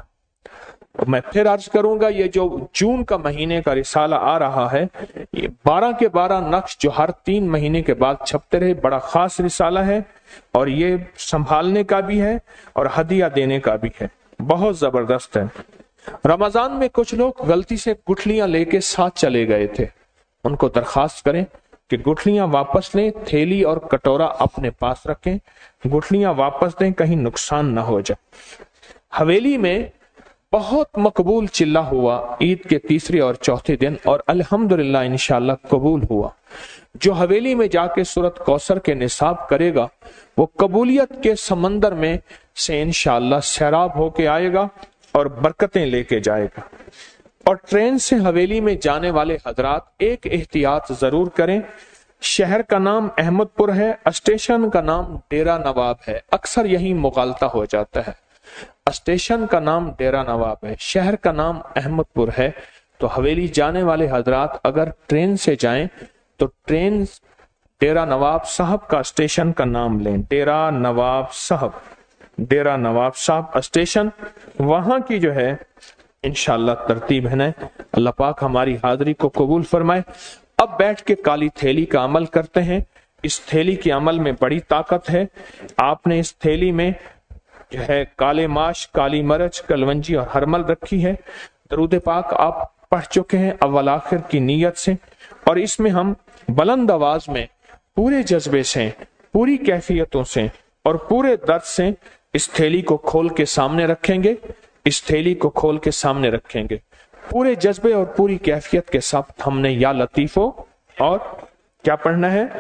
میں پھر عرض کروں گا، یہ جو جون کا مہینے کا رسالہ آ رہا ہے، یہ 12 کے 12 نقش جو ہر 3 مہینے کے بعد چھپتے رہے، بڑا خاص رسالہ ہے، اور یہ سنبھالنے کا بھی ہے اور ہدیہ دینے کا بھی ہے، بہت زبردست ہے۔ رمضان میں کچھ لوگ غلطی سے گٹھلیاں لے کے ساتھ چلے گئے تھے، ان کو درخواست کریں کہ گٹھلیاں واپس لیں، تھیلی اور کٹورا اپنے پاس رکھیں، گٹھلیاں واپس دیں، کہیں نقصان نہ ہو جائے۔ حویلی میں بہت مقبول چلہ ہوا عید کے تیسرے اور چوتھے دن، اور الحمدللہ انشاءاللہ قبول ہوا۔ جو حویلی میں جا کے سورۃ کوثر کے نصاب کرے گا وہ قبولیت کے سمندر میں سے انشاءاللہ سیراب ہو کے آئے گا اور برکتیں لے کے جائے گا۔ اور ٹرین سے حویلی میں جانے والے حضرات ایک احتیاط ضرور کریں، شہر کا نام احمد پور ہے، اسٹیشن کا نام ڈیرہ نواب ہے، اکثر یہی مغالطہ ہو جاتا ہے۔ स्टेशन का नाम डेरा नवाब है, शहर का नाम अहमदपुर है। तो हवेली जाने वाले हजरात अगर ट्रेन से जाएं तो ट्रेन डेरा नवाब साहब का स्टेशन का नाम लें, डेरा नवाब साहब, डेरा नवाब साहब स्टेशन, वहां की जो है इंशाअल्लाह तरतीब है ना। अल्लाह पाक हमारी हाजिरी को कबूल फरमाए। अब बैठ के काली थैली का अमल करते हैं। इस थैली के अमल में बड़ी ताकत है। आपने इस थैली में जो है काले माश, काली मरच, कलवंजी और हरमल रखी है। दरूद पाक आप पढ़ चुके हैं अव्वल आखिर की नीयत से, और इसमें हम बुलंद आवाज में पूरे जज्बे से, पूरी कैफियतों से और पूरे दर्द से इस थैली को खोल के सामने रखेंगे। इस थैली को खोल के सामने रखेंगे पूरे जज्बे और पूरी कैफियत के साथ। हमने या लतीफो और क्या पढ़ना है?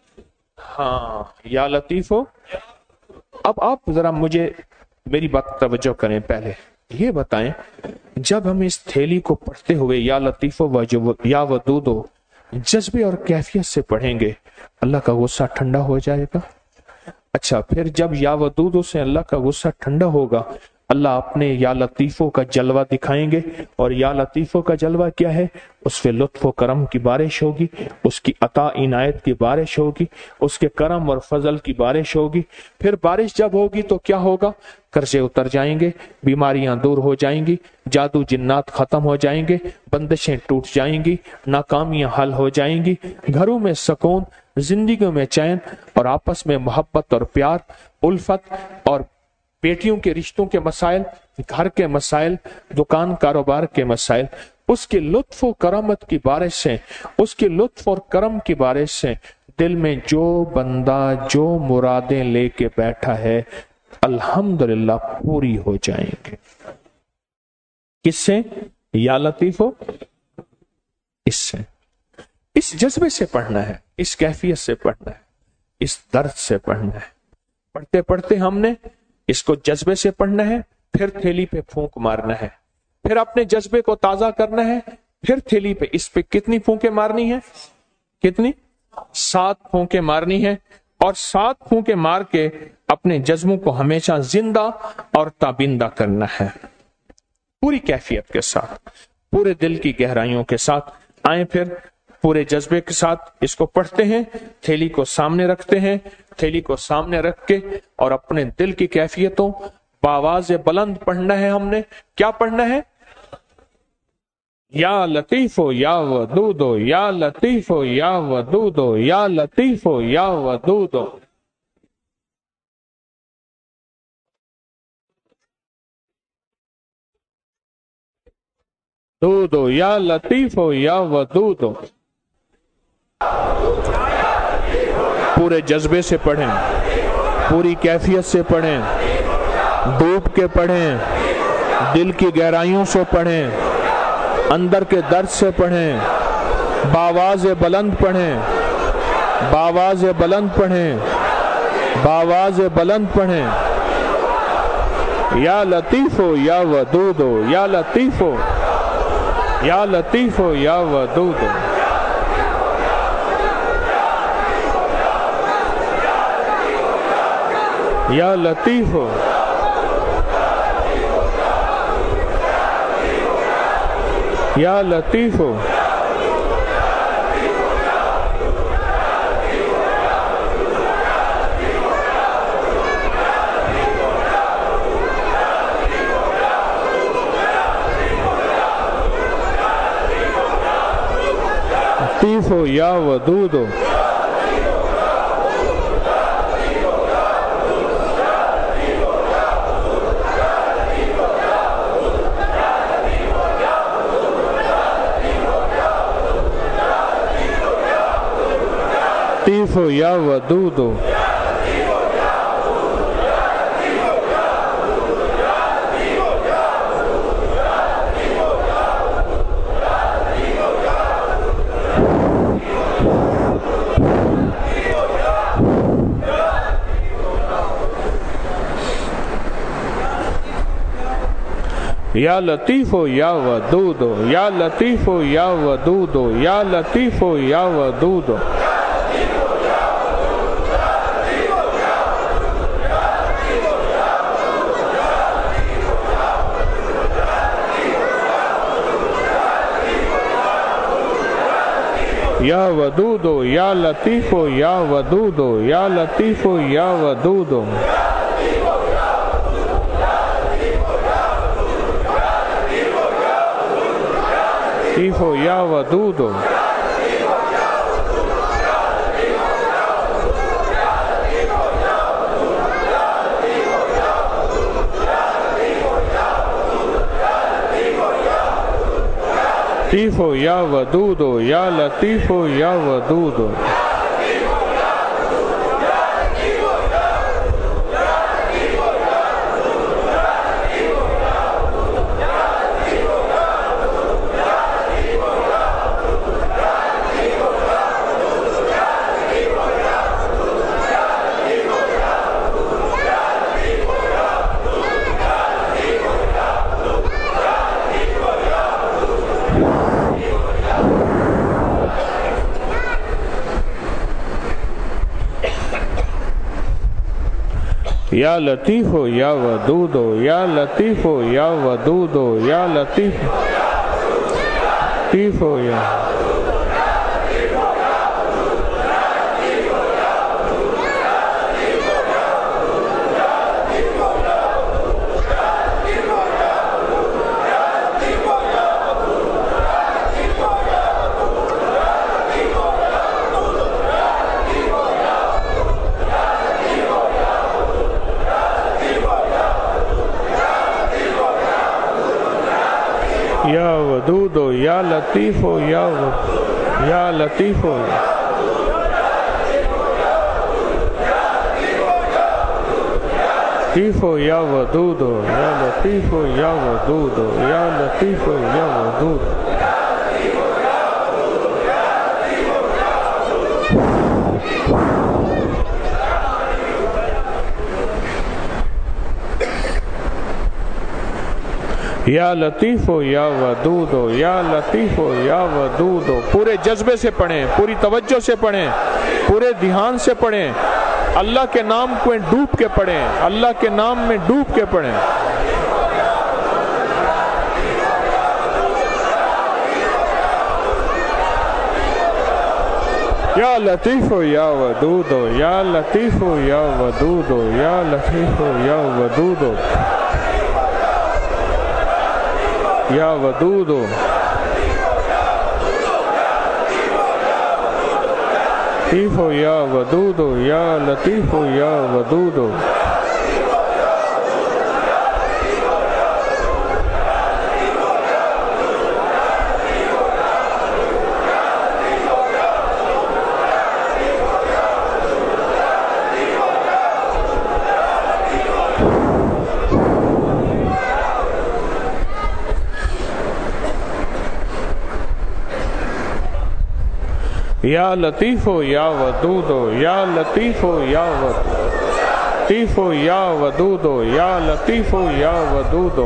हाँ, या लतीफो। अब आप जरा मुझे मेरी बात तवज्जो करें। पहले ये बताएं, जब हम इस थैली को पढ़ते हुए या लतीफो या वदूदो जज्बे और कैफियत से पढ़ेंगे, अल्लाह का गुस्सा ठंडा हो जाएगा। अच्छा, फिर जब या वदूदो से अल्लाह का गुस्सा ठंडा होगा, अल्लाह अपने या लतीफों का जलवा दिखाएंगे। और या लतीफों का जलवा क्या है? उस पे लुत्फ व करम की बारिश होगी, उसकी अता इनायत की बारिश होगी, उसके करम और फजल की बारिश होगी। फिर बारिश जब होगी तो क्या होगा? कर्जे उतर जाएंगे, बीमारियां दूर हो जाएंगी, जादू जिन्नात खत्म हो जाएंगे, बंदिशें टूट जाएंगी, नाकामियां हल हो जाएंगी, घरों में सुकून, जिंदगी में चैन और आपस में मोहब्बत और प्यार, उल्फत और बेटियों के रिश्तों के मसाइल, घर के मसाइल, दुकान कारोबार के मसाइल, उसके लुत्फ और करमत की बारिश से, उसके लुत्फ और करम की बारिश से दिल में जो बंदा जो मुरादें लेके बैठा है अल्हम्दुलिल्लाह पूरी हो जाएंगे। किससे? या लतीफो, इससे। इस जज्बे से पढ़ना है, इस कैफियत से पढ़ना है, इस दर्द से पढ़ना है। पढ़ते पढ़ते हमने इसको जज्बे से पढ़ना है, फिर थैली पे फूंक मारना है, फिर अपने जज्बे को ताजा करना है, फिर थैली पे इस पे कितनी फूंके मारनी है? कितनी? 7 फूंके मारनी है। और 7 फूंके मार के अपने जज्बों को हमेशा जिंदा और ताबिंदा करना है, पूरी कैफियत के साथ, पूरे दिल की गहराइयों के साथ। आए फिर पूरे जज्बे के साथ इसको पढ़ते हैं, थैली को सामने रखते हैं, थैली को सामने रख के और अपने दिल की कैफियतों बावाज बुलंद पढ़ना है। हमने क्या पढ़ना है? या लतीफो या वदूदो, या लतीफो या वदूदो, या लतीफो या वदूदो। दूदो या लतीफो या वदूदो। पूरे जज्बे से पढ़ें, पूरी कैफियत से पढ़ें, डूब के पढ़ें, दिल की गहराइयों से पढ़ें, अंदर के दर्द से पढ़ें, बावाज़ बुलंद पढ़ें, बावाज़ बुलंद पढ़ें, बावाज़ बुलंद पढ़ें। या लतीफो या वदूदो, या लतीफो, या लतीफो या वदूदो। या लतीफो, या लतीफो। लतीफो या वदूदो। लतीफो या वदूदो। या लतीफो या वदूदो, या लतीफो या वदूदो, या लतीफो या वदूदो। یا ودود یا لطیف یا ودود یا لطیف یا ودود لطیف یا ودود لطیف یا ودود یا لطیف یا ودود یا لطیف یا ودود یا لطیف یا ودود یا لطیف لطیف یا یا ودود یا لطیف یا لطیف لطیف یا ودود یا لطیف یا ودود یا لطیف یا ودود یا لطیف یا ودود یا لطیف یا ودود پورے جذبے سے پڑھیں، پوری توجہ سے پڑھیں، پورے دھیان سے پڑھیں، اللہ کے نام کو ڈوب کے پڑھیں، اللہ کے نام میں ڈوب کے پڑھیں۔ یا لطیف یا ودود یا لطیف یا ودود یا لطیف یا ودود یا ودود لطیف یا ودود یا لطیف یا ودود یا لطیف یا ودود یا لطیف یا لطیف یا ودود یا لطیف یا ودود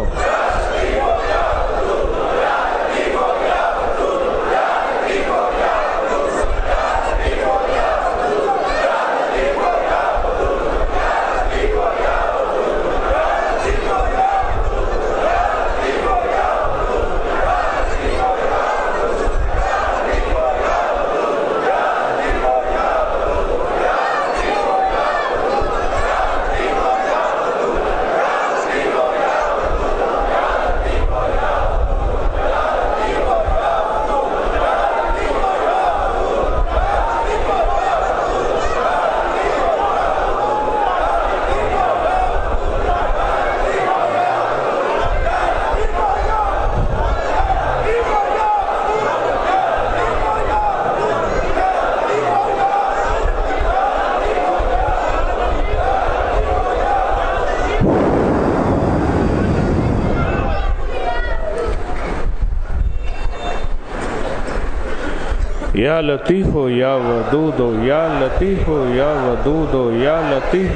یا لطیف یا ودود یا لطیف یا ودود یا لطیف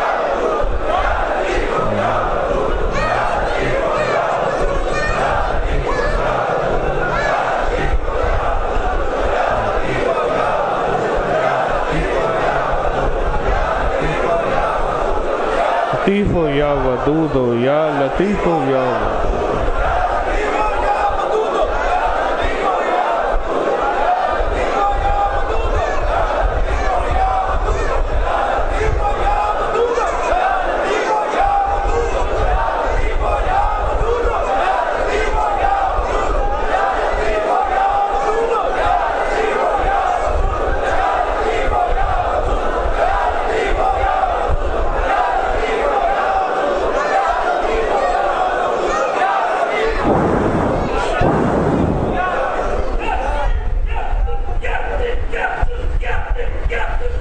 لطیف یا ودود یا لطیف یا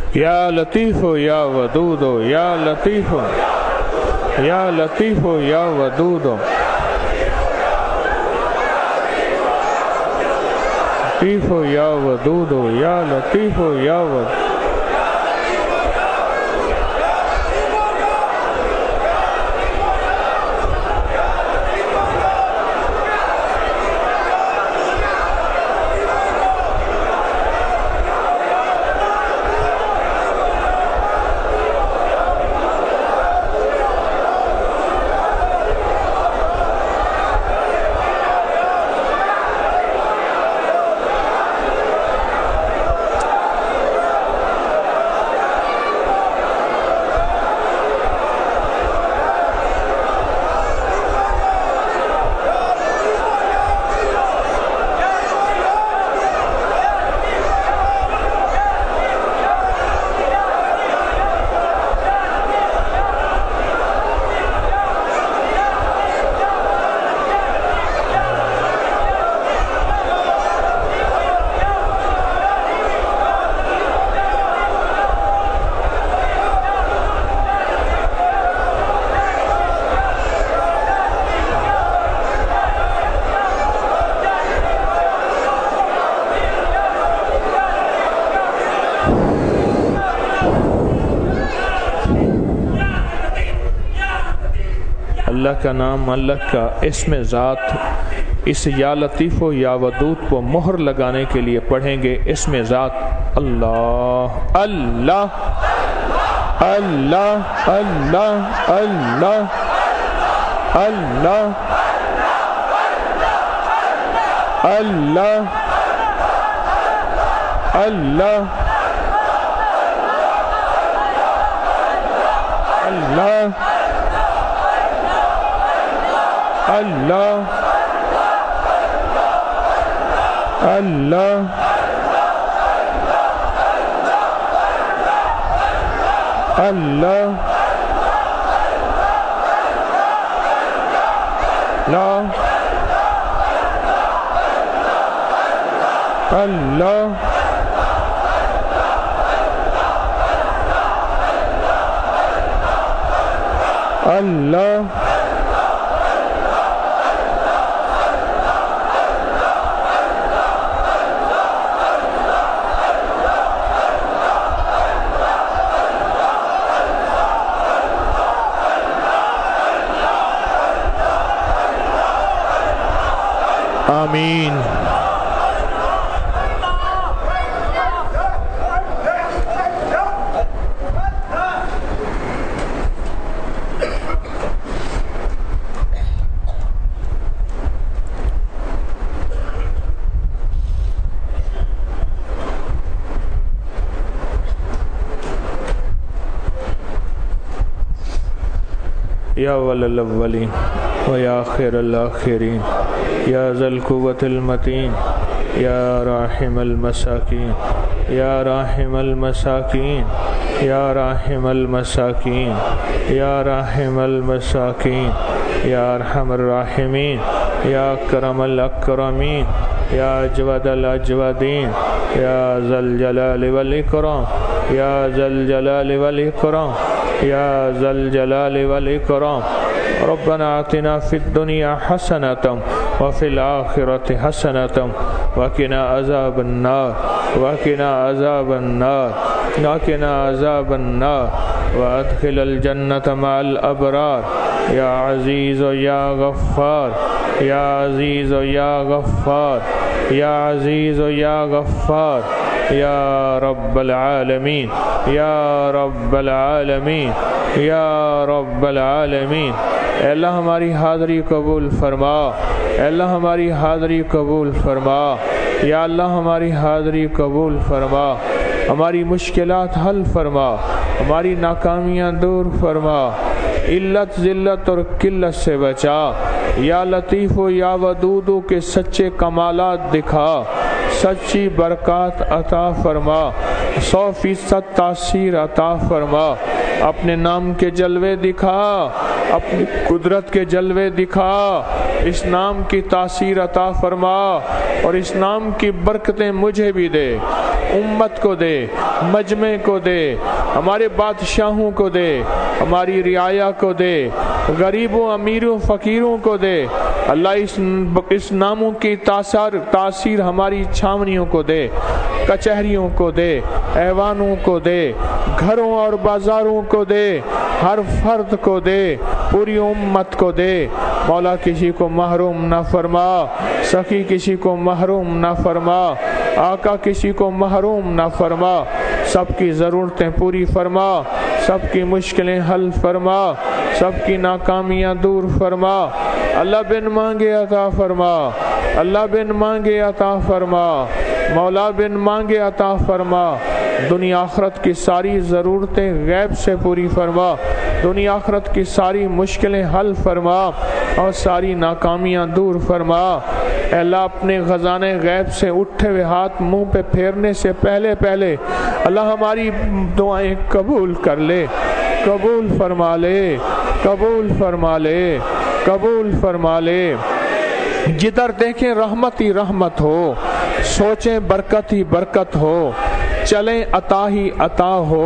یا لطیف یا ودود یا لطیف یا لطیف یا ودود لطیف یا ودود یا لطیف یا ودود. اللہ کا نام، اللہ کا اسم ذات اس یا لطیف و یا ودود کو مہر لگانے کے لیے پڑھیں گے. اسم ذات اللہ اللہ اللہ اللہ اللہ اللہ اللہ اللہ اللہ اللہ اللہ اللہ لا اللہ اللہ آمین. یا اول الاولین و یا آخر الاخرین یا ذا القوة المتین یا راحم المساکین یا راحم المساکین یا راحم المساکین یا راحم المساکین یا ارحم الراحمین یا اکرم الاکرمین یا اجود الاجودین یا ذا الجلال والاکرام یا ذا الجلال والاکرام یا ذا الجلال والاکرام. ربنا آتنا فی الدنیا حسنة وفی الآخرة حسنة وقنا عذاب النار وقنا عذاب النار وقنا عذاب النار وادخل الجنة مع الأبرار. یا عزیز یا غفار یا عزیز یا غفار یا عزیز یا غفار یا رب العالمین یا رب العالمین یا رب العالمین. اے اللہ ہماری حاضری قبول فرما، اے اللہ ہماری حاضری قبول فرما، یا اللہ ہماری حاضری قبول فرما، ہماری مشکلات حل فرما، ہماری ناکامیاں دور فرما، علت ذلت اور قلت سے بچا. یا لطیف و یا ودود کے سچے کمالات دکھا، سچی برکات عطا فرما، 100% تاثیر عطا فرما. اپنے نام کے جلوے دکھا، اپنی قدرت کے جلوے دکھا، اس نام کی تاثیر عطا فرما اور اس نام کی برکتیں مجھے بھی دے. امت کو دے، مجمع کو دے، ہمارے بادشاہوں کو دے، ہماری رعایا کو دے، غریبوں امیروں فقیروں کو دے۔ اللہ اس ناموں کی تاثیر ہماری چھاونیوں کو دے، کچہریوں کو دے، ایوانوں کو دے، گھروں اور بازاروں کو دے، ہر فرد کو دے، پوری امت کو دے۔ مولا کسی کو محروم نہ فرما، سخی کسی کو محروم نہ فرما، آقا کسی کو محروم نہ فرما، سب کی ضرورتیں پوری فرما، سب کی مشکلیں حل فرما، سب کی ناکامیاں دور فرما۔ اللہ بن مانگے عطا فرما، اللہ بن مانگے عطا فرما، مولا بن مانگے عطا فرما۔ دنیا آخرت کی ساری ضرورتیں غیب سے پوری فرما، دنیا آخرت کی ساری مشکلیں حل فرما اور ساری ناکامیاں دور فرما۔ اے اللہ اپنے خزانے غیب سے اٹھے ہوئے ہاتھ منہ پہ پھیرنے سے پہلے اللہ ہماری دعائیں قبول کر لے، قبول فرما لے، قبول فرما لے، قبول فرما لے۔ جدھر دیکھیں رحمت ہی رحمت ہو، سوچیں برکت ہی برکت ہو، چلیں عطا ہی عطا ہو،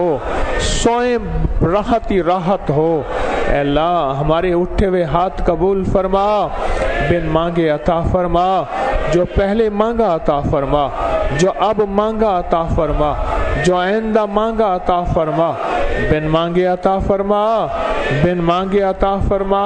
سوئیں راحت ہی راحت ہو۔ اے اللہ ہمارے اٹھے ہوئے ہاتھ قبول فرما، بن مانگے عطا فرما، جو پہلے مانگا عطا فرما، جو اب مانگا عطا فرما، جو آئندہ مانگا عطا فرما، بن مانگے عطا فرما، بن مانگے عطا فرما،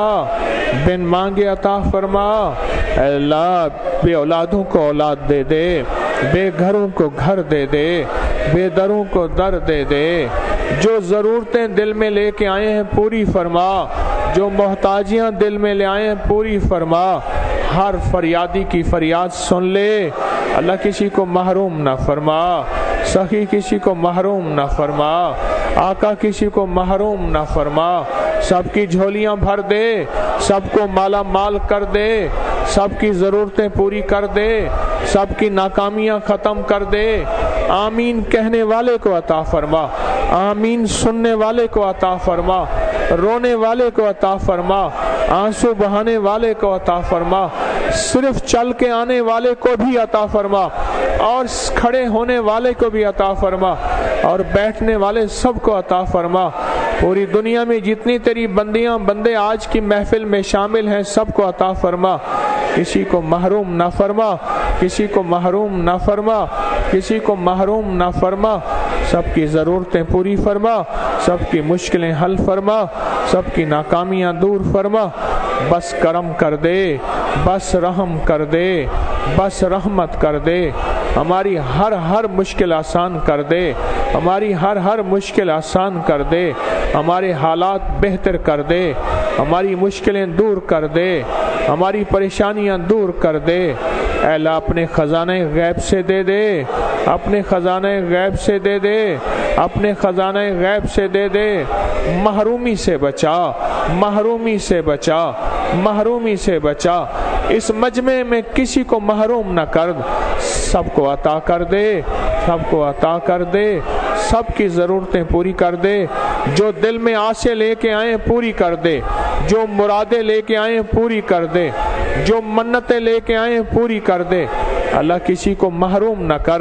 بن مانگے عطا فرما۔ اے اللہ بے اولادوں کو اولاد دے دے، بے گھروں کو گھر دے دے، بے دروں کو در دے دے، جو ضرورتیں دل میں لے کے آئے ہیں پوری فرما، جو محتاجیاں دل میں لے آئے ہیں پوری فرما، ہر فریادی کی فریاد سن لے۔ اللہ کسی کو محروم نہ فرما، سخی کسی کو محروم نہ فرما، آقا کسی کو محروم نہ فرما، سب کی جھولیاں بھر دے، سب کو مالا مال کر دے، سب کی ضرورتیں پوری کر دے، سب کی ناکامیاں ختم کر دے۔ آمین کہنے والے کو عطا فرما، آمین سننے والے کو عطا فرما، رونے والے کو عطا فرما، آنسو بہانے والے کو عطا فرما، صرف چل کے آنے والے کو بھی عطا فرما، اور کھڑے ہونے والے کو بھی عطا فرما، اور بیٹھنے والے سب کو عطا فرما۔ پوری دنیا میں جتنی تیری بندیاں بندے آج کی محفل میں شامل ہیں سب کو عطا فرما، کسی کو محروم نہ فرما، کسی کو محروم نہ فرما، کسی کو محروم نہ فرما، سب کی ضرورتیں پوری فرما، سب کی مشکلیں حل فرما، سب کی ناکامیاں دور فرما۔ بس کرم کر دے، بس رحم کر دے، بس رحمت کر دے، ہماری ہر مشکل آسان کر دے، ہماری ہر مشکل آسان کر دے، ہمارے حالات بہتر کر دے، ہماری مشکلیں دور کر دے، ہماری پریشانیاں دور کر دے۔ اے اللہ اپنے خزانے غیب سے دے دے، اپنے خزانے غیب سے دے دے، اپنے خزانے غیب سے دے دے۔ محرومی سے بچا، محرومی سے بچا، محرومی سے بچا۔ اس مجمع میں کسی کو محروم نہ کر، سب کو عطا کر دے، سب کو عطا کر دے، سب کی ضرورتیں پوری کر دے، جو دل میں آسے لے کے آئیں پوری کر دے، جو مرادیں لے کے آئیں پوری کر دے، جو منتیں لے کے آئیں پوری کر دے۔ اللہ کسی کو محروم نہ کر،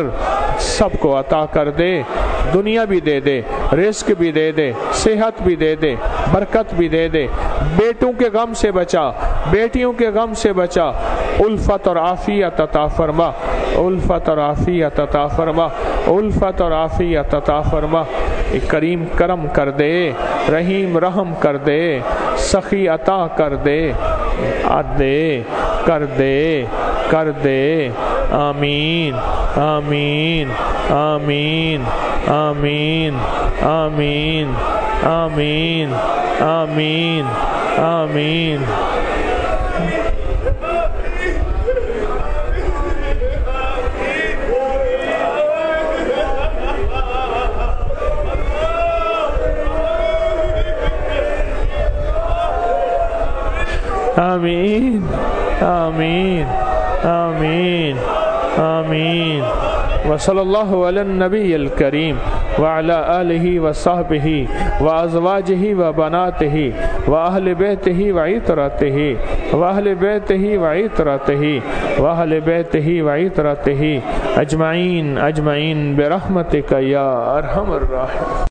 سب کو عطا کر دے، دنیا بھی دے دے، رزق بھی دے دے، صحت بھی دے دے، برکت بھی دے دے، بیٹوں کے غم سے بچا، بیٹیوں کے غم سے بچا، الفت اور عافیت عطا فرما، الفت اور عافیت عطا فرما، الفت اور عافیت عطا فرما۔ کریم کرم کر دے، رحیم رحم کر دے، سخی عطا کر دے، دے کر دے، کر دے۔ آمین آمین آمین آمین آمین آمین آمین آمین۔ آمین آمین آمین آمین۔ وصلی اللہ علی النبی الکریم وعلی آلہ وصحبہ وازواجہ وبناتہ وأهل بيته وعترته وأهل بيته وعترته وأهل بيته وعترته أجمعين برحمتك يا أرحم الراحمين.